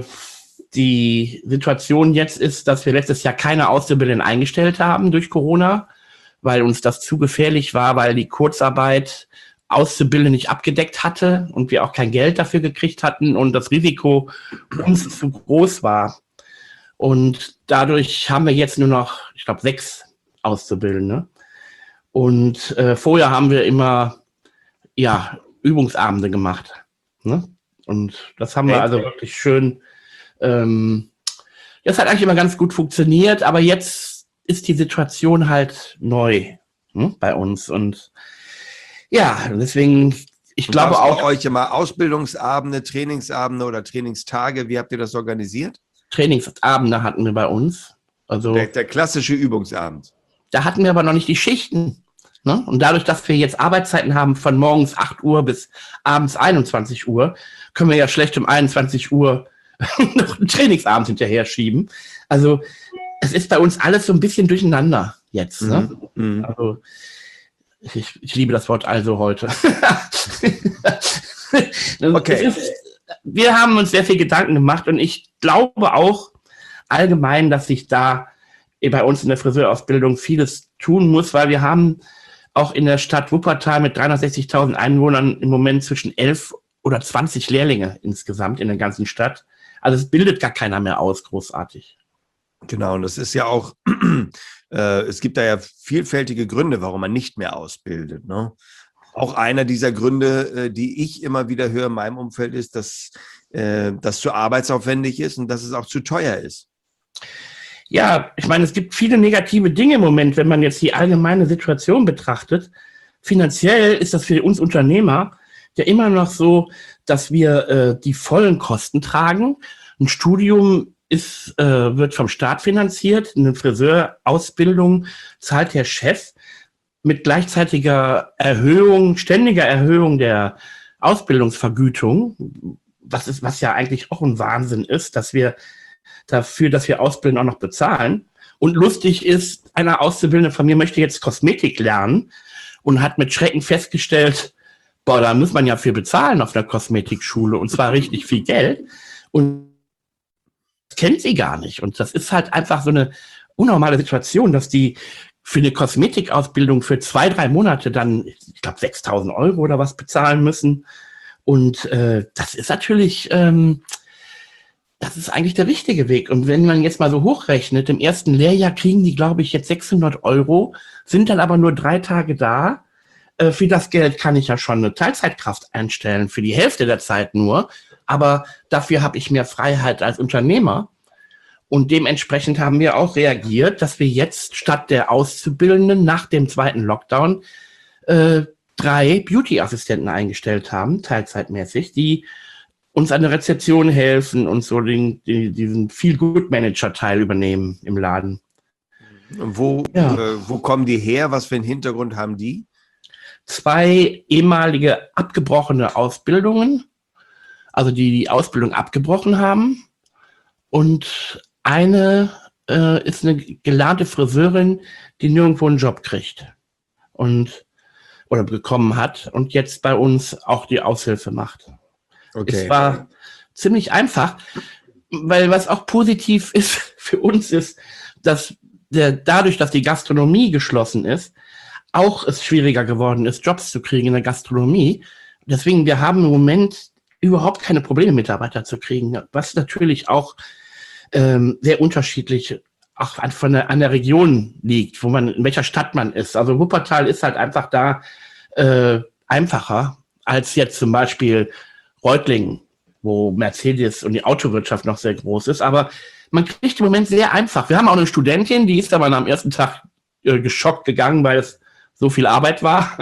die Situation jetzt ist, dass wir letztes Jahr keine Auszubildenden eingestellt haben durch Corona, weil uns das zu gefährlich war, weil die Kurzarbeit Auszubildende nicht abgedeckt hatte und wir auch kein Geld dafür gekriegt hatten und das Risiko uns zu groß war. Und dadurch haben wir jetzt nur noch, ich glaube, sechs Auszubildende. Und äh, vorher haben wir immer ja Übungsabende gemacht. Ne? Und das haben wir also wirklich schön, ähm, das hat eigentlich immer ganz gut funktioniert, aber jetzt ist die Situation halt neu hm, bei uns. Und ja, deswegen, ich glaube auch. Bei euch immer Ausbildungsabende, Trainingsabende oder Trainingstage, wie habt ihr das organisiert? Trainingsabende hatten wir bei uns. Also der, der klassische Übungsabend. Da hatten wir aber noch nicht die Schichten. Ne? Und dadurch, dass wir jetzt Arbeitszeiten haben von morgens acht Uhr bis abends einundzwanzig Uhr, können wir ja schlecht um einundzwanzig Uhr noch einen Trainingsabend hinterher schieben. Also es ist bei uns alles so ein bisschen durcheinander jetzt. Ne? Mhm. Also Ich, ich liebe das Wort also heute. Okay. Ist, wir haben uns sehr viel Gedanken gemacht und ich glaube auch allgemein, dass sich da bei uns in der Friseurausbildung vieles tun muss, weil wir haben auch in der Stadt Wuppertal mit dreihundertsechzigtausend Einwohnern im Moment zwischen elf oder zwanzig Lehrlinge insgesamt in der ganzen Stadt. Also es bildet gar keiner mehr aus, großartig. Genau, und das ist ja auch, äh, es gibt da ja vielfältige Gründe, warum man nicht mehr ausbildet. Ne? Auch einer dieser Gründe, äh, die ich immer wieder höre in meinem Umfeld, ist, dass äh, das zu arbeitsaufwendig ist und dass es auch zu teuer ist. Ja, ich meine, es gibt viele negative Dinge im Moment, wenn man jetzt die allgemeine Situation betrachtet. Finanziell ist das für uns Unternehmer ja immer noch so, dass wir äh, die vollen Kosten tragen. Ein Studium ist, äh, wird vom Staat finanziert, eine Friseurausbildung zahlt der Chef mit gleichzeitiger Erhöhung, ständiger Erhöhung der Ausbildungsvergütung, was ist, was ja eigentlich auch ein Wahnsinn ist, dass wir dafür, dass wir Ausbilden auch noch bezahlen. Und lustig ist, einer Auszubildende von mir möchte jetzt Kosmetik lernen und hat mit Schrecken festgestellt, boah, da muss man ja für bezahlen auf der Kosmetikschule und zwar richtig viel Geld. Und das kennt sie gar nicht. Und das ist halt einfach so eine unnormale Situation, dass die für eine Kosmetikausbildung für zwei, drei Monate dann, ich glaube, sechstausend Euro oder was bezahlen müssen. Und äh, das ist natürlich, ähm, das ist eigentlich der richtige Weg. Und wenn man jetzt mal so hochrechnet, im ersten Lehrjahr kriegen die, glaube ich, jetzt sechshundert Euro, sind dann aber nur drei Tage da. Äh, für das Geld kann ich ja schon eine Teilzeitkraft einstellen, für die Hälfte der Zeit nur. aber dafür habe ich mehr Freiheit als Unternehmer. Und dementsprechend haben wir auch reagiert, dass wir jetzt statt der Auszubildenden nach dem zweiten Lockdown äh, drei Beauty-Assistenten eingestellt haben, teilzeitmäßig, die uns an der Rezeption helfen und so den, den, diesen Feel-Good-Manager-Teil übernehmen im Laden. Wo, ja. äh, wo kommen die her? Was für einen Hintergrund haben die? Zwei ehemalige abgebrochene Ausbildungen, also die die Ausbildung abgebrochen haben. Und eine äh, ist eine gelernte Friseurin, die nirgendwo einen Job kriegt und oder bekommen hat und jetzt bei uns auch die Aushilfe macht. Okay. Es war ziemlich einfach, weil was auch positiv ist für uns ist, dass der, dadurch, dass die Gastronomie geschlossen ist, auch es schwieriger geworden ist, Jobs zu kriegen in der Gastronomie. Deswegen, wir haben im Moment überhaupt keine Probleme, Mitarbeiter zu kriegen, was natürlich auch ähm, sehr unterschiedlich auch an, von der, an der Region liegt, wo man, in welcher Stadt man ist. Also Wuppertal ist halt einfach da äh, einfacher als jetzt zum Beispiel Reutlingen, wo Mercedes und die Autowirtschaft noch sehr groß ist. Aber man kriegt im Moment sehr einfach. Wir haben auch eine Studentin, die ist aber am ersten Tag äh, geschockt gegangen, weil es so viel Arbeit war.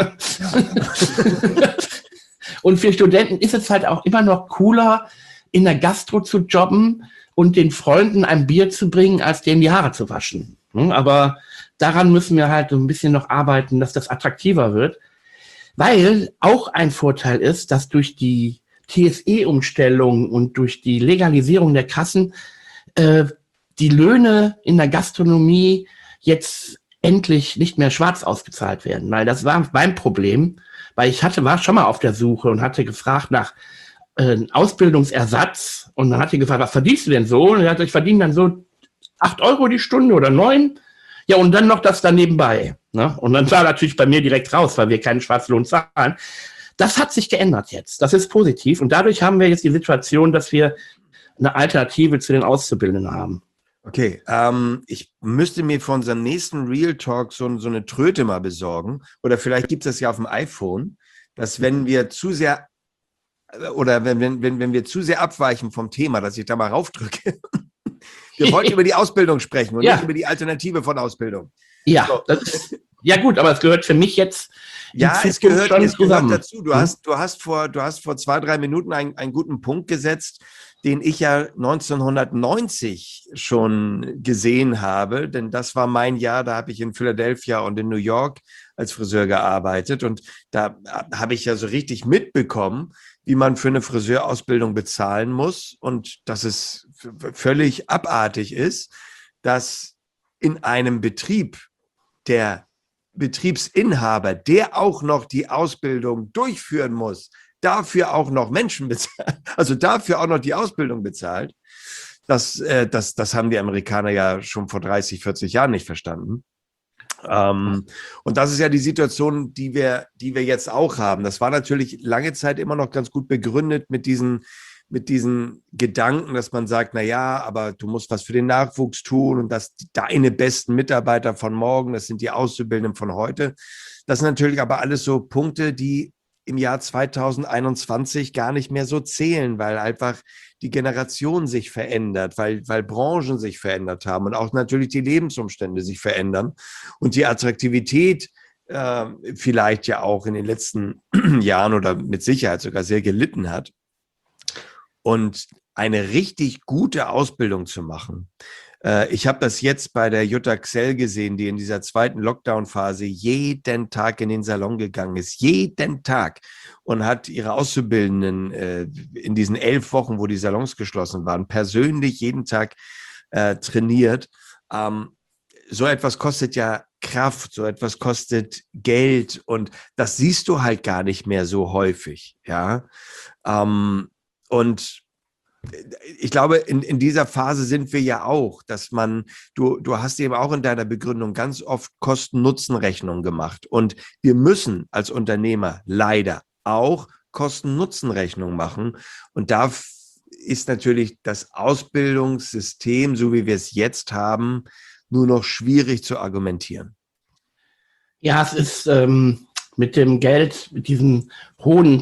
Ja. Und für Studenten ist es halt auch immer noch cooler, in der Gastro zu jobben und den Freunden ein Bier zu bringen, als denen die Haare zu waschen. Aber daran müssen wir halt so ein bisschen noch arbeiten, dass das attraktiver wird. Weil auch ein Vorteil ist, dass durch die T S E-Umstellung und durch die Legalisierung der Kassen äh, die Löhne in der Gastronomie jetzt endlich nicht mehr schwarz ausgezahlt werden. Weil das war mein Problem, weil ich hatte, war schon mal auf der Suche und hatte gefragt nach äh, Ausbildungsersatz und dann hat die gefragt, was verdienst du denn so? Und er hat, ich verdiene dann so acht Euro die Stunde oder neun. Ja, und dann noch das da nebenbei. Ne? Und dann war natürlich bei mir direkt raus, weil wir keinen Schwarzlohn zahlen. Das hat sich geändert jetzt. Das ist positiv. Und dadurch haben wir jetzt die Situation, dass wir eine Alternative zu den Auszubildenden haben. Okay, ähm, ich müsste mir für unseren nächsten Real Talk so, so eine Tröte mal besorgen. Oder vielleicht gibt es das ja auf dem iPhone, dass wenn wir zu sehr oder wenn, wenn, wenn, wenn wir zu sehr abweichen vom Thema, dass ich da mal raufdrücke. Wir wollten über die Ausbildung sprechen und ja. nicht über die Alternative von Ausbildung. Ja, so. das ist, ja gut, aber es gehört für mich jetzt ja, es gehört, es gehört dazu. Du, hm? hast, du, hast vor, du hast vor zwei, drei Minuten einen, einen guten Punkt gesetzt, den ich ja neunzehnhundertneunzig schon gesehen habe, denn das war mein Jahr, da habe ich in Philadelphia und in New York als Friseur gearbeitet und da habe ich ja so richtig mitbekommen, wie man für eine Friseurausbildung bezahlen muss und dass es völlig abartig ist, dass in einem Betrieb der Betriebsinhaber, der auch noch die Ausbildung durchführen muss, dafür auch noch Menschen bezahlt, also dafür auch noch die Ausbildung bezahlt, das, äh, das, das haben die Amerikaner ja schon vor dreißig, vierzig Jahren nicht verstanden. Ähm, und das ist ja die Situation, die wir, die wir jetzt auch haben. Das war natürlich lange Zeit immer noch ganz gut begründet mit diesen, mit diesen Gedanken, dass man sagt, na ja, aber du musst was für den Nachwuchs tun und dass deine besten Mitarbeiter von morgen, das sind die Auszubildenden von heute. Das sind natürlich aber alles so Punkte, die im Jahr zweitausendeinundzwanzig gar nicht mehr so zählen, weil einfach die Generation sich verändert, weil, weil Branchen sich verändert haben und auch natürlich die Lebensumstände sich verändern und die Attraktivität äh, vielleicht ja auch in den letzten Jahren oder mit Sicherheit sogar sehr gelitten hat. Und eine richtig gute Ausbildung zu machen. Äh, ich habe das jetzt bei der Jutta Xell gesehen, die in dieser zweiten Lockdown-Phase jeden Tag in den Salon gegangen ist, jeden Tag und hat ihre Auszubildenden äh, in diesen elf Wochen, wo die Salons geschlossen waren, persönlich jeden Tag äh, trainiert. Ähm, so etwas kostet ja Kraft, so etwas kostet Geld und das siehst du halt gar nicht mehr so häufig, ja. Ähm, Und ich glaube, in, in dieser Phase sind wir ja auch, dass man, du, du hast eben auch in deiner Begründung ganz oft Kosten-Nutzen-Rechnung gemacht. Und wir müssen als Unternehmer leider auch Kosten-Nutzen-Rechnung machen. Und da ist natürlich das Ausbildungssystem, so wie wir es jetzt haben, nur noch schwierig zu argumentieren. Ja, es ist ähm, mit dem Geld, mit diesen hohen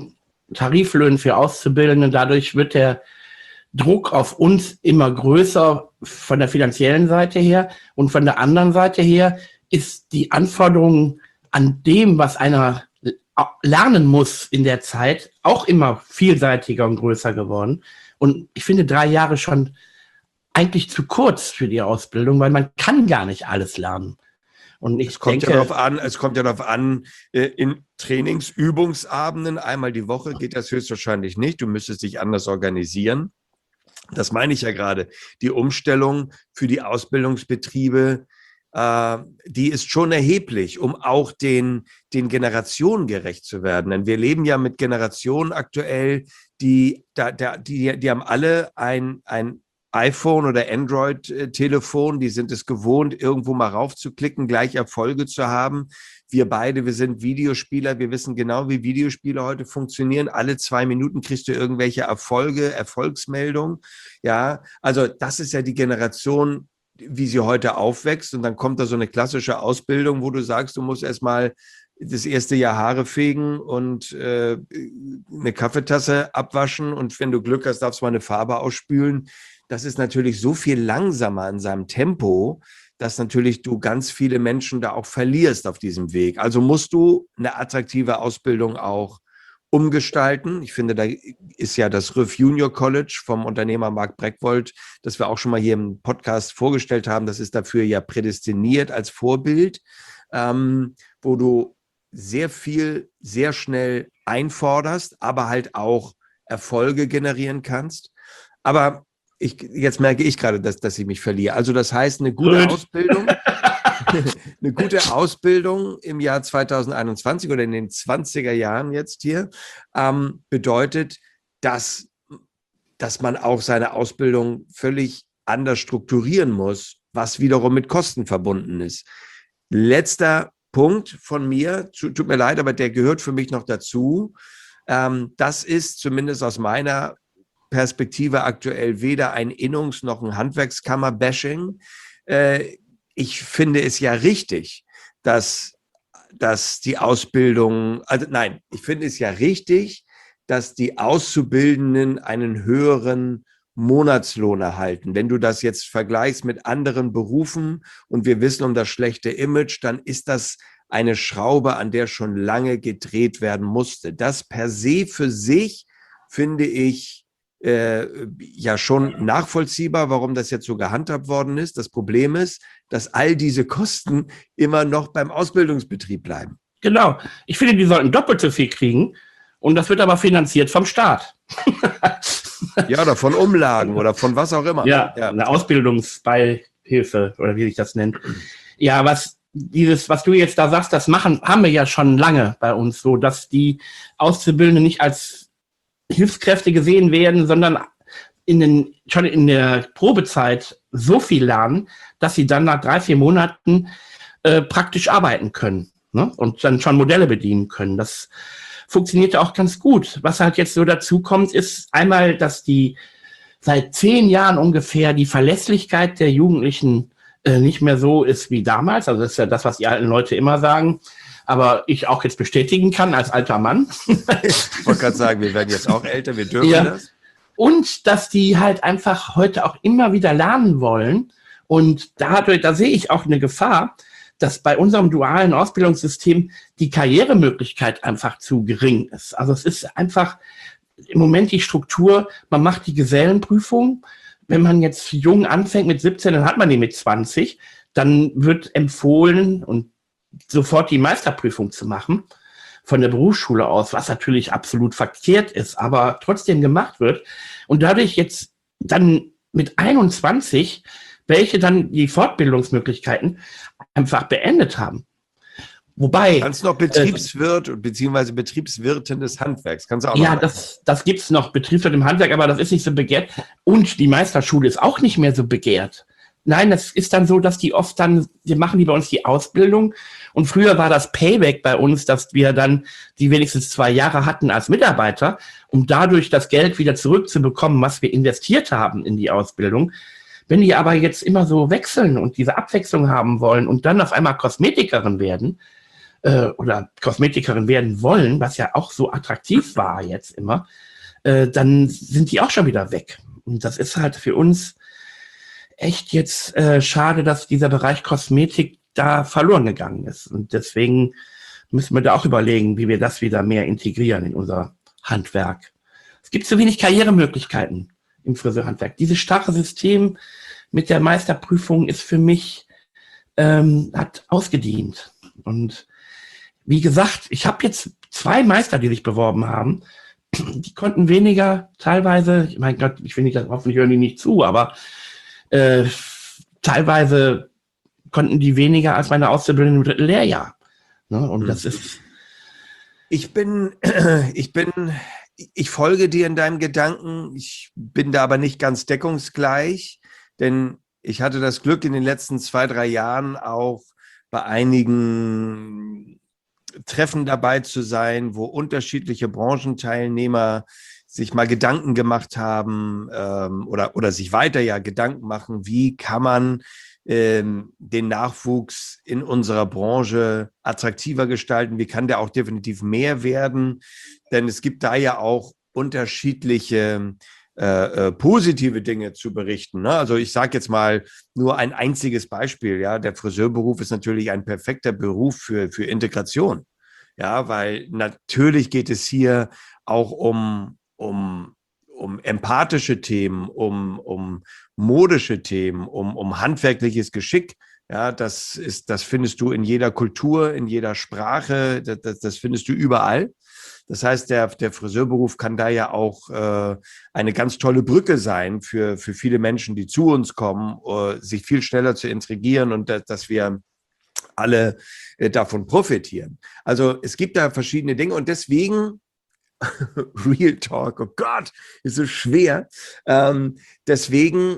Tariflöhnen für Auszubildende. Dadurch wird der Druck auf uns immer größer von der finanziellen Seite her. Und von der anderen Seite her ist die Anforderung an dem, was einer lernen muss in der Zeit, auch immer vielseitiger und größer geworden. Und ich finde drei Jahre schon eigentlich zu kurz für die Ausbildung, weil man kann gar nicht alles lernen. Und ich es kommt denke, ja darauf an, es kommt ja darauf an, in Trainingsübungsabenden einmal die Woche geht das höchstwahrscheinlich nicht. Du müsstest dich anders organisieren. Das meine ich ja gerade. Die Umstellung für die Ausbildungsbetriebe, äh, die ist schon erheblich, um auch den, den Generationen gerecht zu werden. Denn wir leben ja mit Generationen aktuell, die, da, da, die, die haben alle ein, ein iPhone oder Android-Telefon, die sind es gewohnt, irgendwo mal raufzuklicken, gleich Erfolge zu haben. Wir beide, wir sind Videospieler, wir wissen genau, wie Videospiele heute funktionieren. Alle zwei Minuten kriegst du irgendwelche Erfolge, Erfolgsmeldungen. Ja, also das ist ja die Generation, wie sie heute aufwächst. Und dann kommt da so eine klassische Ausbildung, wo du sagst, du musst erstmal das erste Jahr Haare fegen und äh, eine Kaffeetasse abwaschen. Und wenn du Glück hast, darfst du mal eine Farbe ausspülen. Das ist natürlich so viel langsamer in seinem Tempo, dass natürlich du ganz viele Menschen da auch verlierst auf diesem Weg. Also musst du eine attraktive Ausbildung auch umgestalten. Ich finde, da ist ja das R I F Junior College vom Unternehmer Marc Breckwold, das wir auch schon mal hier im Podcast vorgestellt haben, das ist dafür ja prädestiniert als Vorbild, ähm, wo du sehr viel, sehr schnell einforderst, aber halt auch Erfolge generieren kannst. Aber Ich, jetzt merke ich gerade, dass, dass ich mich verliere. Also das heißt, eine gute Blöd. Ausbildung, eine gute Ausbildung im Jahr zweitausendeinundzwanzig oder in den zwanziger Jahren jetzt hier ähm, bedeutet, dass, dass man auch seine Ausbildung völlig anders strukturieren muss, was wiederum mit Kosten verbunden ist. Letzter Punkt von mir, tut mir leid, aber der gehört für mich noch dazu. Ähm, das ist zumindest aus meiner Perspektive aktuell weder ein Innungs- noch ein Handwerkskammer-Bashing. Äh, ich finde es ja richtig, dass, dass die Ausbildung, also nein, ich finde es ja richtig, dass die Auszubildenden einen höheren Monatslohn erhalten. Wenn du das jetzt vergleichst mit anderen Berufen und wir wissen um das schlechte Image, dann ist das eine Schraube, an der schon lange gedreht werden musste. Das per se für sich finde ich Äh, ja schon nachvollziehbar, warum das jetzt so gehandhabt worden ist. Das Problem ist, dass all diese Kosten immer noch beim Ausbildungsbetrieb bleiben. Genau. Ich finde, die sollten doppelt so viel kriegen und das wird aber finanziert vom Staat. Ja, oder von Umlagen oder von was auch immer. Ja, ja. Eine Ausbildungsbeihilfe oder wie sich das nennt. Ja, was dieses, was du jetzt da sagst, das machen, haben wir ja schon lange bei uns so, dass die Auszubildenden nicht als Hilfskräfte gesehen werden, sondern in den, schon in der Probezeit so viel lernen, dass sie dann nach drei, vier Monaten äh, praktisch arbeiten können, ne? Und dann schon Modelle bedienen können. Das funktioniert auch ganz gut. Was halt jetzt so dazu kommt, ist einmal, dass die seit zehn Jahren ungefähr die Verlässlichkeit der Jugendlichen äh, nicht mehr so ist wie damals. Also das ist ja das, was die alten Leute immer sagen. Aber ich auch jetzt bestätigen kann als alter Mann. Ich wollte gerade sagen, wir werden jetzt auch älter, wir dürfen ja. das. Und dass die halt einfach heute auch immer wieder lernen wollen. Und dadurch, da sehe ich auch eine Gefahr, dass bei unserem dualen Ausbildungssystem die Karrieremöglichkeit einfach zu gering ist. Also es ist einfach im Moment die Struktur, man macht die Gesellenprüfung. Wenn man jetzt jung anfängt mit siebzehn, dann hat man die mit zwanzig. Dann wird empfohlen und sofort die Meisterprüfung zu machen von der Berufsschule aus, was natürlich absolut verkehrt ist, aber trotzdem gemacht wird. Und dadurch jetzt dann mit einundzwanzig, welche dann die Fortbildungsmöglichkeiten einfach beendet haben. Wobei... Kannst du noch Betriebswirt äh, bzw. Betriebswirtin des Handwerks, kannst du auch ja, noch das, das gibt es noch, Betriebswirt im Handwerk, aber das ist nicht so begehrt. Und die Meisterschule ist auch nicht mehr so begehrt. Nein, das ist dann so, dass die oft dann, wir machen die bei uns die Ausbildung und früher war das Payback bei uns, dass wir dann die wenigstens zwei Jahre hatten als Mitarbeiter, um dadurch das Geld wieder zurückzubekommen, was wir investiert haben in die Ausbildung. Wenn die aber jetzt immer so wechseln und diese Abwechslung haben wollen und dann auf einmal Kosmetikerin werden, äh, oder Kosmetikerin werden wollen, was ja auch so attraktiv war jetzt immer, äh, dann sind die auch schon wieder weg. Und das ist halt für uns echt jetzt äh, schade, dass dieser Bereich Kosmetik da verloren gegangen ist. Und deswegen müssen wir da auch überlegen, wie wir das wieder mehr integrieren in unser Handwerk. Es gibt zu wenig Karrieremöglichkeiten im Friseurhandwerk. Dieses starre System mit der Meisterprüfung ist für mich, ähm, hat ausgedient. Und wie gesagt, ich habe jetzt zwei Meister, die sich beworben haben, die konnten weniger teilweise, ich mein Gott, ich will nicht, hoffentlich hören die nicht zu, aber äh, teilweise konnten die weniger als meine Auszubildenden im dritten Lehrjahr. Ne? Und das ist... Ich bin, ich bin, ich folge dir in deinem Gedanken. Ich bin da aber nicht ganz deckungsgleich, denn ich hatte das Glück, in den letzten zwei, drei Jahren auch bei einigen Treffen dabei zu sein, wo unterschiedliche Branchenteilnehmer sich mal Gedanken gemacht haben ähm, oder, oder sich weiter ja Gedanken machen, wie kann man ähm, den Nachwuchs in unserer Branche attraktiver gestalten, wie kann der auch definitiv mehr werden, denn es gibt da ja auch unterschiedliche äh, äh, positive Dinge zu berichten. Ne? Also ich sage jetzt mal nur ein einziges Beispiel, ja, der Friseurberuf ist natürlich ein perfekter Beruf für, für Integration, ja, weil natürlich geht es hier auch um um, um empathische Themen, um, um modische Themen, um, um handwerkliches Geschick. Ja, das ist, das findest du in jeder Kultur, in jeder Sprache, das, das findest du überall. Das heißt, der, der Friseurberuf kann da ja auch äh, eine ganz tolle Brücke sein für, für viele Menschen, die zu uns kommen, uh, sich viel schneller zu integrieren und dass, dass wir alle äh, davon profitieren. Also es gibt da verschiedene Dinge und deswegen Real Talk, oh Gott, ist so schwer. Ähm, deswegen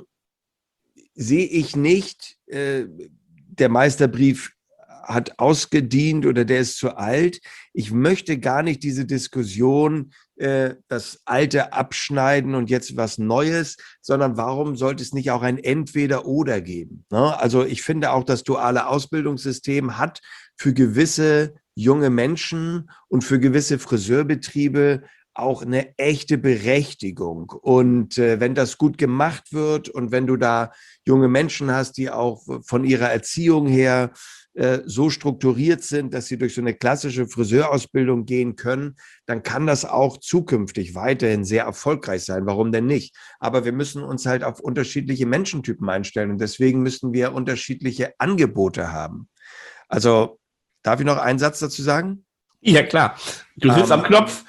sehe ich nicht, äh, der Meisterbrief hat ausgedient oder der ist zu alt. Ich möchte gar nicht diese Diskussion, äh, das Alte abschneiden und jetzt was Neues, sondern warum sollte es nicht auch ein Entweder-Oder geben? Ne? Also ich finde auch, das duale Ausbildungssystem hat für gewisse junge Menschen und für gewisse Friseurbetriebe auch eine echte Berechtigung. Und äh, wenn das gut gemacht wird und wenn du da junge Menschen hast, die auch von ihrer Erziehung her äh, so strukturiert sind, dass sie durch so eine klassische Friseurausbildung gehen können, dann kann das auch zukünftig weiterhin sehr erfolgreich sein. Warum denn nicht? Aber wir müssen uns halt auf unterschiedliche Menschentypen einstellen und deswegen müssen wir unterschiedliche Angebote haben. Also darf ich noch einen Satz dazu sagen? Ja, klar. Du sitzt ähm, am Knopf.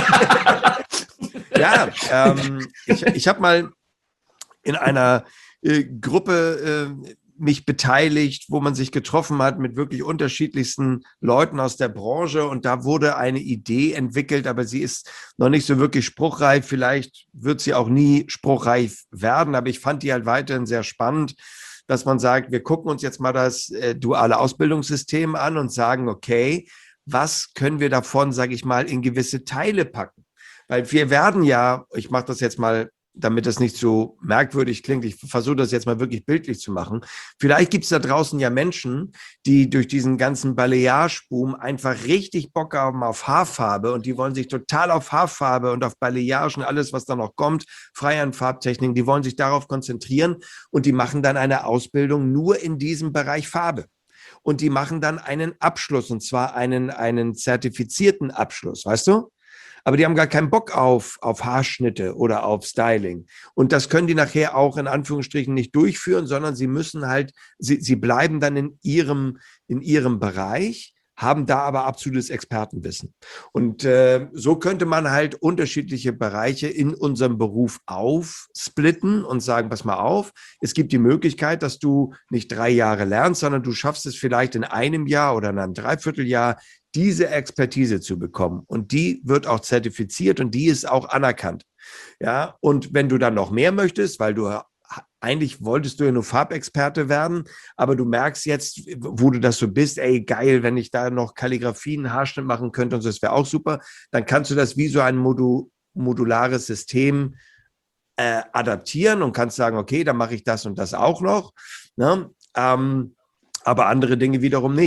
Ja, ähm, ich, ich habe mal in einer äh, Gruppe äh, mich beteiligt, wo man sich getroffen hat mit wirklich unterschiedlichsten Leuten aus der Branche und da wurde eine Idee entwickelt, aber sie ist noch nicht so wirklich spruchreif. Vielleicht wird sie auch nie spruchreif werden, aber ich fand die halt weiterhin sehr spannend, dass man sagt, wir gucken uns jetzt mal das äh, duale Ausbildungssystem an und sagen, okay, was können wir davon, sage ich mal, in gewisse Teile packen? Weil wir werden ja, ich mache das jetzt mal, damit das nicht so merkwürdig klingt, ich versuche das jetzt mal wirklich bildlich zu machen. Vielleicht gibt es da draußen ja Menschen, die durch diesen ganzen Balayage-Boom einfach richtig Bock haben auf Haarfarbe und die wollen sich total auf Haarfarbe und auf Balayage und alles, was da noch kommt, Freihandfarbtechniken, die wollen sich darauf konzentrieren und die machen dann eine Ausbildung nur in diesem Bereich Farbe. Und die machen dann einen Abschluss, und zwar einen, einen zertifizierten Abschluss, weißt du? Aber die haben gar keinen Bock auf, auf Haarschnitte oder auf Styling. Und das können die nachher auch in Anführungsstrichen nicht durchführen, sondern sie müssen halt, sie, sie bleiben dann in ihrem, in ihrem Bereich, haben da aber absolutes Expertenwissen. Und äh, so könnte man halt unterschiedliche Bereiche in unserem Beruf aufsplitten und sagen, pass mal auf, es gibt die Möglichkeit, dass du nicht drei Jahre lernst, sondern du schaffst es vielleicht in einem Jahr oder in einem Dreivierteljahr, diese Expertise zu bekommen. Und die wird auch zertifiziert und die ist auch anerkannt. Ja, und wenn du dann noch mehr möchtest, weil du eigentlich wolltest du ja nur Farbexperte werden, aber du merkst jetzt, wo du das so bist, ey, geil, wenn ich da noch Kalligrafien, Haarschnitt machen könnte und so, das wäre auch super, dann kannst du das wie so ein Modu- modulares System äh, adaptieren und kannst sagen, okay, dann mache ich das und das auch noch, ne? ähm, aber andere Dinge wiederum nicht.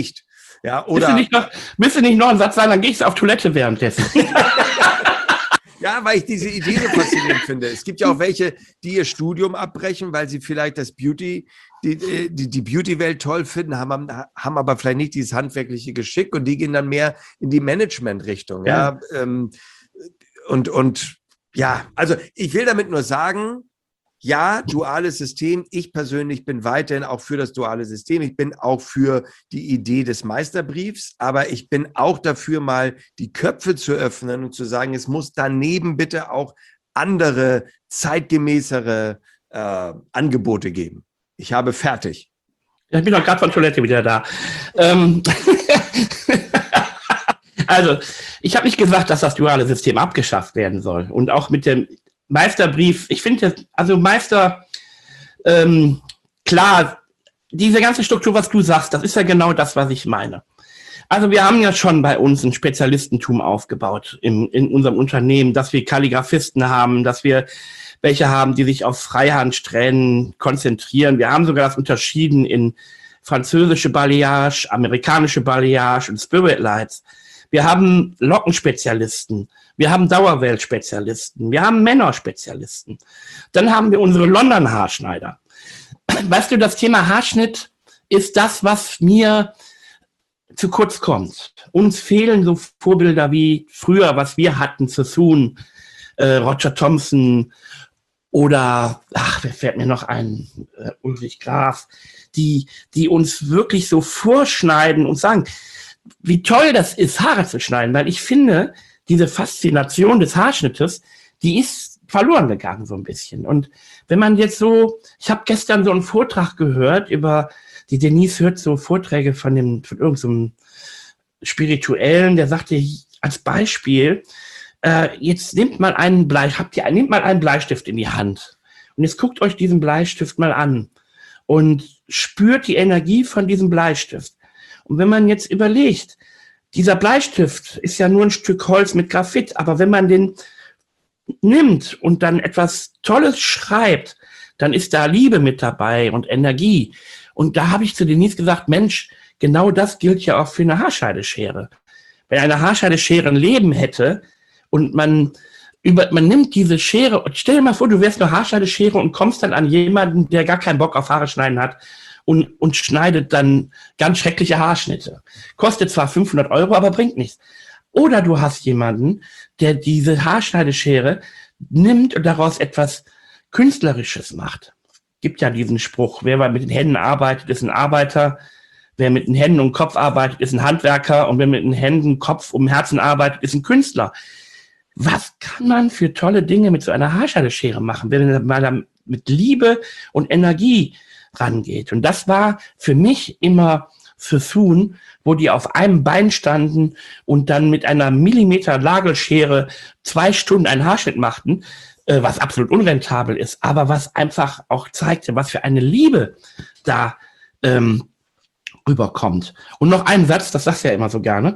Ja, oder. Müsste nicht noch, müsste nicht noch ein Satz sein, dann gehe ich auf Toilette währenddessen. Ja, weil ich diese Idee so faszinierend finde. Es gibt ja auch welche, die ihr Studium abbrechen, weil sie vielleicht das Beauty, die, die, die Beauty-Welt toll finden, haben, haben aber vielleicht nicht dieses handwerkliche Geschick und die gehen dann mehr in die Management-Richtung. Ja. Ja, ähm, und, und ja, also ich will damit nur sagen, ja, duales System. Ich persönlich bin weiterhin auch für das duale System. Ich bin auch für die Idee des Meisterbriefs, aber ich bin auch dafür, mal die Köpfe zu öffnen und zu sagen, es muss daneben bitte auch andere, zeitgemäßere äh, Angebote geben. Ich habe fertig. Ja, ich bin doch gerade von Toilette wieder da. Ähm also, ich habe nicht gesagt, dass das duale System abgeschafft werden soll. Und auch mit dem Meisterbrief, ich finde, also Meister, ähm, klar, diese ganze Struktur, was du sagst, das ist ja genau das, was ich meine. Also wir haben ja schon bei uns ein Spezialistentum aufgebaut im, in unserem Unternehmen, dass wir Kalligraphisten haben, dass wir welche haben, die sich auf Freihandstränen konzentrieren. Wir haben sogar das unterschieden in französische Balayage, amerikanische Balayage und Spirit Lights. Wir haben Lockenspezialisten, wir haben Dauerweltspezialisten, wir haben Männerspezialisten. Dann haben wir unsere London-Haarschneider. Weißt du, das Thema Haarschnitt ist das, was mir zu kurz kommt. Uns fehlen so Vorbilder wie früher, was wir hatten, Sassoon, äh, Roger Thompson oder, ach, wer fällt mir noch ein, äh, Ulrich Graf, die, die uns wirklich so vorschneiden und sagen, wie toll das ist, Haare zu schneiden, weil ich finde, diese Faszination des Haarschnittes, die ist verloren gegangen so ein bisschen. Und wenn man jetzt so, ich habe gestern so einen Vortrag gehört über, die Denise hört so Vorträge von dem, von irgendeinem Spirituellen, der sagte als Beispiel, äh, jetzt nehmt mal einen Blei, habt ihr, nehmt mal einen Bleistift in die Hand und jetzt guckt euch diesen Bleistift mal an und spürt die Energie von diesem Bleistift. Und wenn man jetzt überlegt, dieser Bleistift ist ja nur ein Stück Holz mit Graphit, aber wenn man den nimmt und dann etwas Tolles schreibt, dann ist da Liebe mit dabei und Energie. Und da habe ich zu Denise gesagt, Mensch, genau das gilt ja auch für eine Haarscheideschere. Wenn eine Haarscheideschere ein Leben hätte und man über, man nimmt diese Schere und stell dir mal vor, du wärst eine Haarscheideschere und kommst dann an jemanden, der gar keinen Bock auf Haare schneiden hat, Und, und schneidet dann ganz schreckliche Haarschnitte. Kostet zwar fünfhundert Euro, aber bringt nichts. Oder du hast jemanden, der diese Haarschneideschere nimmt und daraus etwas Künstlerisches macht. Gibt ja diesen Spruch, wer mit den Händen arbeitet, ist ein Arbeiter. Wer mit den Händen und Kopf arbeitet, ist ein Handwerker. Und wer mit den Händen, Kopf und Herzen arbeitet, ist ein Künstler. Was kann man für tolle Dinge mit so einer Haarschneideschere machen, wenn man da mit Liebe und Energie rangeht. Und das war für mich immer Sassoon, wo die auf einem Bein standen und dann mit einer Millimeter Nagelschere zwei Stunden einen Haarschnitt machten, äh, was absolut unrentabel ist, aber was einfach auch zeigte, was für eine Liebe da ähm, rüberkommt. Und noch ein Satz, das sagst du ja immer so gerne.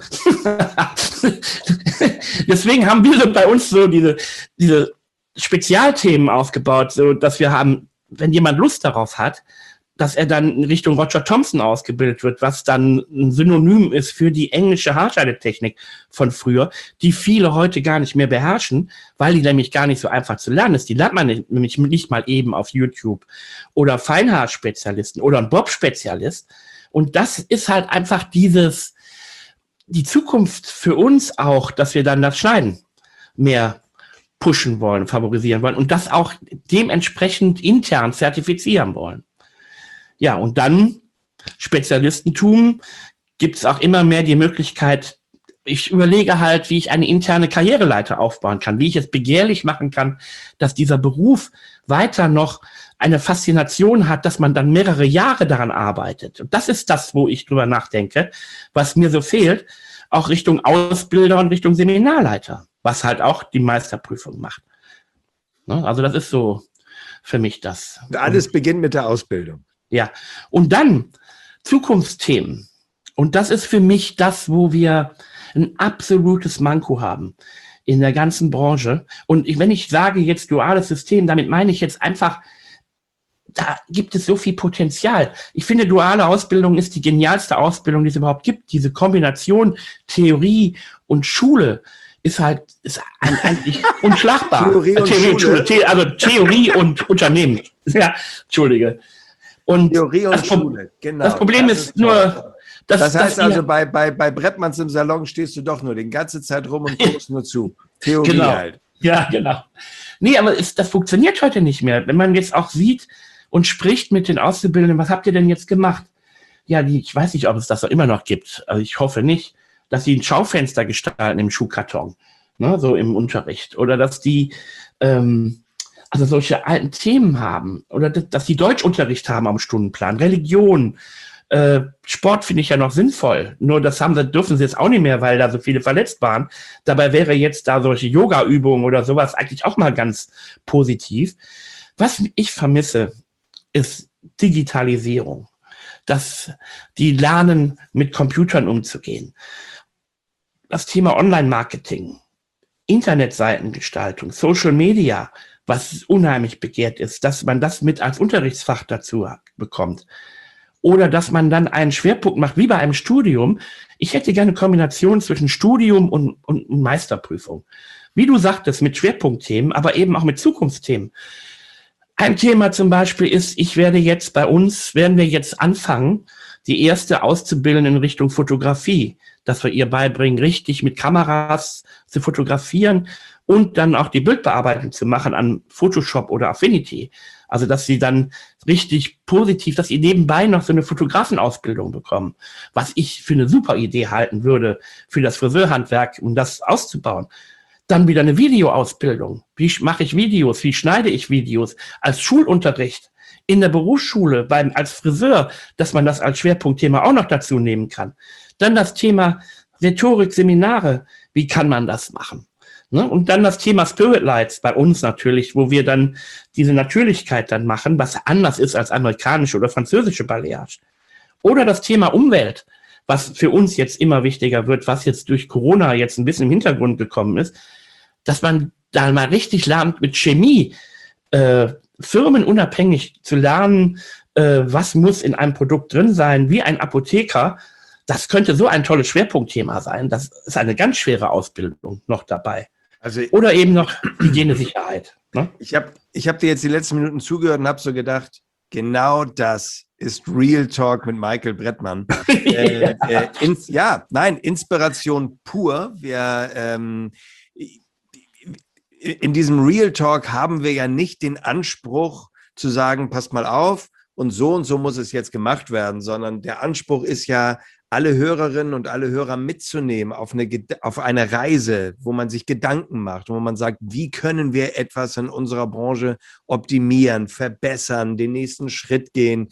Deswegen haben wir so bei uns so diese, diese Spezialthemen aufgebaut, so dass wir haben, wenn jemand Lust darauf hat, dass er dann in Richtung Roger Thompson ausgebildet wird, was dann ein Synonym ist für die englische Haarschneidetechnik von früher, die viele heute gar nicht mehr beherrschen, weil die nämlich gar nicht so einfach zu lernen ist. Die lernt man nämlich nicht mal eben auf YouTube. Oder Feinhaarspezialisten oder ein Bob-Spezialist. Und das ist halt einfach dieses, die Zukunft für uns auch, dass wir dann das Schneiden mehr pushen wollen, favorisieren wollen und das auch dementsprechend intern zertifizieren wollen. Ja, und dann Spezialistentum gibt es auch immer mehr die Möglichkeit, ich überlege halt, wie ich eine interne Karriereleiter aufbauen kann, wie ich es begehrlich machen kann, dass dieser Beruf weiter noch eine Faszination hat, dass man dann mehrere Jahre daran arbeitet. Und das ist das, wo ich drüber nachdenke, was mir so fehlt, auch Richtung Ausbilder und Richtung Seminarleiter, was halt auch die Meisterprüfung macht. Ne? Also das ist so für mich das. Alles beginnt mit der Ausbildung. Ja, und dann Zukunftsthemen. Und das ist für mich das, wo wir ein absolutes Manko haben in der ganzen Branche. Und ich, wenn ich sage jetzt duales System, damit meine ich jetzt einfach da gibt es so viel Potenzial. Ich finde, duale Ausbildung ist die genialste Ausbildung, die es überhaupt gibt. Diese Kombination Theorie und Schule ist halt ist ein, eigentlich unschlagbar. Theorie und Theorie, Schule. The, also Theorie und Unternehmen. Ja, Entschuldige. Und Theorie und das, Schule, genau. Das Problem das ist, ist nur, dass, das heißt dass also, ihr, bei, bei, bei Brettmanns im Salon stehst du doch nur die ganze Zeit rum und guckst nur zu. Theorie genau. halt. Ja, genau. Nee, aber es, das funktioniert heute nicht mehr. Wenn man jetzt auch sieht und spricht mit den Auszubildenden, was habt ihr denn jetzt gemacht? Ja, die, ich weiß nicht, ob es das auch immer noch gibt. Also ich hoffe nicht, dass sie ein Schaufenster gestalten im Schuhkarton, ne, so im Unterricht. Oder dass die ähm, also solche alten Themen haben. Oder dass, dass die Deutschunterricht haben am Stundenplan, Religion, äh, Sport finde ich ja noch sinnvoll. Nur das haben sie, dürfen sie jetzt auch nicht mehr, weil da so viele verletzt waren. Dabei wäre jetzt da solche Yoga-Übungen oder sowas eigentlich auch mal ganz positiv. Was ich vermisse, ist Digitalisierung. Dass die lernen, mit Computern umzugehen. Das Thema Online-Marketing, Internetseitengestaltung, Social Media, was unheimlich begehrt ist, dass man das mit als Unterrichtsfach dazu bekommt. Oder dass man dann einen Schwerpunkt macht, wie bei einem Studium. Ich hätte gerne eine Kombination zwischen Studium und, und Meisterprüfung. Wie du sagtest, mit Schwerpunktthemen, aber eben auch mit Zukunftsthemen. Ein Thema zum Beispiel ist, ich werde jetzt bei uns, werden wir jetzt anfangen, die erste auszubilden in Richtung Fotografie, dass wir ihr beibringen, richtig mit Kameras zu fotografieren und dann auch die Bildbearbeitung zu machen an Photoshop oder Affinity. Also, dass sie dann richtig positiv, dass sie nebenbei noch so eine Fotografenausbildung bekommen, was ich für eine super Idee halten würde für das Friseurhandwerk, um das auszubauen. Dann wieder eine Videoausbildung. Wie mache ich Videos? Wie schneide ich Videos? Als Schulunterricht in der Berufsschule, beim, als Friseur, dass man das als Schwerpunktthema auch noch dazu nehmen kann. Dann das Thema Rhetorik, Seminare. Wie kann man das machen? Ne? Und dann das Thema Spirit Lights bei uns natürlich, wo wir dann diese Natürlichkeit dann machen, was anders ist als amerikanische oder französische Balayage. Oder das Thema Umwelt, was für uns jetzt immer wichtiger wird, was jetzt durch Corona jetzt ein bisschen im Hintergrund gekommen ist, dass man da mal richtig lernt mit Chemie, äh, firmenunabhängig zu lernen, äh, was muss in einem Produkt drin sein, wie ein Apotheker. Das könnte so ein tolles Schwerpunktthema sein. Das ist eine ganz schwere Ausbildung noch dabei. Also, oder eben noch Hygienesicherheit. Ne? Ich habe ich hab dir jetzt die letzten Minuten zugehört und habe so gedacht, genau das ist Real Talk mit Michael Brettmann. äh, äh, ins, ja, nein, Inspiration pur. Wir, ähm, in diesem Real Talk haben wir ja nicht den Anspruch zu sagen, passt mal auf und so und so muss es jetzt gemacht werden, sondern der Anspruch ist ja, alle Hörerinnen und alle Hörer mitzunehmen auf eine, auf eine Reise, wo man sich Gedanken macht, wo man sagt, wie können wir etwas in unserer Branche optimieren, verbessern, den nächsten Schritt gehen.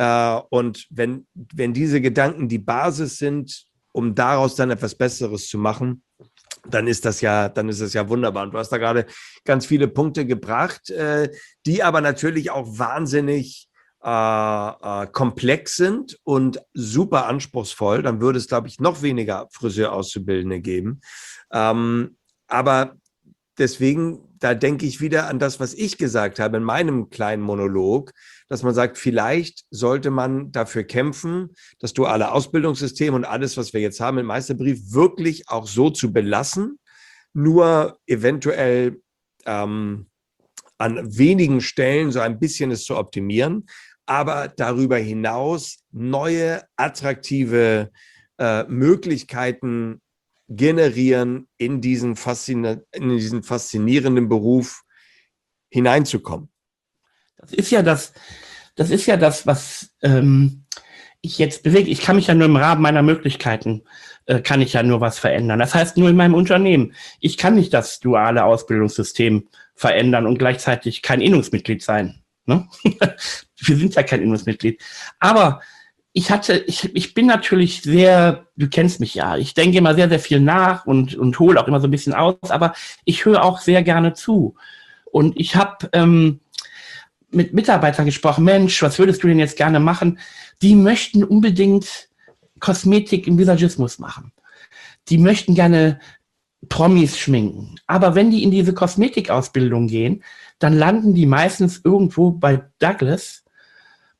Und wenn, wenn diese Gedanken die Basis sind, um daraus dann etwas Besseres zu machen, dann ist das ja, dann ist das ja wunderbar. Und du hast da gerade ganz viele Punkte gebracht, die aber natürlich auch wahnsinnig Äh, äh, komplex sind und super anspruchsvoll, dann würde es, glaube ich, noch weniger Friseurauszubildende geben. Ähm, aber deswegen, da denke ich wieder an das, was ich gesagt habe in meinem kleinen Monolog, dass man sagt, vielleicht sollte man dafür kämpfen, das duale Ausbildungssystem und alles, was wir jetzt haben im Meisterbrief, wirklich auch so zu belassen, nur eventuell ähm, an wenigen Stellen so ein bisschen es zu optimieren, aber darüber hinaus neue, attraktive äh, Möglichkeiten generieren, in diesen, Faszina- in diesen faszinierenden Beruf hineinzukommen. Das ist ja das, das ist ja das, was ähm, ich jetzt bewege. Ich kann mich ja nur im Rahmen meiner Möglichkeiten, äh, kann ich ja nur was verändern. Das heißt, nur in meinem Unternehmen. Ich kann nicht das duale Ausbildungssystem verändern und gleichzeitig kein Innungsmitglied sein. Ne? Wir sind ja kein Innungsmitglied. Aber ich hatte, ich, ich bin natürlich sehr, du kennst mich ja, ich denke immer sehr, sehr viel nach und, und hole auch immer so ein bisschen aus, aber ich höre auch sehr gerne zu. Und ich habe ähm, mit Mitarbeitern gesprochen, Mensch, was würdest du denn jetzt gerne machen? Die möchten unbedingt Kosmetik im Visagismus machen. Die möchten gerne Promis schminken. Aber wenn die in diese Kosmetikausbildung gehen, dann landen die meistens irgendwo bei Douglas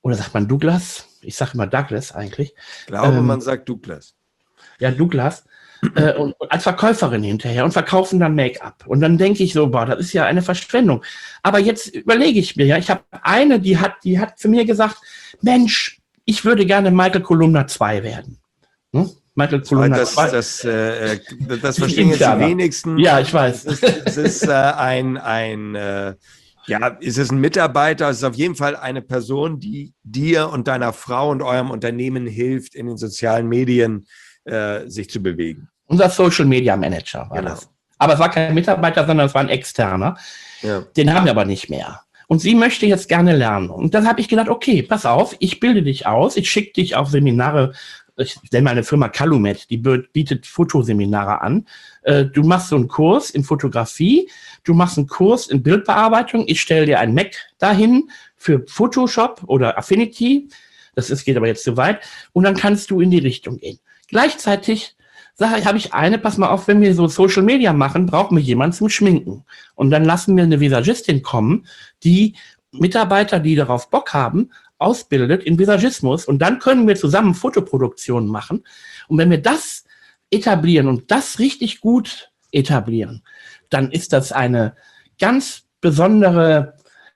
oder sagt man Douglas? Ich sage immer Douglas eigentlich. Ich glaube, ähm, man sagt Douglas. Ja, Douglas. äh, und, und als Verkäuferin hinterher und verkaufen dann Make-up. Und dann denke ich so, boah, das ist ja eine Verschwendung. Aber jetzt überlege ich mir, ja, ich habe eine, die hat, die hat zu mir gesagt, Mensch, ich würde gerne Michael Kolumna zwei werden. Hm? Michael Kolumna das, zwei. Das, äh, das verstehen jetzt die wenigsten. Ja, ich weiß. Es ist, es ist äh, ein, ein äh, ja, ist es ein Mitarbeiter? Es ist auf jeden Fall eine Person, die dir und deiner Frau und eurem Unternehmen hilft, in den sozialen Medien äh, sich zu bewegen. Unser Social Media Manager war Genau. das. Aber es war kein Mitarbeiter, sondern es war ein externer. Ja. Den haben wir aber nicht mehr. Und sie möchte jetzt gerne lernen. Und dann habe ich gedacht, okay, pass auf, ich bilde dich aus, ich schicke dich auf Seminare. Ich nenne meine Firma Calumet, die bietet Fotoseminare an. Du machst so einen Kurs in Fotografie, du machst einen Kurs in Bildbearbeitung. Ich stelle dir ein Mac dahin für Photoshop oder Affinity. Das ist, geht aber jetzt zu weit. Und dann kannst du in die Richtung gehen. Gleichzeitig sage ich, habe ich eine, pass mal auf, wenn wir so Social Media machen, brauchen wir jemanden zum Schminken. Und dann lassen wir eine Visagistin kommen, die Mitarbeiter, die darauf Bock haben, ausbildet in Visagismus. Und dann können wir zusammen Fotoproduktionen machen. Und wenn wir das etablieren und das richtig gut etablieren, dann ist das eine ganz besondere,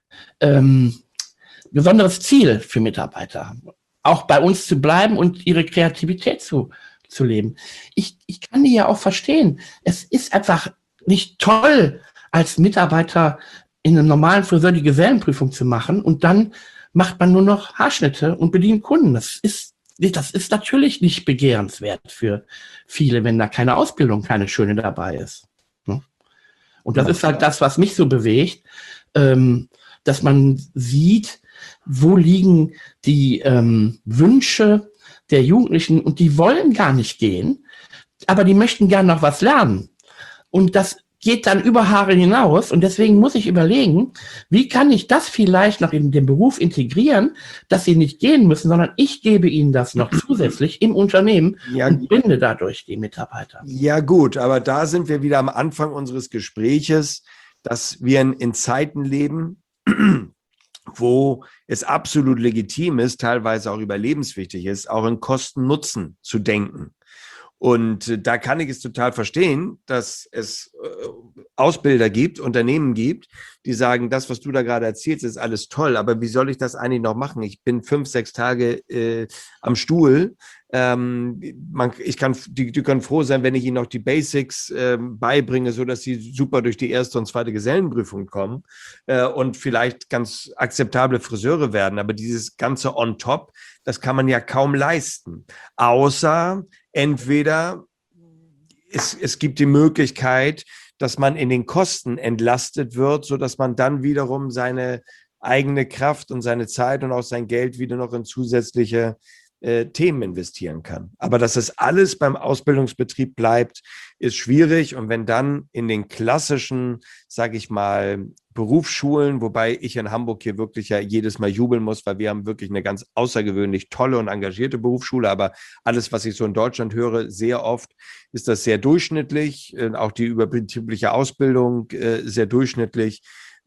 ähm, besonderes Ziel für Mitarbeiter, auch bei uns zu bleiben und ihre Kreativität zu, zu leben. Ich, ich kann die ja auch verstehen. Es ist einfach nicht toll, als Mitarbeiter in einem normalen Friseur die Gesellenprüfung zu machen und dann macht man nur noch Haarschnitte und bedient Kunden. Das ist, das ist natürlich nicht begehrenswert für viele, wenn da keine Ausbildung, keine schöne dabei ist. Und das ja, ist halt klar. Das, was mich so bewegt, ähm, dass man sieht, wo liegen die ähm, Wünsche der Jugendlichen und die wollen gar nicht gehen, aber die möchten gern noch was lernen. Und das geht dann über Haare hinaus und deswegen muss ich überlegen, wie kann ich das vielleicht noch in den Beruf integrieren, dass sie nicht gehen müssen, sondern ich gebe ihnen das noch zusätzlich im Unternehmen ja, und binde dadurch die Mitarbeiter. Ja gut, aber da sind wir wieder am Anfang unseres Gespräches, dass wir in, in Zeiten leben, wo es absolut legitim ist, teilweise auch überlebenswichtig ist, auch in Kosten-Nutzen zu denken. Und da kann ich es total verstehen, dass es äh, Ausbilder gibt, Unternehmen gibt, die sagen, das, was du da gerade erzählst, ist alles toll, aber wie soll ich das eigentlich noch machen? Ich bin fünf, sechs Tage äh, am Stuhl. Ähm, man, ich kann, die, die können froh sein, wenn ich ihnen noch die Basics äh, beibringe, so dass sie super durch die erste und zweite Gesellenprüfung kommen äh, und vielleicht ganz akzeptable Friseure werden. Aber dieses ganze on top, das kann man ja kaum leisten. Außer entweder es, es gibt die Möglichkeit, dass man in den Kosten entlastet wird, so dass man dann wiederum seine eigene Kraft und seine Zeit und auch sein Geld wieder noch in zusätzliche äh, Themen investieren kann. Aber dass das alles beim Ausbildungsbetrieb bleibt, ist schwierig. Und wenn dann in den klassischen, sage ich mal, Berufsschulen, wobei ich in Hamburg hier wirklich ja jedes Mal jubeln muss, weil wir haben wirklich eine ganz außergewöhnlich tolle und engagierte Berufsschule, aber alles, was ich so in Deutschland höre, sehr oft ist das sehr durchschnittlich, auch die überbetriebliche Ausbildung sehr durchschnittlich,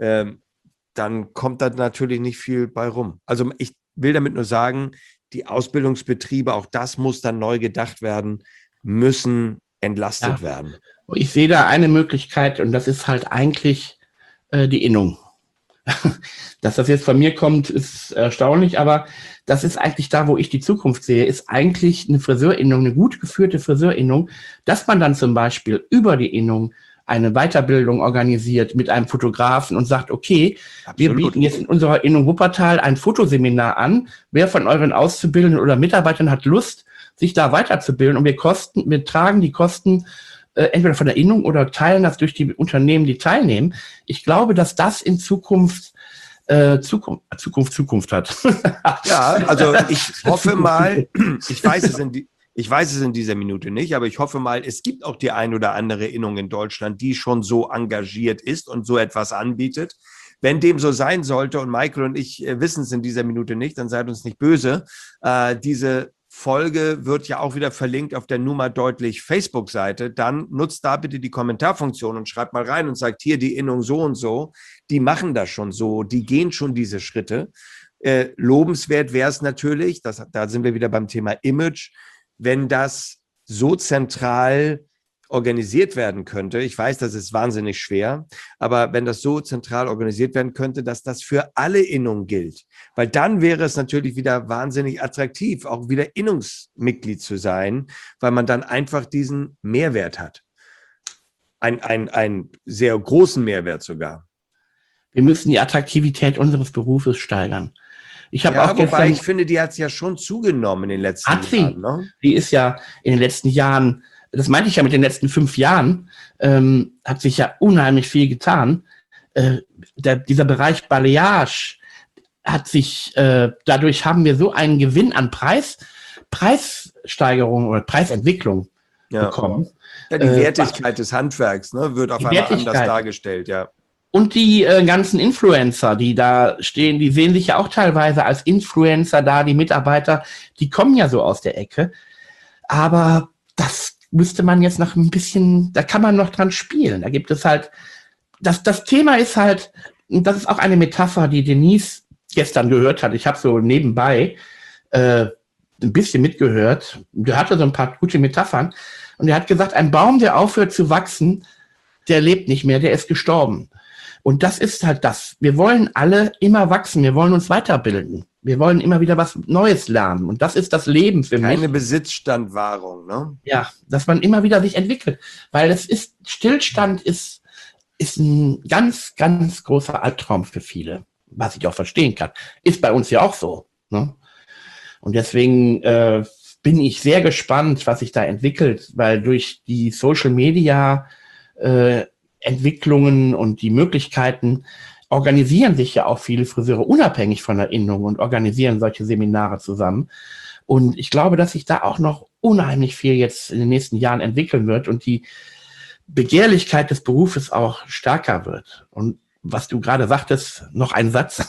dann kommt da natürlich nicht viel bei rum. Also ich will damit nur sagen, die Ausbildungsbetriebe, auch das muss dann neu gedacht werden, müssen entlastet ja. werden. Ich sehe da eine Möglichkeit und das ist halt eigentlich die Innung. Dass das jetzt von mir kommt, ist erstaunlich, aber das ist eigentlich da, wo ich die Zukunft sehe, ist eigentlich eine Friseurinnung, eine gut geführte Friseurinnung, dass man dann zum Beispiel über die Innung eine Weiterbildung organisiert mit einem Fotografen und sagt, okay, Absolut. Wir bieten jetzt in unserer Innung Wuppertal ein Fotoseminar an. Wer von euren Auszubildenden oder Mitarbeitern hat Lust, sich da weiterzubilden und wir kosten, wir tragen die Kosten entweder von der Innung oder teilen das durch die Unternehmen, die teilnehmen. Ich glaube, dass das in Zukunft äh, Zukunft, Zukunft, Zukunft hat. Ja, also ich hoffe mal, ich weiß es in die, ich weiß es in dieser Minute nicht, aber ich hoffe mal, es gibt auch die ein oder andere Innung in Deutschland, die schon so engagiert ist und so etwas anbietet. Wenn dem so sein sollte und Michael und ich äh, wissen es in dieser Minute nicht, dann seid uns nicht böse. Äh, diese Folge wird ja auch wieder verlinkt auf der Nummer deutlich Facebook-Seite. Dann nutzt da bitte die Kommentarfunktion und schreibt mal rein und sagt, hier die Innung so und so, die machen das schon so, die gehen schon diese Schritte. Äh, lobenswert wäre es natürlich, das, da sind wir wieder beim Thema Image, wenn das so zentral organisiert werden könnte. Ich weiß, das ist wahnsinnig schwer, aber wenn das so zentral organisiert werden könnte, dass das für alle Innungen gilt, weil dann wäre es natürlich wieder wahnsinnig attraktiv, auch wieder Innungsmitglied zu sein, weil man dann einfach diesen Mehrwert hat. Ein, ein, ein sehr großen Mehrwert sogar. Wir müssen die Attraktivität unseres Berufes steigern. Ich habe ja, auch wobei gestern, ich finde, die hat es ja schon zugenommen in den letzten hat sie. Jahren. Ne? Die ist ja in den letzten Jahren, das meinte ich ja mit den letzten fünf Jahren, ähm, hat sich ja unheimlich viel getan. Äh, der, dieser Bereich Balayage hat sich, äh, dadurch haben wir so einen Gewinn an Preis, Preissteigerung oder Preisentwicklung ja. bekommen. Ja, die Wertigkeit äh, des Handwerks, ne, wird auf einmal anders dargestellt, ja. Und die äh, ganzen Influencer, die da stehen, die sehen sich ja auch teilweise als Influencer da, die Mitarbeiter, die kommen ja so aus der Ecke. Aber das müsste man jetzt noch ein bisschen, da kann man noch dran spielen. Da gibt es halt, das, das Thema ist halt, und das ist auch eine Metapher, die Denise gestern gehört hat. Ich habe so nebenbei äh, ein bisschen mitgehört. Der hatte so ein paar gute Metaphern. Und er hat gesagt, ein Baum, der aufhört zu wachsen, der lebt nicht mehr, der ist gestorben. Und das ist halt das. Wir wollen alle immer wachsen, wir wollen uns weiterbilden. Wir wollen immer wieder was Neues lernen. Und das ist das Leben für mich. Keine Besitzstandwahrung, ne? Ja, dass man immer wieder sich entwickelt. Weil es ist, Stillstand ist, ist ein ganz, ganz großer Albtraum für viele. Was ich auch verstehen kann. Ist bei uns ja auch so. Ne? Und deswegen äh, bin ich sehr gespannt, was sich da entwickelt. Weil durch die Social Media äh, Entwicklungen und die Möglichkeiten organisieren sich ja auch viele Friseure unabhängig von der Innung und organisieren solche Seminare zusammen. Und ich glaube, dass sich da auch noch unheimlich viel jetzt in den nächsten Jahren entwickeln wird und die Begehrlichkeit des Berufes auch stärker wird. Und was du gerade sagtest, noch ein Satz.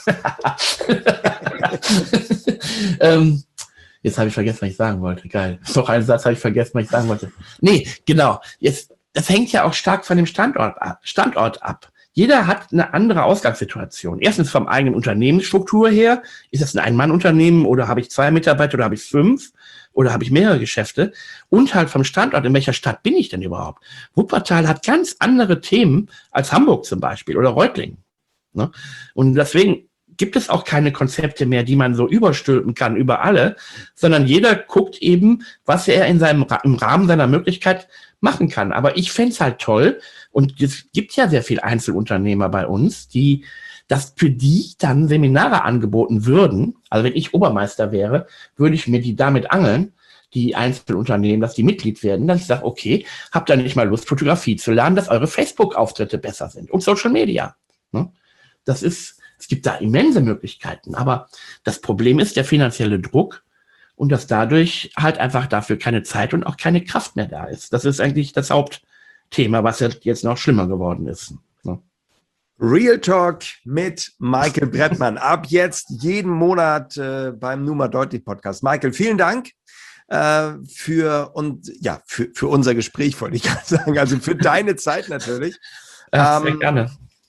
ähm, jetzt habe ich vergessen, was ich sagen wollte. Geil. Noch ein Satz habe ich vergessen, was ich sagen wollte. Nee, genau. Jetzt Das hängt ja auch stark von dem Standort ab. Standort ab. Jeder hat eine andere Ausgangssituation. Erstens vom eigenen Unternehmensstruktur her. Ist das ein Ein-Mann-Unternehmen oder habe ich zwei Mitarbeiter oder habe ich fünf oder habe ich mehrere Geschäfte? Und halt vom Standort, in welcher Stadt bin ich denn überhaupt? Wuppertal hat ganz andere Themen als Hamburg zum Beispiel oder Reutlingen. Ne? Und deswegen gibt es auch keine Konzepte mehr, die man so überstülpen kann über alle, sondern jeder guckt eben, was er in seinem im Rahmen seiner Möglichkeit machen kann. Aber ich fände es halt toll, und es gibt ja sehr viele Einzelunternehmer bei uns, die, dass für die dann Seminare angeboten würden. Also wenn ich Obermeister wäre, würde ich mir die damit angeln, die Einzelunternehmen, dass die Mitglied werden, dass ich sage, okay, habt ihr nicht mal Lust, Fotografie zu lernen, dass eure Facebook-Auftritte besser sind und Social Media. Ne? Das ist, es gibt da immense Möglichkeiten, aber das Problem ist der finanzielle Druck und dass dadurch halt einfach dafür keine Zeit und auch keine Kraft mehr da ist. Das ist eigentlich das Hauptthema, was jetzt noch schlimmer geworden ist. Ne? Real Talk mit Michael Brettmann. Ab jetzt jeden Monat äh, beim Nun mal deutlich Podcast. Michael, vielen Dank äh, für, und, ja, für, für unser Gespräch, wollte ich gerade sagen. Also für deine Zeit natürlich. Ja, sehr ähm, gerne.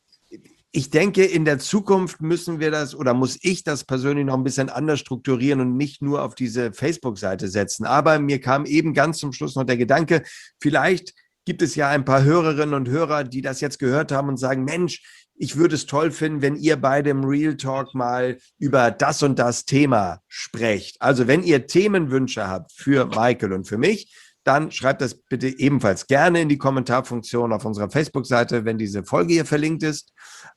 Ich denke, in der Zukunft müssen wir das oder muss ich das persönlich noch ein bisschen anders strukturieren und nicht nur auf diese Facebook-Seite setzen. Aber mir kam eben ganz zum Schluss noch der Gedanke, vielleicht gibt es ja ein paar Hörerinnen und Hörer, die das jetzt gehört haben und sagen, Mensch, ich würde es toll finden, wenn ihr beide im Real Talk mal über das und das Thema sprecht. Also wenn ihr Themenwünsche habt für Michael und für mich, dann schreibt das bitte ebenfalls gerne in die Kommentarfunktion auf unserer Facebook-Seite, wenn diese Folge hier verlinkt ist.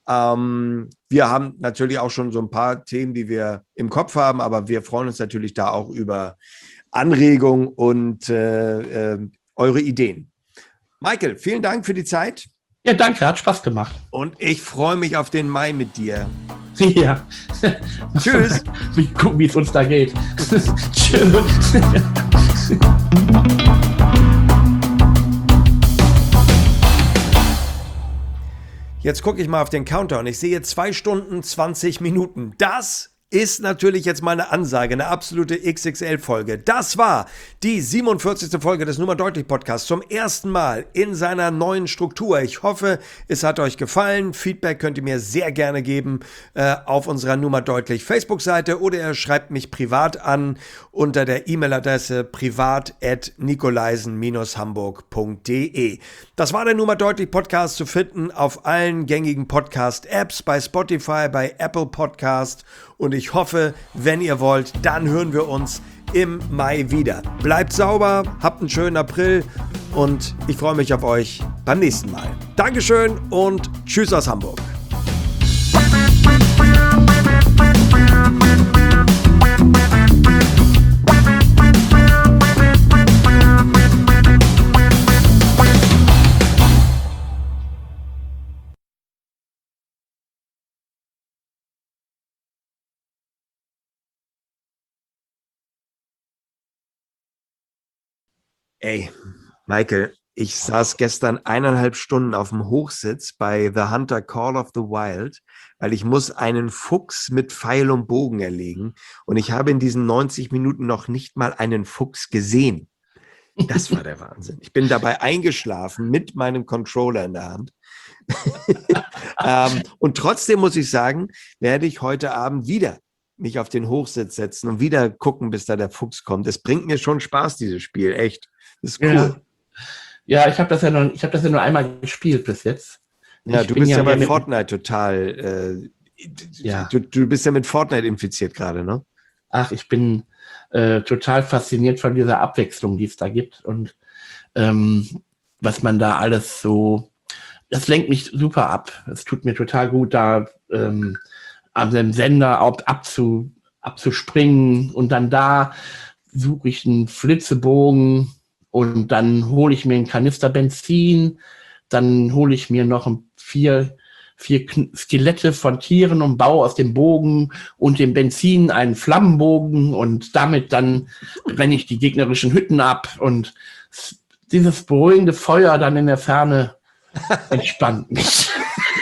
Ähm, wir haben natürlich auch schon so ein paar Themen, die wir im Kopf haben, aber wir freuen uns natürlich da auch über Anregungen und äh, äh, eure Ideen. Michael, vielen Dank für die Zeit. Ja, danke, hat Spaß gemacht. Und ich freue mich auf den Mai mit dir. Ja. Tschüss. Wir gucken, wie es uns da geht. Tschüss. Jetzt gucke ich mal auf den Counter und ich sehe zwei Stunden zwanzig Minuten. Das ist natürlich jetzt mal eine Ansage, eine absolute X X L-Folge. Das war die siebenundvierzigste Folge des Nur mal deutlich Podcasts, zum ersten Mal in seiner neuen Struktur. Ich hoffe, es hat euch gefallen. Feedback könnt ihr mir sehr gerne geben äh, auf unserer Nur mal deutlich Facebook-Seite oder ihr schreibt mich privat an unter der E-Mail-Adresse privat at nikolaisen hamburg punkt de. Das war der Nur mal deutlich Podcast, zu finden auf allen gängigen Podcast-Apps, bei Spotify, bei Apple Podcast. Und ich hoffe, wenn ihr wollt, dann hören wir uns im Mai wieder. Bleibt sauber, habt einen schönen April und ich freue mich auf euch beim nächsten Mal. Dankeschön und tschüss aus Hamburg. Ey, Michael, ich saß gestern eineinhalb Stunden auf dem Hochsitz bei The Hunter Call of the Wild, weil ich muss einen Fuchs mit Pfeil und Bogen erlegen und ich habe in diesen neunzig Minuten noch nicht mal einen Fuchs gesehen. Das war der Wahnsinn. Ich bin dabei eingeschlafen mit meinem Controller in der Hand. ähm, und trotzdem muss ich sagen, werde ich heute Abend wieder mich auf den Hochsitz setzen und wieder gucken, bis da der Fuchs kommt. Es bringt mir schon Spaß, dieses Spiel, echt. Das ist cool. Ja, ja ich habe das ja noch, ich habe das ja nur einmal gespielt bis jetzt. Ja, ich du bist ja, ja bei mit, Fortnite total, äh, ja. du, du bist ja mit Fortnite infiziert gerade, ne? Ach, ich bin äh, total fasziniert von dieser Abwechslung, die es da gibt und ähm, was man da alles so, das lenkt mich super ab. Es tut mir total gut, da ähm, an dem Sender ab, abzu, abzuspringen und dann da suche ich einen Flitzebogen und dann hole ich mir einen Kanister Benzin, dann hole ich mir noch ein, vier, vier Skelette von Tieren und baue aus dem Bogen und dem Benzin einen Flammenbogen und damit dann brenne ich die gegnerischen Hütten ab und dieses beruhigende Feuer dann in der Ferne entspannt mich.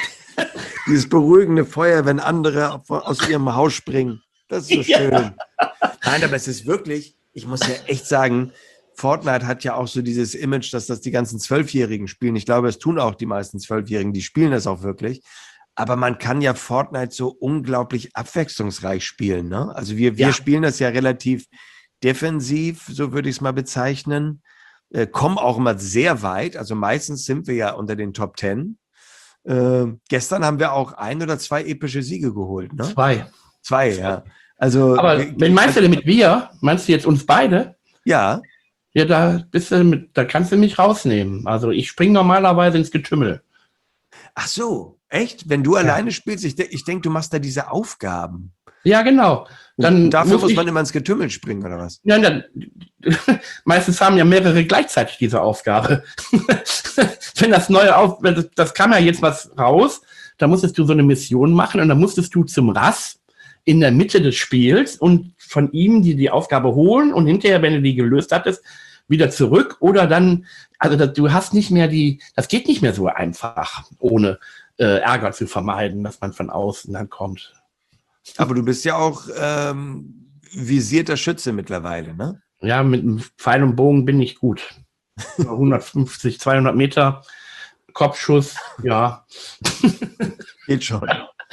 Dieses beruhigende Feuer, wenn andere aus ihrem Haus springen. Das ist so schön. Ja. Nein, aber es ist wirklich, ich muss ja echt sagen, Fortnite hat ja auch so dieses Image, dass das die ganzen Zwölfjährigen spielen. Ich glaube, es tun auch die meisten Zwölfjährigen, die spielen das auch wirklich. Aber man kann ja Fortnite so unglaublich abwechslungsreich spielen, ne? Also wir, wir ja. spielen das ja relativ defensiv, so würde ich es mal bezeichnen. Äh, kommen auch immer sehr weit. Also meistens sind wir ja unter den Top Ten. Äh, gestern haben wir auch ein oder zwei epische Siege geholt, ne? Zwei. Zwei, ja. Also, aber wenn meinst du denn mit wir? Meinst du jetzt uns beide? Ja. Ja, da bist du mit, da kannst du mich rausnehmen. Also ich springe normalerweise ins Getümmel. Ach so, echt? Wenn du ja. alleine spielst, ich, de- ich denke, du machst da diese Aufgaben. Ja, genau. Dann Und dafür muss, muss ich, man immer ins Getümmel springen, oder was? Ja, dann, meistens haben ja mehrere gleichzeitig diese Aufgabe. Wenn das neue Auf, das, das kam ja jetzt was raus, da musstest du so eine Mission machen und dann musstest du zum Rass in der Mitte des Spiels und von ihm die, die Aufgabe holen und hinterher, wenn du die gelöst hattest, wieder zurück oder dann, also das, du hast nicht mehr die, das geht nicht mehr so einfach, ohne äh, Ärger zu vermeiden, dass man von außen dann kommt. Aber du bist ja auch ähm, visierter Schütze mittlerweile, ne? Ja, mit einem Pfeil und Bogen bin ich gut. hundertfünfzig, zweihundert Meter, Kopfschuss, ja. Geht schon.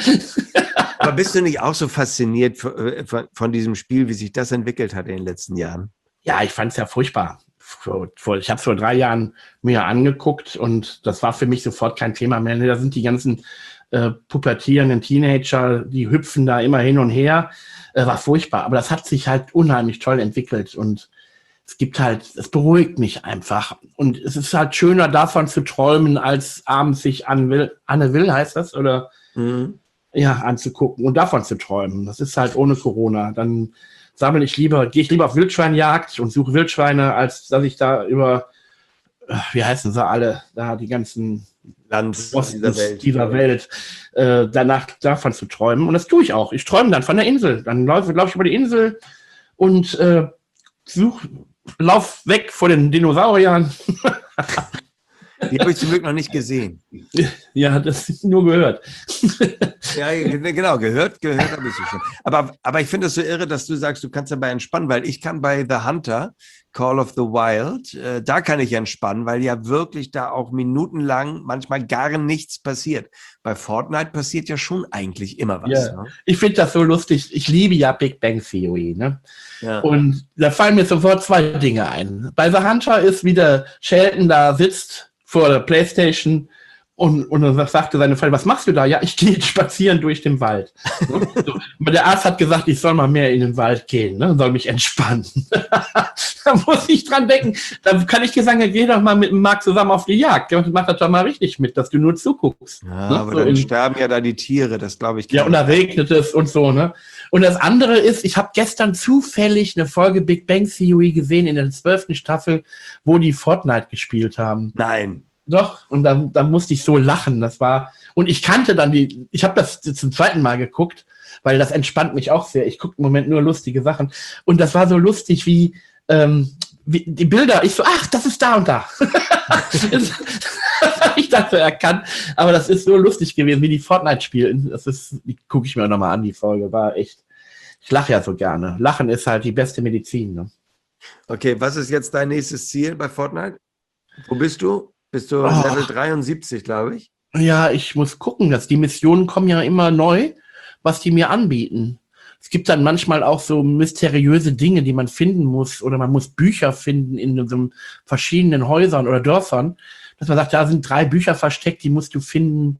Aber bist du nicht auch so fasziniert von, von, von diesem Spiel, wie sich das entwickelt hat in den letzten Jahren? Ja, ich fand es ja furchtbar. Ich habe es vor drei Jahren mir angeguckt und das war für mich sofort kein Thema mehr. Da sind die ganzen äh, pubertierenden Teenager, die hüpfen da immer hin und her. Äh, war furchtbar, aber das hat sich halt unheimlich toll entwickelt und es gibt halt, es beruhigt mich einfach. Und es ist halt schöner davon zu träumen, als abends sich Anne Will, Anne Will heißt das, oder mhm. ja, anzugucken und davon zu träumen. Das ist halt ohne Corona. Dann sammle ich lieber, gehe ich lieber auf Wildschweinjagd und suche Wildschweine, als dass ich da über, wie heißen sie alle, da die ganzen Lands dieser Welt, dieser Welt äh, danach davon zu träumen. Und das tue ich auch. Ich träume dann von der Insel. Dann laufe lauf ich über die Insel und äh, suche, lauf weg vor den Dinosauriern. Die habe ich zum Glück noch nicht gesehen. Ja, das ist nur gehört. Ja, genau, gehört, gehört habe ich schon. Aber, aber ich finde es so irre, dass du sagst, du kannst dabei entspannen, weil ich kann bei The Hunter, Call of the Wild, äh, da kann ich entspannen, weil ja wirklich da auch minutenlang manchmal gar nichts passiert. Bei Fortnite passiert ja schon eigentlich immer was. Ja. Ne? Ich finde das so lustig. Ich liebe ja Big Bang Theory. Ne? Ja. Und da fallen mir sofort zwei Dinge ein. Bei The Hunter ist, wie der Sheldon da sitzt vor der Playstation und, und dann sagte seine Frau, was machst du da? Ja, ich gehe spazieren durch den Wald. So. Der Arzt hat gesagt, ich soll mal mehr in den Wald gehen, ne? Soll mich entspannen. Da muss ich dran denken. Da kann ich dir sagen, geh doch mal mit dem Marc zusammen auf die Jagd. Mach das doch mal richtig mit, dass du nur zuguckst. Ja, ne? aber so dann in, sterben ja da die Tiere, das glaube ich. Ja, und da regnet es und so, ne? Und das andere ist, ich habe gestern zufällig eine Folge Big Bang Theory gesehen in der zwölften Staffel, wo die Fortnite gespielt haben. Nein. Doch, und da, da musste ich so lachen. Das war, und ich kannte dann die, ich habe das zum zweiten Mal geguckt, weil das entspannt mich auch sehr. Ich gucke im Moment nur lustige Sachen. Und das war so lustig wie, ähm, wie die Bilder. Ich so, ach, das ist da und da. Das habe ich dafür erkannt. Aber das ist so lustig gewesen, wie die Fortnite spielen. Das ist, die gucke ich mir auch nochmal an, die Folge. War echt, ich lache ja so gerne. Lachen ist halt die beste Medizin. Ne? Okay, was ist jetzt dein nächstes Ziel bei Fortnite? Wo bist du? Bist du Oh. Level dreiundsiebzig, glaube ich? Ja, ich muss gucken, dass die Missionen kommen ja immer neu, was die mir anbieten. Es gibt dann manchmal auch so mysteriöse Dinge, die man finden muss, oder man muss Bücher finden in so verschiedenen Häusern oder Dörfern, dass man sagt, da sind drei Bücher versteckt, die musst du finden,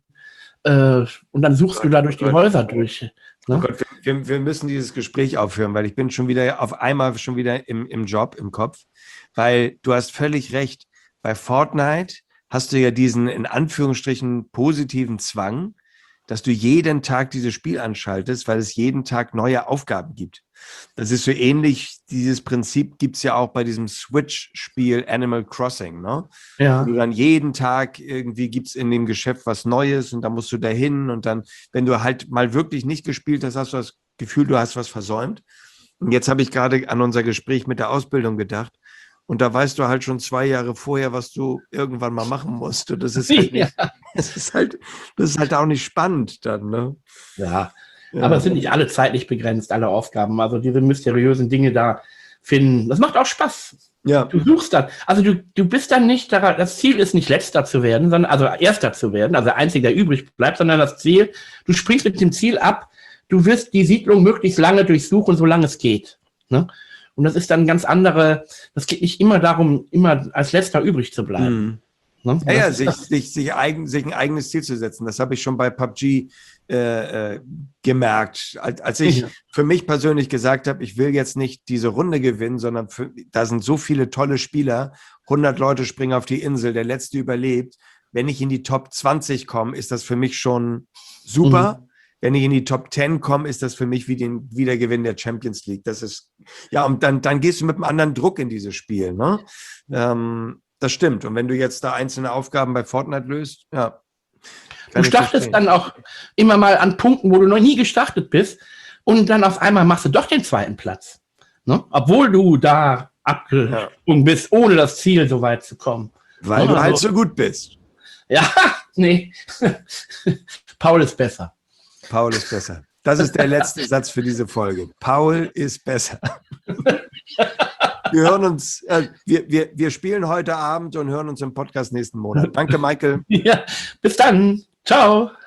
äh, und dann suchst du da durch die Häuser durch. Ne? Oh Gott, wir, wir müssen dieses Gespräch aufhören, weil ich bin schon wieder auf einmal schon wieder im, im Job, im Kopf, weil du hast völlig recht. Bei Fortnite hast du ja diesen in Anführungsstrichen positiven Zwang, dass du jeden Tag dieses Spiel anschaltest, weil es jeden Tag neue Aufgaben gibt. Das ist so ähnlich, dieses Prinzip gibt es ja auch bei diesem Switch-Spiel Animal Crossing, ne? Ja. Wo du dann jeden Tag irgendwie gibt es in dem Geschäft was Neues und dann musst du dahin und dann, wenn du halt mal wirklich nicht gespielt hast, hast du das Gefühl, du hast was versäumt. Und jetzt habe ich gerade an unser Gespräch mit der Ausbildung gedacht. Und da weißt du halt schon zwei Jahre vorher, was du irgendwann mal machen musst. Und das ist halt, nicht, ja. das ist halt, das ist halt auch nicht spannend dann, ne? Ja, ja. Aber es sind nicht alle zeitlich begrenzt, alle Aufgaben. Also diese mysteriösen Dinge da finden, das macht auch Spaß. Ja. Du suchst dann, also du, du bist dann nicht daran, das Ziel ist nicht Letzter zu werden, sondern also Erster zu werden, also der Einzige, der übrig bleibt, sondern das Ziel, du springst mit dem Ziel ab, du wirst die Siedlung möglichst lange durchsuchen, solange es geht, ne? Und das ist dann ganz andere, das geht nicht immer darum, immer als Letzter übrig zu bleiben. Mhm. Ne? Ja, ja, sich, sich, sich, eigen, sich ein eigenes Ziel zu setzen. Das habe ich schon bei P U B G äh, äh, gemerkt. Als, als ich ja. für mich persönlich gesagt habe, ich will jetzt nicht diese Runde gewinnen, sondern für, da sind so viele tolle Spieler, hundert Leute springen auf die Insel, der Letzte überlebt. Wenn ich in die Top zwanzig komme, ist das für mich schon super. Mhm. Wenn ich in die Top zehn komme, ist das für mich wie, den, wie der Gewinn der Champions League. Das ist, ja, und dann, dann gehst du mit einem anderen Druck in dieses Spiel, ne? Ähm, das stimmt. Und wenn du jetzt da einzelne Aufgaben bei Fortnite löst, ja. Du startest dann auch immer mal an Punkten, wo du noch nie gestartet bist, und dann auf einmal machst du doch den zweiten Platz. Ne? Obwohl du da abgesprungen ja. bist, ohne das Ziel so weit zu kommen. Weil ja, du halt so gut bist. Ja, nee. Paul ist besser. Paul ist besser. Das ist der letzte Satz für diese Folge. Paul ist besser. Wir hören uns, äh, wir, wir, wir spielen heute Abend und hören uns im Podcast nächsten Monat. Danke, Michael. Ja, bis dann. Ciao.